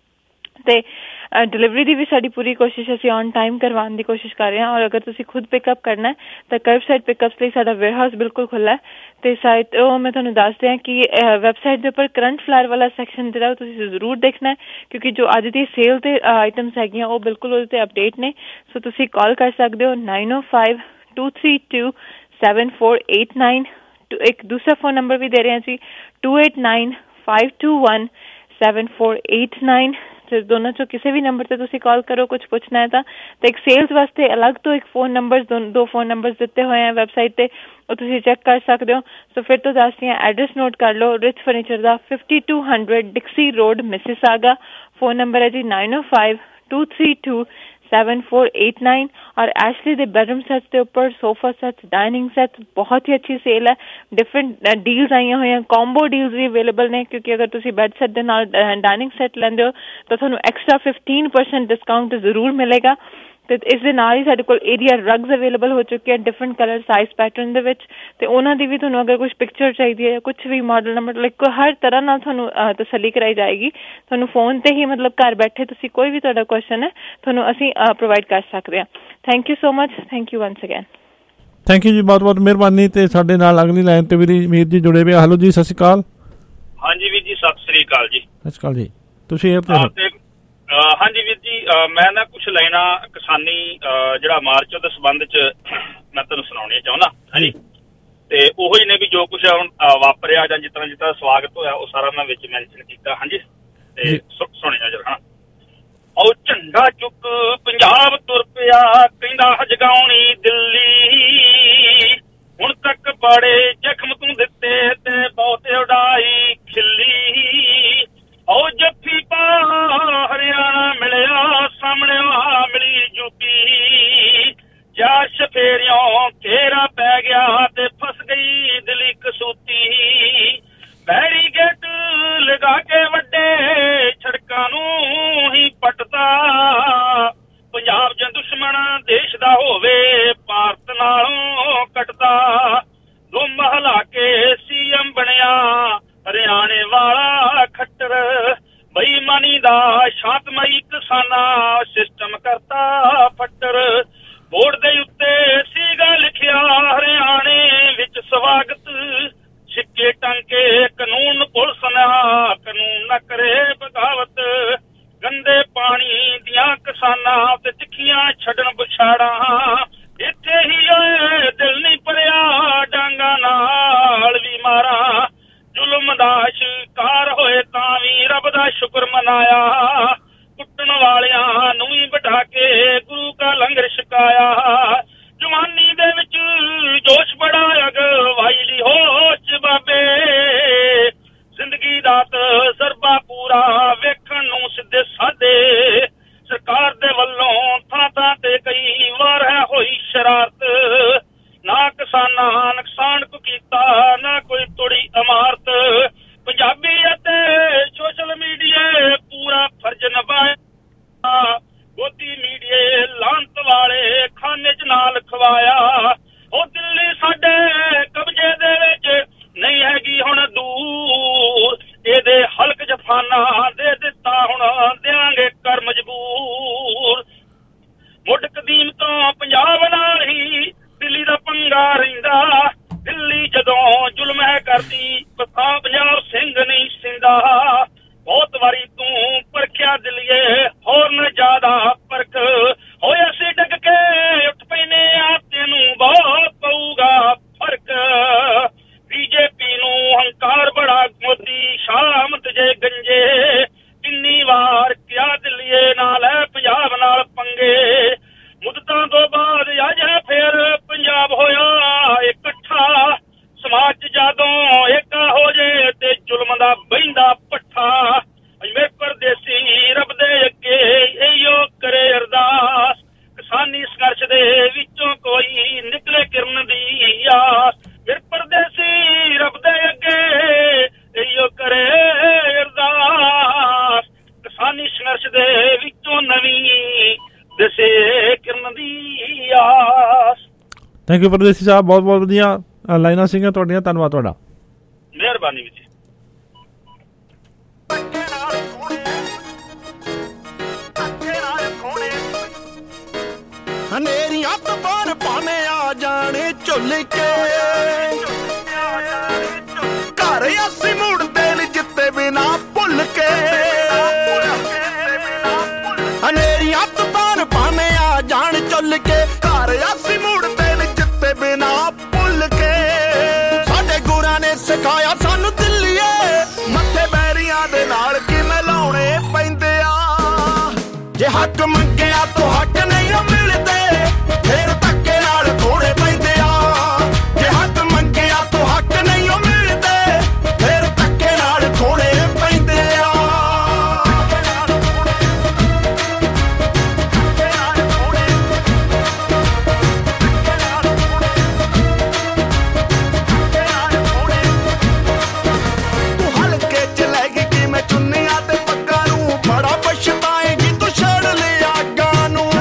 ਅਤੇ ਡਿਲੀਵਰੀ ਦੀ ਵੀ ਸਾਡੀ ਪੂਰੀ ਕੋਸ਼ਿਸ਼ ਅਸੀਂ ਔਨ ਟਾਈਮ ਕਰਵਾਉਣ ਦੀ ਕੋਸ਼ਿਸ਼ ਕਰ ਰਹੇ ਹਾਂ। ਔਰ ਅਗਰ ਤੁਸੀਂ ਖੁਦ ਪਿਕਅਪ ਕਰਨਾ ਤਾਂ ਕਰਬਸਾਈਡ ਪਿਕਅਪਸ ਲਈ ਸਾਡਾ ਵੇਅਰਹਾਊਸ ਬਿਲਕੁਲ ਖੁੱਲ੍ਹਾ ਹੈ। ਅਤੇ ਸਾਈਟ ਉਹ ਮੈਂ ਤੁਹਾਨੂੰ ਦੱਸ ਦਿਆਂ ਕਿ ਵੈਬਸਾਈਟ ਦੇ ਉੱਪਰ ਕਰੰਟ ਫਲਾਇਰ ਵਾਲਾ ਸੈਕਸ਼ਨ ਜਿਹੜਾ ਤੁਸੀਂ ਜ਼ਰੂਰ ਦੇਖਣਾ ਹੈ, ਕਿਉਂਕਿ ਜੋ ਅੱਜ ਦੀ ਸੇਲ 'ਤੇ ਆਈਟਮਸ ਹੈਗੀਆਂ ਉਹ ਬਿਲਕੁਲ ਉਹਦੇ 'ਤੇ ਅਪਡੇਟ ਨੇ। ਸੋ ਤੁਸੀਂ ਕਾਲ ਕਰ ਸਕਦੇ ਹੋ nine O five two three two seven four eight nine. ਇੱਕ ਦੂਸਰਾ ਫੋਨ ਨੰਬਰ ਵੀ ਦੇ ਰਹੇ ਹਾਂ ਜੀ, two eight nine five two one seven four eight nine. ਦੋਨਾਂ ਚੋਂ ਕਿਸੇ ਵੀ ਨੰਬਰ 'ਤੇ ਤੁਸੀਂ ਕਾਲ ਕਰੋ, ਕੁਛ ਪੁੱਛਣਾ ਹੈ ਤਾਂ। ਤੇ ਇੱਕ ਸੇਲਸ ਵਾਸਤੇ ਅਲੱਗ ਤੋਂ ਇੱਕ ਫੋਨ ਨੰਬਰ, ਦੋ ਫੋਨ ਨੰਬਰ ਦਿੱਤੇ ਹੋਏ ਆ ਵੈਬਸਾਈਟ 'ਤੇ, ਉਹ ਤੁਸੀਂ ਚੈੱਕ ਕਰ ਸਕਦੇ ਹੋ। ਸੋ ਫਿਰ ਤੋਂ ਦੱਸਦੀ ਹਾਂ, ਐਡਰੈਸ ਨੋਟ ਕਰ ਲਓ, ਰਿਚ ਫਰਨੀਚਰ ਦਾ fifty two hundred Dixie road Mississauga. Phone number ਹੈ ਜੀ nine O five two three two seven four eight nine. ਔਰ ਐਸ਼ਲੀ ਦੇ ਬੈਡਰੂਮ ਸੈਟਸ ਦੇ ਉੱਪਰ ਸੋਫਾ ਸੈਟਸ, ਡਾਈਨਿੰਗ ਸੈਟਸ, ਬਹੁਤ ਹੀ ਅੱਛੀ ਸੇਲ ਹੈ। ਡਿਫਰੈਂਟ ਡੀਲਸ ਆਈਆਂ ਹੋਈਆਂ, ਕੌਂਬੋ ਡੀਲਸ ਵੀ ਅਵੇਲੇਬਲ ਨੇ, ਕਿਉਂਕਿ ਅਗਰ ਤੁਸੀਂ ਬੈਡ ਸੈਟ ਦੇ ਨਾਲ ਡਾਈਨਿੰਗ ਸੈਟ ਲੈਂਦੇ ਹੋ ਤਾਂ ਤੁਹਾਨੂੰ ਐਕਸਟਰਾ ਫਿਫਟੀਨ ਪਰਸੈਂਟ ਡਿਸਕਾਊਂਟ ਜ਼ਰੂਰ ਮਿਲੇਗਾ। ਅਤੇ ਇਸ ਦੇ ਨਾਲ ਹੀ ਸਾਡੇ ਕੋਲ ਏਰੀਆ ਰਗਜ਼ ਅਵੇਲੇਬਲ ਹੋ ਚੁੱਕੇ ਹੈ ਡਿਫਰੈਂਟ ਕਲਰ ਸਾਈਜ਼ ਪੈਟਰਨ ਦੇ ਵਿੱਚ। ਅਤੇ ਉਹਨਾਂ ਦੀ ਵੀ ਤੁਹਾਨੂੰ ਅਗਰ ਕੁਛ ਪਿਕਚਰ ਚਾਹੀਦੀ ਹੈ ਜਾਂ ਕੁਛ ਵੀ ਮਾਡਲ ਨੰਬਰ, ਲਾਈਕ ਹਰ ਤਰ੍ਹਾਂ ਨਾਲ ਤੁਹਾਨੂੰ ਤਸੱਲੀ ਕਰਾਈ ਜਾਏਗੀ। ਤੁਹਾਨੂੰ ਫੋਨ 'ਤੇ ਹੀ ਮਤਲਬ ਘਰ ਬੈਠੇ ਤੁਸੀਂ ਕੋਈ ਵੀ ਤੁਹਾਡਾ ਕੁਐਸਚਨ ਹੈ ਤੁਹਾਨੂੰ ਅਸੀਂ ਪ੍ਰੋਵਾਈਡ ਕਰ ਸਕਦੇ ਹਾਂ। Thank you so much, thank you once again. Thank you ਜੀ, ਬਹੁਤ ਬਹੁਤ ਮਿਹਰਬਾਨੀ। ਅਤੇ ਸਾਡੇ ਨਾਲ ਅਗਲੀ ਲਾਈਨ 'ਤੇ ਵੀਰ ਵੀਰ ਜੀ ਜੁੜੇ ਹੋਏ। ਹੈਲੋ ਜੀ, ਸਤਿ ਸ਼੍ਰੀ ਅਕਾਲ। ਹਾਂਜੀ ਵੀਰ ਜੀ, ਸਤਿ ਸ੍ਰੀ ਅਕਾਲ ਜੀ। ਸਤਿ ਸ਼੍ਰੀ ਅਕਾਲ ਜੀ, ਤੁਸੀਂ ਇਹ ਹਾਂਜੀ ਵੀਰ ਜੀ, ਮੈਂ ਨਾ ਕੁਛ ਲੈਣਾ ਕਿਸਾਨੀ ਜਿਹੜਾ ਮਾਰਚ ਉਹਦੇ ਸੰਬੰਧ 'ਚ ਮੈਂ ਤੁਹਾਨੂੰ ਸੁਣਾਉਣੀ ਚਾਹੁੰਦਾ। ਹਾਂਜੀ, ਤੇ ਉਹੋ ਹੀ ਨੇ ਵੀ ਜੋ ਕੁਛ ਹੁਣ ਵਾਪਰਿਆ ਜਾਂ ਜਿਸ ਤਰ੍ਹਾਂ ਜਿਸ ਤਰ੍ਹਾਂ ਸਵਾਗਤ ਹੋਇਆ ਉਹ ਸਾਰਾ ਮੈਂ ਵਿੱਚ ਮੈਂਸ਼ਨ ਕੀਤਾ। ਹਾਂਜੀ, ਤੇ ਸੁਣਿਆ ਜਰਾ। ਉਹ ਝੰਡਾ ਚੁੱਕ ਪੰਜਾਬ ਤੁਰ ਪਿਆ, ਕਹਿੰਦਾ ਜਗਾਉਣੀ ਦਿੱਲੀ, ਹੁਣ ਤੱਕ ਬੜੇ ਜ਼ਖਮ ਤੂੰ ਦਿੱਤੇ ਤੇ ਬਹੁਤ ਉਡਾਈ ਖਿੱਲੀ। ਉਹ ਜੱਫੀ ਪਾ ਹਰਿਆਣਾ ਮਿਲਿਆ, ਸਾਹਮਣੇ ਆ ਮਿਲੀ ਯੂਪੀ, ਜਾ ਸ਼ਫੇਰਿਓਂ ਘੇਰਾ ਪੈ ਗਿਆ ਤੇ ਫਸ ਗਈ ਦਿੱਲੀ ਕਸੂਤੀ। ਬੈਰੀਗੇਟ ਲਗਾ ਕੇ ਵੱਡੇ ਸੜਕਾਂ ਨੂੰ ਹੀ ਪੱਟਦਾ, ਪੰਜਾਬ ਜਾਂ ਦੁਸ਼ਮਣ ਦੇਸ਼ ਦਾ ਹੋਵੇ ਭਾਰਤ ਨਾਲੋਂ ਕੱਟਦਾ। ਦੋ ਮਹਲਾ ਕੇ ਸੀ ਐਮ ਬਣਿਆ ਹਰਿਆਣੇ ਵਾਲਾ ਖੱਟਰ, ਬੇਈਮਾਨੀ ਦਾ ਸ਼ਾਂਤਮਈ ਕਿਸਾਨਾਂ ਸਿਸਟਮ ਕਰਤਾ ਫੱਟਰ। ਬੋਰਡ ਦੇ ਉੱਤੇ ਸੀਗਾ ਲਿਖਿਆ ਹਰਿਆਣੇ ਵਿੱਚ ਸਵਾਗਤ, ਸਿੱਕੇ ਟੰਕੇ ਕਾਨੂੰਨ ਪੁਲਿਸ ਨਾ ਕਾਨੂੰਨ ਨਾ ਕਰੇ ਬਗਾਵਤ। ਗੰਦੇ ਪਾਣੀ ਦੀਆਂ ਕਿਸਾਨਾਂ ਤੇ ਤਿੱਖੀਆਂ ਛੱਡਣ ਬਛਾੜਾਂ, ਇੱਥੇ ਹੀ ਓਏ ਦਿਲ ਨਹੀਂ ਭਰਿਆ ਡਾਂਗਾ ਨਾਲ ਵੀ ਮਾਰਾਂ। ਜ਼ੁਲਮ ਦਾ ਸ਼ਿਕਾਰ ਹੋਏ ਤਾਂ ਵੀ ਰੱਬ ਦਾ ਸ਼ੁਕਰ ਮਨਾਇਆ, ਕੁੱਟਣ ਵਾਲਿਆਂ ਨੂੰ ਹੀ ਬਿਠਾ ਕੇ ਗੁਰੂ ਕਾ ਲੰਗਰ ਛਕਾਇਆ। ਜਵਾਨੀ ਦੇ ਵਿੱਚ ਜੋਸ਼ ਬੜਾ ਅਗਵਾਈ ਲਈ ਹੋਸ਼ ਬਾਬੇ, ਜ਼ਿੰਦਗੀ ਦਾ ਤਜਰਬਾ ਪੂਰਾ ਵੇਖਣ ਨੂੰ ਸਿੱਧੇ ਸਾਦੇ। ਸਰਕਾਰ ਦੇ ਵੱਲੋਂ ਥਾਂ ਥਾਂ ਤੇ ਕਈ ਵਾਰ ਹੈ ਹੋਈ ਸ਼ਰਾਰਤ, ਨਾ ਕਿਸਾਨਾਂ ਨੁਕਸਾਨ ਕੋ ਕੀਤਾ ਨਾ ਕੋਈ ਤੋੜੀ ਇਮਾਰਤ। ਪੰਜਾਬੀ ਅਤੇ ਸੋਸ਼ਲ ਮੀਡੀਆ ਪੂਰਾ ਫਰਜ਼ ਨਿਭਾਇਆ, ਗੋਦੀ ਮੀਡੀਏ ਲਾਂਤ ਵਾਲੇ ਖਾਨੇ ਚ ਨਾਲ ਖਵਾਇਆ। ਉਹ ਦਿੱਲੀ ਸਾਡੇ ਕਬਜ਼ੇ ਦੇ ਵਿੱਚ ਨਹੀਂ ਹੈਗੀ ਹੁਣ ਦੂਰ, ਇਹਦੇ ਹਲਕ ਜਫਾਨਾ ਦੇ ਦਿੱਤਾ ਹੁਣ ਦਿਆਂਗੇ ਕਰ ਮਜਬੂਰ। ਮੁੱਢ ਕਦੀਮ ਤੋਂ ਪੰਜਾਬ ਨਾਲ ਹੀ ਦਿੱਲੀ ਦਾ ਪੰਗਾ ਰਹਿੰਦਾ, ਦਿੱਲੀ ਜਦੋਂ ਜ਼ੁਲਮ ਹੈ ਕਰਦੀ ਪਤਾ ਪੰਜਾਬ ਸਿੰਘ ਨਹੀਂ ਸਿੰਦਾ। ਬਹੁਤ ਵਾਰੀ ਤੂੰ ਪਰਖਿਆ ਦਿੱਲੀਏ ਹੋਰ ਨਾ ਜ਼ਿਆਦਾ ਪਰਖ, ਹੋਏ ਅਸੀਂ ਡਿੱਗ ਕੇ ਉੱਠ ਪੈਨੇ ਆ ਤੈਨੂੰ ਬਹੁਤ ਪਊਗਾ ਫਰਕ। ਬੀਜੇਪੀ ਨੂੰ ਹੰਕਾਰ ਬੜਾ ਮੋਦੀ ਸ਼ਾਮਤ ਜੇ ਗੰਜੇ, ਕਿੰਨੀ ਵਾਰ ਕਿਹਾ ਦਿੱਲੀਏ ਨਾਲ ਹੈ ਪੰਜਾਬ ਨਾਲ ਪੰਗੇ। ਮੁੱਦਤਾਂ ਤੋਂ ਬਾਅਦ ਅੱਜ ਫੇਰ ਪੰਜਾਬ ਹੋਇਆ ਇਕੱਠਾ, ਸਮਾਜ ਚ ਜਦੋਂ ਏਕਾ ਹੋ ਜੇ ਤੇ ਜ਼ੁਲਮ ਦਾ ਬਹਿੰਦਾ ਪੱਠਾ। ਅਜਮੇਰ ਪਰਦੇਸੀ ਰੱਬ ਦੇ ਅੱਗੇ ਇਹੋ ਕਰੇ ਅਰਦਾਸ, ਕਿਸਾਨੀ ਸੰਘਰਸ਼ ਦੇ ਵਿੱਚੋਂ ਕੋਈ ਨਿਕਲੇ ਕਿਰਨ ਦੀ ਆਸ। ਫਿਰ ਪਰਦੇਸੀ ਰੱਬ ਦੇ ਅੱਗੇ ਇਹੋ ਕਰੇ ਅਰਦਾਸ, ਕਿਸਾਨੀ ਸੰਘਰਸ਼ ਦੇ ਵਿੱਚੋਂ ਨਵੀਂ ਦਸੇ ਕਿਰਨ ਦੀ ਆਸ। ਥੈਂਕ ਯੂ ਪਰਦੇਸੀ ਸਾਹਿਬ, ਬਹੁਤ ਬਹੁਤ ਵਧੀਆ ਲਾਈਨਾਂ ਸੀਗੀਆਂ ਤੁਹਾਡੀਆਂ, ਧੰਨਵਾਦ ਤੁਹਾਡਾ। ਮਿਹਰਬਾਨੀ ਜੀ। ਹਨੇਰੀਆਂ ਤੋਂ ਬਾਹਰ ਪਾਣੇ ਆ ਜਾਣੇ ਝੁੱਲ ਕੇ, ਘਰ ਅਸੀਂ ਮੁੜਦੇ ਨੀ ਜਿੱਤੇ ਬਿਨਾ ਭੁੱਲ ਕੇ। ਹਨੇਰੀਆਂ ਤੋਂ ਬਾਹਰ ਪਾਣੇ ਆ ਜਾਣ ਝੁੱਲ ਕੇ, ਘਰ ਅਸੀਂ ਮੁੜਦੇ ਨੀ ਜਿੱਤੇ ਬਿਨਾ ਭੁੱਲ ਕੇ। ਸਾਡੇ ਗੁਰਾਂ ਨੇ ਸਿਖਾਇਆ ਸਾਨੂੰ ਦਿੱਲੀਏ, ਮੱਥੇ ਬੈਰੀਆਂ ਦੇ ਨਾਲ ਕਿਵੇਂ ਲਾਉਣੇ ਪੈਂਦੇ ਆ। ਜੇ ਹੱਕ ਮੰਗਿਆ ਤਾਂ ਹੱਕ ਨਹੀਂ ਮਿਲਦੇ, ਫੇਰ ਧੱਕੇ ਨਾਲ ਥੋੜੇ ਪੈਂਦੇ ਆ। ਜੇ ਹੱਕ ਮੰਗਿਆ ਤਾਂ ਹੱਕ ਨਹੀਂ ਮਿਲਦੇ, ਫੇਰ ਧੱਕੇ ਨਾਲ ਥੋੜੇ ਪੈਂਦੇ ਆ। ਤੂੰ ਹਲਕੇ ਚ ਲੈ ਗਈ ਕਿਵੇਂ ਚੁੰਨੀਆਂ ਤੇ ਪੱਗਾਂ ਨੂੰ, ਬੜਾ ਪਛਤਾਏਗੀ ਤੂੰ ਛੱਡ ਲਿਆ ਅੱਗਾਂ ਨੂੰ।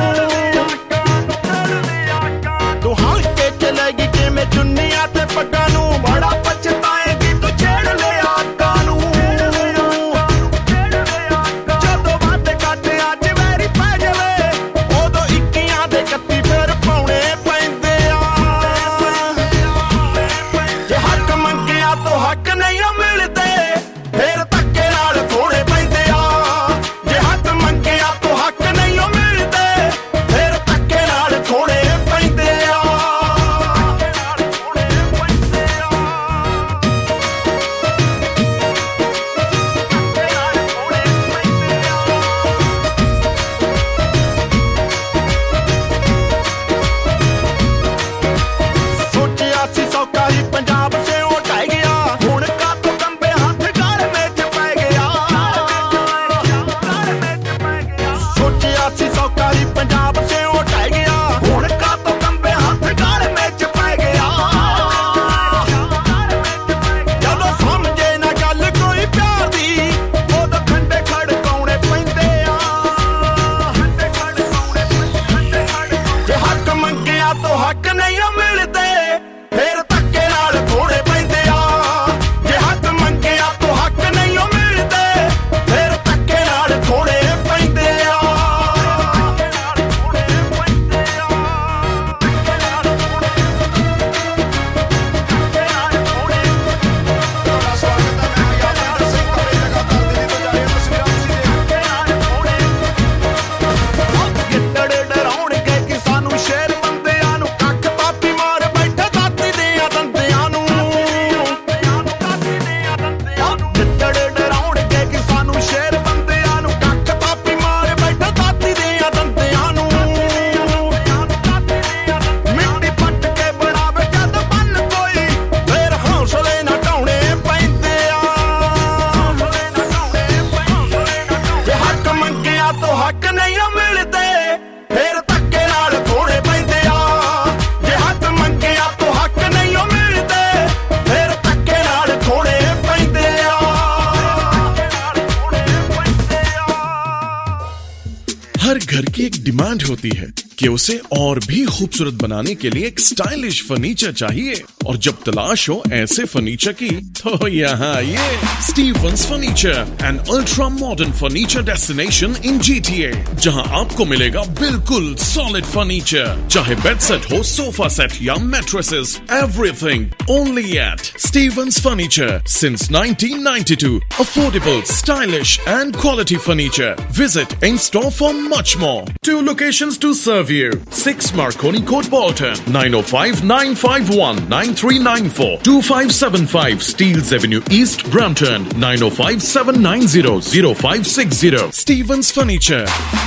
हर घर की एक डिमांड होती है कि उसे और भी खूबसूरत बनाने के लिए एक स्टाइलिश फर्नीचर चाहिए, और जब तलाश हो ऐसे फर्नीचर की तो यहाँ ये Stevens furniture, an ultra modern furniture destination in GTA, जहाँ आपको मिलेगा बिल्कुल सॉलिड फर्नीचर, चाहे बेड सेट हो, सोफा सेट या mattresses, everything only at Stevens furniture since nineteen ninety two. Affordable, stylish and quality furniture. Visit in store for much more. Two locations to serve you. six Marconi Court, Bolton. nine oh five, nine five one, nine three nine four. two five seven five Steeles Avenue East, Brampton. nine oh five, seven nine zero, zero five six zero. Stevens Furniture.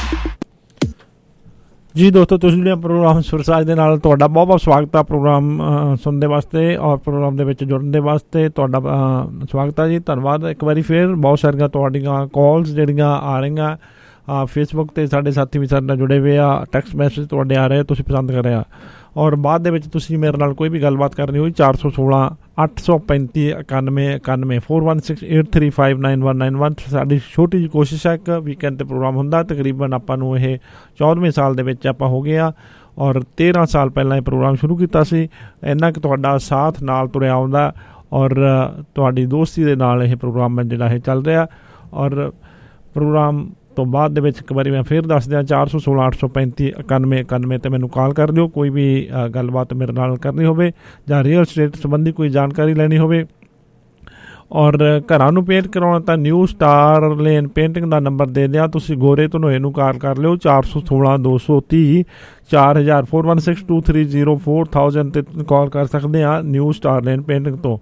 ਜੀ ਦੋਸਤੋ, ਤੁਸੀਂ ਜਿਹੜੇ programme Sursaaj ਦੇ ਨਾਲ ਤੁਹਾਡਾ ਬਹੁਤ ਬਹੁਤ ਸਵਾਗਤ ਆ ਪ੍ਰੋਗਰਾਮ ਸੁਣਨ ਦੇ ਵਾਸਤੇ ਔਰ ਪ੍ਰੋਗਰਾਮ ਦੇ ਵਿੱਚ ਜੁੜਨ ਦੇ ਵਾਸਤੇ ਤੁਹਾਡਾ ਸਵਾਗਤ ਆ ਜੀ। ਧੰਨਵਾਦ ਇੱਕ ਵਾਰੀ ਫਿਰ। ਬਹੁਤ ਸਾਰੀਆਂ ਤੁਹਾਡੀਆਂ ਕਾਲਸ ਜਿਹੜੀਆਂ ਆ ਰਹੀਆਂ ਫੇਸਬੁੱਕ 'ਤੇ, ਸਾਡੇ ਸਾਥੀ ਵੀ ਸਾਡੇ ਨਾਲ ਜੁੜੇ ਹੋਏ ਆ, ਟੈਕਸਟ ਮੈਸੇਜ ਤੁਹਾਡੇ ਆ ਰਹੇ, ਤੁਸੀਂ ਪਸੰਦ ਕਰ ਰਹੇ ਆ, ਔਰ ਬਾਅਦ ਦੇ ਵਿੱਚ ਤੁਸੀਂ ਮੇਰੇ ਨਾਲ ਕੋਈ ਵੀ ਗੱਲਬਾਤ ਕਰਨੀ ਹੋਈ ਚਾਰ ਸੌ ਸੋਲਾਂ ਅੱਠ ਸੌ ਪੈਂਤੀ ਇਕਾਨਵੇਂ ਇਕਾਨਵੇਂ four one six eight three five nine one nine one. ਸਾਡੀ ਛੋਟੀ ਜਿਹੀ ਕੋਸ਼ਿਸ਼ ਹੈ, ਇੱਕ ਵੀਕਐਂਡ 'ਤੇ ਪ੍ਰੋਗਰਾਮ ਹੁੰਦਾ। ਤਕਰੀਬਨ ਆਪਾਂ ਨੂੰ ਇਹ ਚੌਦਵੇਂ ਸਾਲ ਦੇ ਵਿੱਚ ਆਪਾਂ ਹੋ ਗਏ ਆ, ਔਰ ਤੇਰ੍ਹਾਂ ਸਾਲ ਪਹਿਲਾਂ ਇਹ ਪ੍ਰੋਗਰਾਮ ਸ਼ੁਰੂ ਕੀਤਾ ਸੀ। ਇੰਨਾ ਕੁ ਤੁਹਾਡਾ ਸਾਥ ਨਾਲ ਤੁਰਿਆ ਆਉਂਦਾ, ਔਰ ਤੁਹਾਡੀ ਦੋਸਤੀ ਦੇ ਨਾਲ ਇਹ ਪ੍ਰੋਗਰਾਮ ਜਿਹੜਾ ਇਹ ਚੱਲ ਰਿਹਾ। ਔਰ ਪ੍ਰੋਗਰਾਮ ਤੋਂ ਬਾਅਦ ਦੇ ਵਿੱਚ ਇੱਕ ਵਾਰੀ ਮੈਂ ਫਿਰ ਦੱਸ ਦਿਆਂ, ਚਾਰ ਸੌ ਸੋਲਾਂ ਅੱਠ ਸੌ ਪੈਂਤੀ ਇਕਾਨਵੇਂ ਇਕਾਨਵੇਂ 'ਤੇ ਮੈਨੂੰ ਕਾਲ ਕਰ ਦਿਓ। ਕੋਈ ਵੀ ਗੱਲਬਾਤ ਮੇਰੇ ਨਾਲ ਕਰਨੀ ਹੋਵੇ ਜਾਂ ਰੀਅਲ ਸਟੇਟ ਸੰਬੰਧੀ ਕੋਈ ਜਾਣਕਾਰੀ ਲੈਣੀ ਹੋਵੇ, ਔਰ ਘਰਾਂ ਨੂੰ ਪੇਂਟ ਕਰਾਉਣਾ ਤਾਂ ਨਿਊ ਸਟਾਰ ਲੇਨ ਪੇਂਟਿੰਗ ਦਾ ਨੰਬਰ ਦੇ ਦਿਆਂ। ਤੁਸੀਂ ਗੋਰੇ ਧਨੋਏ ਨੂੰ ਕਾਲ ਕਰ ਲਿਓ ਚਾਰ ਸੌ ਸੋਲਾਂ ਦੋ ਸੌ ਤੀਹ ਚਾਰ ਹਜ਼ਾਰ four one six two three zero four thousand 'ਤੇ ਕਾਲ ਕਰ ਸਕਦੇ ਹਾਂ ਨਿਊ ਸਟਾਰ ਲੇਨ ਪੇਂਟਿੰਗ ਤੋਂ।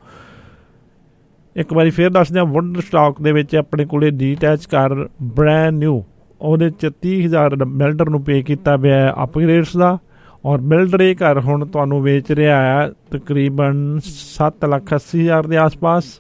ਇੱਕ ਵਾਰੀ ਫਿਰ ਦੱਸਦੇ ਹਾਂ, ਵੁੱਡ ਸਟਾਕ ਦੇ ਵਿੱਚ ਆਪਣੇ ਕੋਲ ਡੀਟੈਚ ਘਰ ਬ੍ਰੈਂਡ ਨਿਊ, ਉਹਦੇ 'ਚ ਤੀਹ ਹਜ਼ਾਰ ਬਿਲਡਰ ਨੂੰ ਪੇ ਕੀਤਾ ਪਿਆ ਅਪਗ੍ਰੇਡਸ ਦਾ, ਔਰ ਬਿਲਡਰ ਇਹ ਘਰ ਹੁਣ ਤੁਹਾਨੂੰ ਵੇਚ ਰਿਹਾ ਹੈ ਤਕਰੀਬਨ ਸੱਤ ਲੱਖ ਅੱਸੀ ਹਜ਼ਾਰ ਦੇ ਆਸ ਪਾਸ,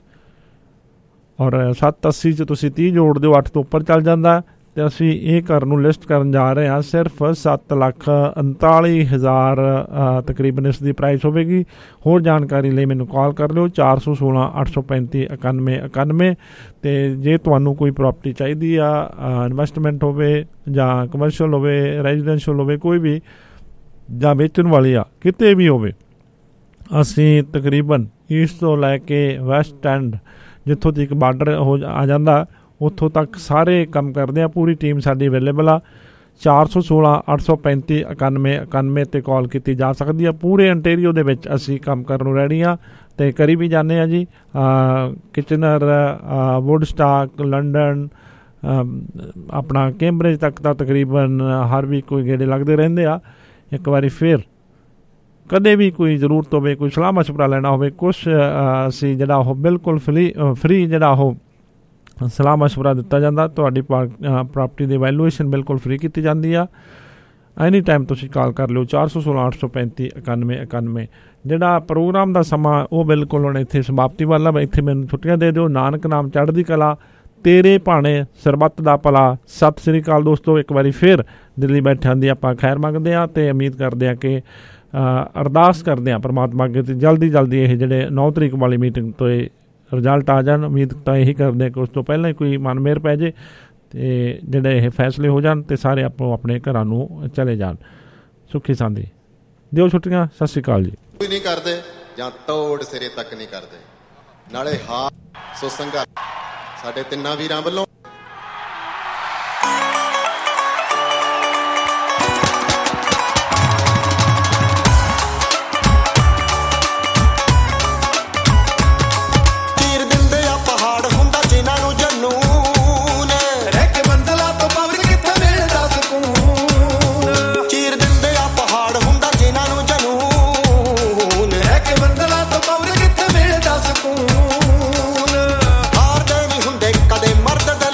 ਔਰ ਸੱਤ ਅੱਸੀ 'ਚ ਤੁਸੀਂ ਤੀਹ ਜੋੜ ਦਿਓ, ਅੱਠ ਤੋਂ ਉੱਪਰ ਚੱਲ ਜਾਂਦਾ। ਅਤੇ ਅਸੀਂ ਇਹ ਘਰ ਨੂੰ ਲਿਸਟ ਕਰਨ ਜਾ ਰਹੇ ਹਾਂ ਸਿਰਫ ਸੱਤ ਲੱਖ ਉਨਤਾਲੀ ਹਜ਼ਾਰ ਤਕਰੀਬਨ ਇਸ ਦੀ ਪ੍ਰਾਈਸ ਹੋਵੇਗੀ। ਹੋਰ ਜਾਣਕਾਰੀ ਲਈ ਮੈਨੂੰ ਕਾਲ ਕਰ ਲਿਓ ਚਾਰ ਸੌ ਸੋਲਾਂ ਅੱਠ ਸੌ ਪੈਂਤੀ ਇਕਾਨਵੇਂ ਇਕਾਨਵੇਂ। ਅਤੇ ਜੇ ਤੁਹਾਨੂੰ ਕੋਈ ਪ੍ਰੋਪਰਟੀ ਚਾਹੀਦੀ ਆ, ਇਨਵੈਸਟਮੈਂਟ ਹੋਵੇ ਜਾਂ ਕਮਰਸ਼ੀਅਲ ਹੋਵੇ, ਰੈਜ਼ੀਡੈਂਸ਼ੀਅਲ ਹੋਵੇ, ਕੋਈ ਵੀ ਜਾਂ ਵੇਚਣ ਵਾਲੀ ਆ, ਕਿਤੇ ਵੀ ਹੋਵੇ, ਅਸੀਂ ਤਕਰੀਬਨ ਈਸਟ ਤੋਂ ਲੈ ਕੇ ਵੈਸਟ ਐਂਡ ਜਿੱਥੋਂ ਤੱਕ ਬਾਰਡਰ ਹੋ ਆ ਜਾਂਦਾ ਉੱਥੋਂ ਤੱਕ ਸਾਰੇ ਕੰਮ ਕਰਦੇ ਆ। ਪੂਰੀ ਟੀਮ ਸਾਡੀ ਅਵੇਲੇਬਲ ਆ। ਚਾਰ ਸੌ ਸੋਲਾਂ ਅੱਠ ਸੌ ਪੈਂਤੀ ਇਕਾਨਵੇਂ ਇਕਾਨਵੇਂ 'ਤੇ ਕਾਲ ਕੀਤੀ ਜਾ ਸਕਦੀ ਆ। ਪੂਰੇ ਅੰਟੇਰੀਓ ਦੇ ਵਿੱਚ ਅਸੀਂ ਕੰਮ ਕਰਨ ਨੂੰ ਰੈਡੀ ਹਾਂ ਅਤੇ ਕਰੀ ਵੀ ਜਾਂਦੇ ਹਾਂ ਜੀ। ਕਿਚਨਰ, ਵੁੱਡ ਸਟਾਕ, ਲੰਡਨ, ਆਪਣਾ ਕੈਂਬਰਿਜ ਤੱਕ ਤਾਂ ਤਕਰੀਬਨ ਹਰ ਵੀਕ ਕੋਈ ਗੇੜੇ ਲੱਗਦੇ ਰਹਿੰਦੇ ਆ। ਇੱਕ ਵਾਰੀ ਫਿਰ ਕਦੇ ਵੀ ਕੋਈ ਜ਼ਰੂਰਤ ਹੋਵੇ, ਕੋਈ ਸਲਾਹ ਮਸ਼ਵਰਾ ਲੈਣਾ ਹੋਵੇ, ਕੁਛ ਅਸੀਂ ਜਿਹੜਾ ਉਹ ਬਿਲਕੁਲ ਫਰੀ ਫਰੀ ਜਿਹੜਾ ਉਹ ਸਲਾਹ ਮਸ਼ਵਰਾ ਦਿੱਤਾ ਜਾਂਦਾ। ਤੁਹਾਡੀ ਪ੍ਰਾਪਰਟੀ ਦੀ ਵੈਲੂਏਸ਼ਨ ਬਿਲਕੁਲ ਫਰੀ ਕੀਤੀ ਜਾਂਦੀ ਆ। ਐਨੀ ਟਾਈਮ ਤੁਸੀਂ ਕਾਲ ਕਰ ਲਿਓ ਚਾਰ ਸੌ ਸੋਲਾਂ ਅੱਠ ਸੌ ਪੈਂਤੀ ਇਕਾਨਵੇਂ ਇਕਾਨਵੇਂ। ਜਿਹੜਾ ਪ੍ਰੋਗਰਾਮ ਦਾ ਸਮਾਂ ਉਹ ਬਿਲਕੁਲ ਹੁਣ ਇੱਥੇ ਸਮਾਪਤੀ ਵਾਲਾ। ਇੱਥੇ ਮੈਨੂੰ ਛੁੱਟੀਆਂ ਦੇ ਦਿਓ। ਨਾਨਕ ਨਾਮ ਚੜ੍ਹਦੀ ਕਲਾ, ਤੇਰੇ ਭਾਣੇ ਸਰਬੱਤ ਦਾ ਭਲਾ। ਸਤਿ ਸ਼੍ਰੀ ਅਕਾਲ ਦੋਸਤੋ। ਇੱਕ ਵਾਰੀ ਫਿਰ ਦਿੱਲੀ ਬੈਠਿਆਂ ਦੀ ਆਪਾਂ ਖੈਰ ਮੰਗਦੇ ਹਾਂ ਅਤੇ ਉਮੀਦ ਕਰਦੇ ਹਾਂ ਕਿ ਅਰਦਾਸ ਕਰਦੇ ਹਾਂ ਪਰਮਾਤਮਾ ਅੱਗੇ ਤੇ ਜਲਦੀ ਜਲਦੀ ਇਹ ਜਿਹੜੇ ਨੌ ਤਰੀਕ ਵਾਲੀ ਮੀਟਿੰਗ ਤੋਂ ਇਹ ਰਿਜ਼ਲਟ ਆ ਜਾਣ। ਉਮੀਦ ਤਾਂ ਇਹੀ ਕਰਦੇ ਕਿ ਉਸ ਤੋਂ ਪਹਿਲਾਂ ਹੀ ਕੋਈ ਮਨ ਮੇਰ ਪੈ ਜੇ ਅਤੇ ਜਿਹੜੇ ਇਹ ਫੈਸਲੇ ਹੋ ਜਾਣ ਅਤੇ ਸਾਰੇ ਆਪੋ ਆਪਣੇ ਘਰਾਂ ਨੂੰ ਚਲੇ ਜਾਣ ਸੁੱਖੀ ਸਾਂਦੀ। ਦਿਓ ਛੁੱਟੀਆਂ। ਸਤਿ ਸ਼੍ਰੀ ਅਕਾਲ ਜੀ। ਕੋਈ ਨਹੀਂ ਕਰਦੇ ਜਾਂ ਤੋੜ ਸਿਰੇ ਤੱਕ ਨਹੀਂ ਕਰਦੇ, ਨਾਲੇ ਹਾਂ ਸੋ ਸੰਘਰਸ਼ ਸਾਡੇ ਤਿੰਨਾਂ ਵੀਰਾਂ ਵੱਲੋਂ। ਹਾਰਦੇ ਨਹੀਂ ਹੁੰਦੇ ਕਦੇ ਮਰਦ ਦੇ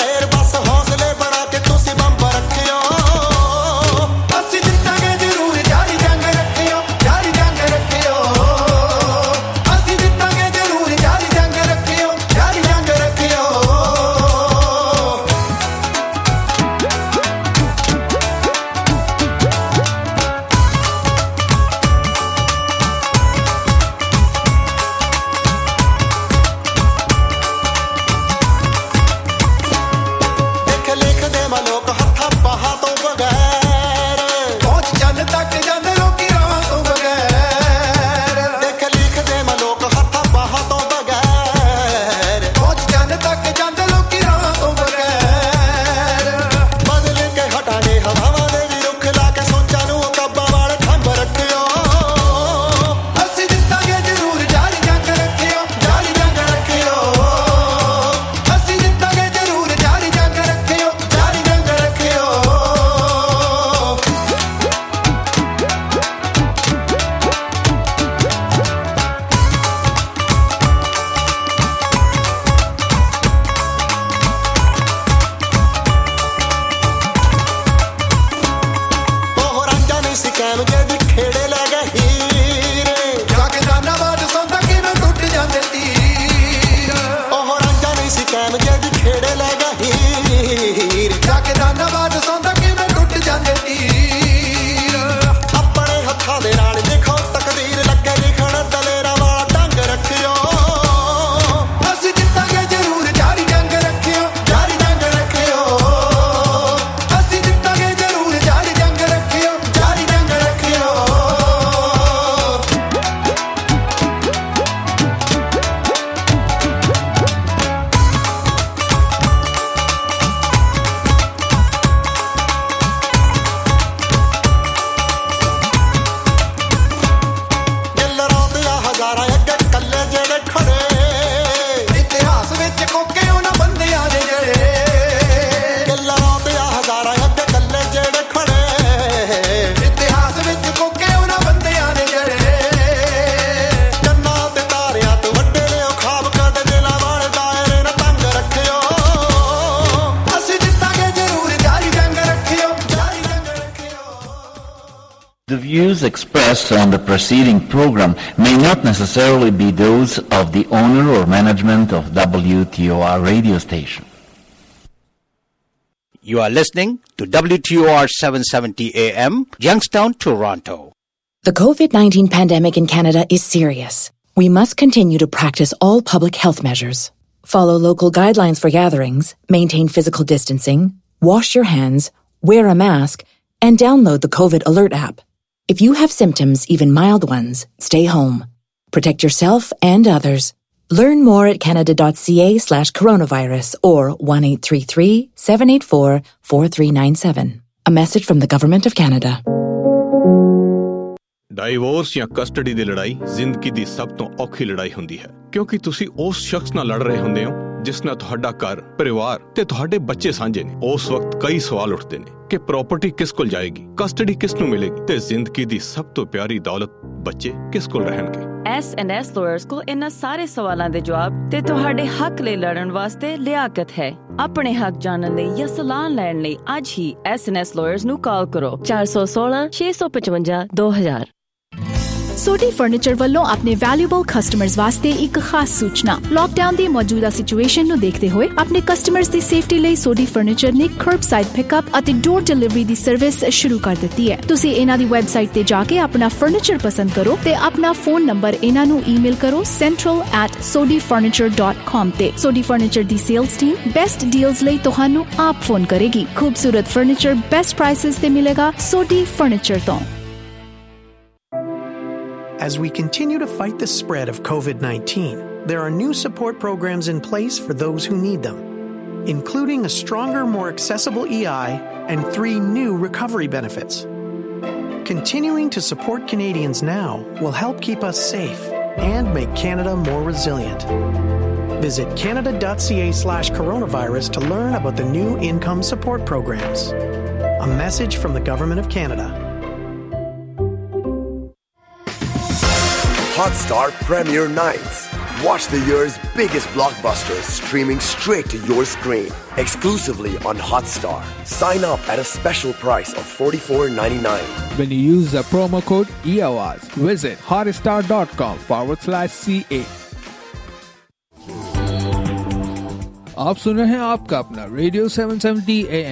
जाके धन्नवाद सौंदा किवें टुट जांदे तीर अपने हत्थां दे नाल लिखो तकदीर लगे लिखण दलेरा वाला ढंग रखियो असीं जित्तांगे जरूर जारी जंग रखियो जारी जंग रखियो असीं जित्तांगे जरूर जारी जंग रखियो जारी जंग रखियो The views expressed on the preceding program may not necessarily be those of the owner or management of W T O R radio station. You are listening to W T O R seven seventy A M, Youngstown, Toronto. The COVID nineteen pandemic in Canada is serious. We must continue to practice all public health measures. Follow local guidelines for gatherings, maintain physical distancing, wash your hands, wear a mask, and download the COVID Alert app. If you have symptoms, even mild ones, stay home. Protect yourself and others. Learn more at canada.ca slash coronavirus or one eight three three, seven eight four, four three nine seven. A message from the Government of Canada. Divorce ਜਾਂ custody ਦੀ ਲੜਾਈ ਜ਼ਿੰਦਗੀ ਦੀ ਸਭ ਤੋਂ ਔਖੀ ਲੜਾਈ ਹੁੰਦੀ ਹੈ ਕਿਉਂਕਿ ਤੁਸੀਂ ਉਸ ਸ਼ਖਸ ਨਾਲ ਲੜ ਰਹੇ ਹੁੰਦੇ ਹੋ ਜਿਸ ਨਾਲ ਤੁਹਾਡਾ ਘਰ, ਪਰਿਵਾਰ ਤੇ ਤੁਹਾਡੇ ਬੱਚੇ ਸਾਂਝੇ ਨੇ। ਉਸ ਵਕਤ ਕਈ ਸਵਾਲ ਉੱਠਦੇ ਨੇ ਕਿ ਪ੍ਰਾਪਰਟੀ ਕਿਸ ਕੋਲ ਜਾਏਗੀ, ਕਸਟਡੀ ਕਿਸ ਨੂੰ ਮਿਲੇਗੀ ਤੇ ਜ਼ਿੰਦਗੀ ਦੀ ਸਭ ਤੋਂ ਪਿਆਰੀ ਦੌਲਤ ਬੱਚੇ ਕਿਸ ਕੋਲ ਰਹਿਣਗੇ। ਐਸ ਐਂਡ ਐਸ ਲਾਇਰਸ ਕੋਲ ਇਹਨਾਂ ਸਾਰੇ ਸਵਾਲਾਂ ਦੇ ਜਵਾਬ ਤੇ ਤੁਹਾਡੇ ਹੱਕ ਲਈ ਲੜਨ ਵਾਸਤੇ ਲਿਆਕਤ ਹੈ। ਆਪਣੇ ਹੱਕ ਜਾਣਨ ਲਈ ਜਾਂ ਸਲਾਹ ਲੈਣ ਲਈ ਅੱਜ ਹੀ ਐਸ ਐਂਡ ਐਸ ਲਾਇਰਸ ਨੂੰ ਕਾਲ ਕਰੋ ਚਾਰ ਸੌ ਸੋਲਾਂ ਛੇ ਸੌ ਪਚਵੰਜਾ ਦੋ ਹਜ਼ਾਰ। ਸੋਡੀ ਫਰਨੀਚਰ ਵੱਲੋਂ ਆਪਣੇ ਵੈਲਿਊਬਲ ਕਸਟਮਰਸ ਵਾਸਤੇ ਇੱਕ ਖਾਸ ਸੂਚਨਾ। ਲਾਕਡਾਊਨ ਦੀ ਮੌਜੂਦਾ ਸਿਚੁਏਸ਼ਨ ਨੂੰ ਦੇਖਦੇ ਹੋਏ ਆਪਣੇ ਕਸਟਮਰਸ ਦੀ ਸੇਫਟੀ ਲਈ ਸੋਡੀ ਫਰਨੀਚਰ ਨੇ ਕਰਬਸਾਈਡ ਪਿਕਅਪ ਅਤੇ ਡੋਰ ਡਿਲੀਵਰੀ ਦੀ ਸਰਵਿਸ ਸ਼ੁਰੂ ਕਰ ਦਿੱਤੀ ਹੈ। ਤੁਸੀਂ ਇਹਨਾਂ ਦੀ ਵੈਬਸਾਈਟ ਤੇ ਜਾ ਕੇ ਆਪਣਾ ਫਰਨੀਚਰ ਪਸੰਦ ਕਰੋ ਤੇ ਆਪਣਾ ਫੋਨ ਨੰਬਰ ਇਹਨਾਂ ਨੂੰ ਈਮੇਲ ਕਰੋ central at sodi furniture dot com ਤੇ। ਸੋਡੀ ਫਰਨੀਚਰ ਦੀ ਸੇਲਸ ਟੀਮ ਬੈਸਟ ਡੀਲਸ ਲਈ ਤੁਹਾਨੂੰ ਆਪ ਫੋਨ ਕਰੇਗੀ। ਖੂਬਸੂਰਤ ਫਰਨੀਚਰ ਬੈਸਟ ਪ੍ਰਾਈਸਸ ਤੇ ਮਿਲੇਗਾ ਸੋਡੀ ਫਰਨੀਚਰ ਤੋਂ। As we continue to fight the spread of COVID nineteen, there are new support programs in place for those who need them, including a stronger, more accessible E I and three new recovery benefits. Continuing to support Canadians now will help keep us safe and make Canada more resilient. Visit canada.ca slash coronavirus to learn about the new income support programs. A message from the Government of Canada. Hotstar Premier Nights. Watch the year's biggest blockbusters streaming straight to your screen. Exclusively on Hotstar. Sign up at a special price of forty-four ninety-nine. When you use the promo code E O R S, visit hotstar.com forward slash CA. आप सुन रहे हैं आपका अपना radio seven seventy A M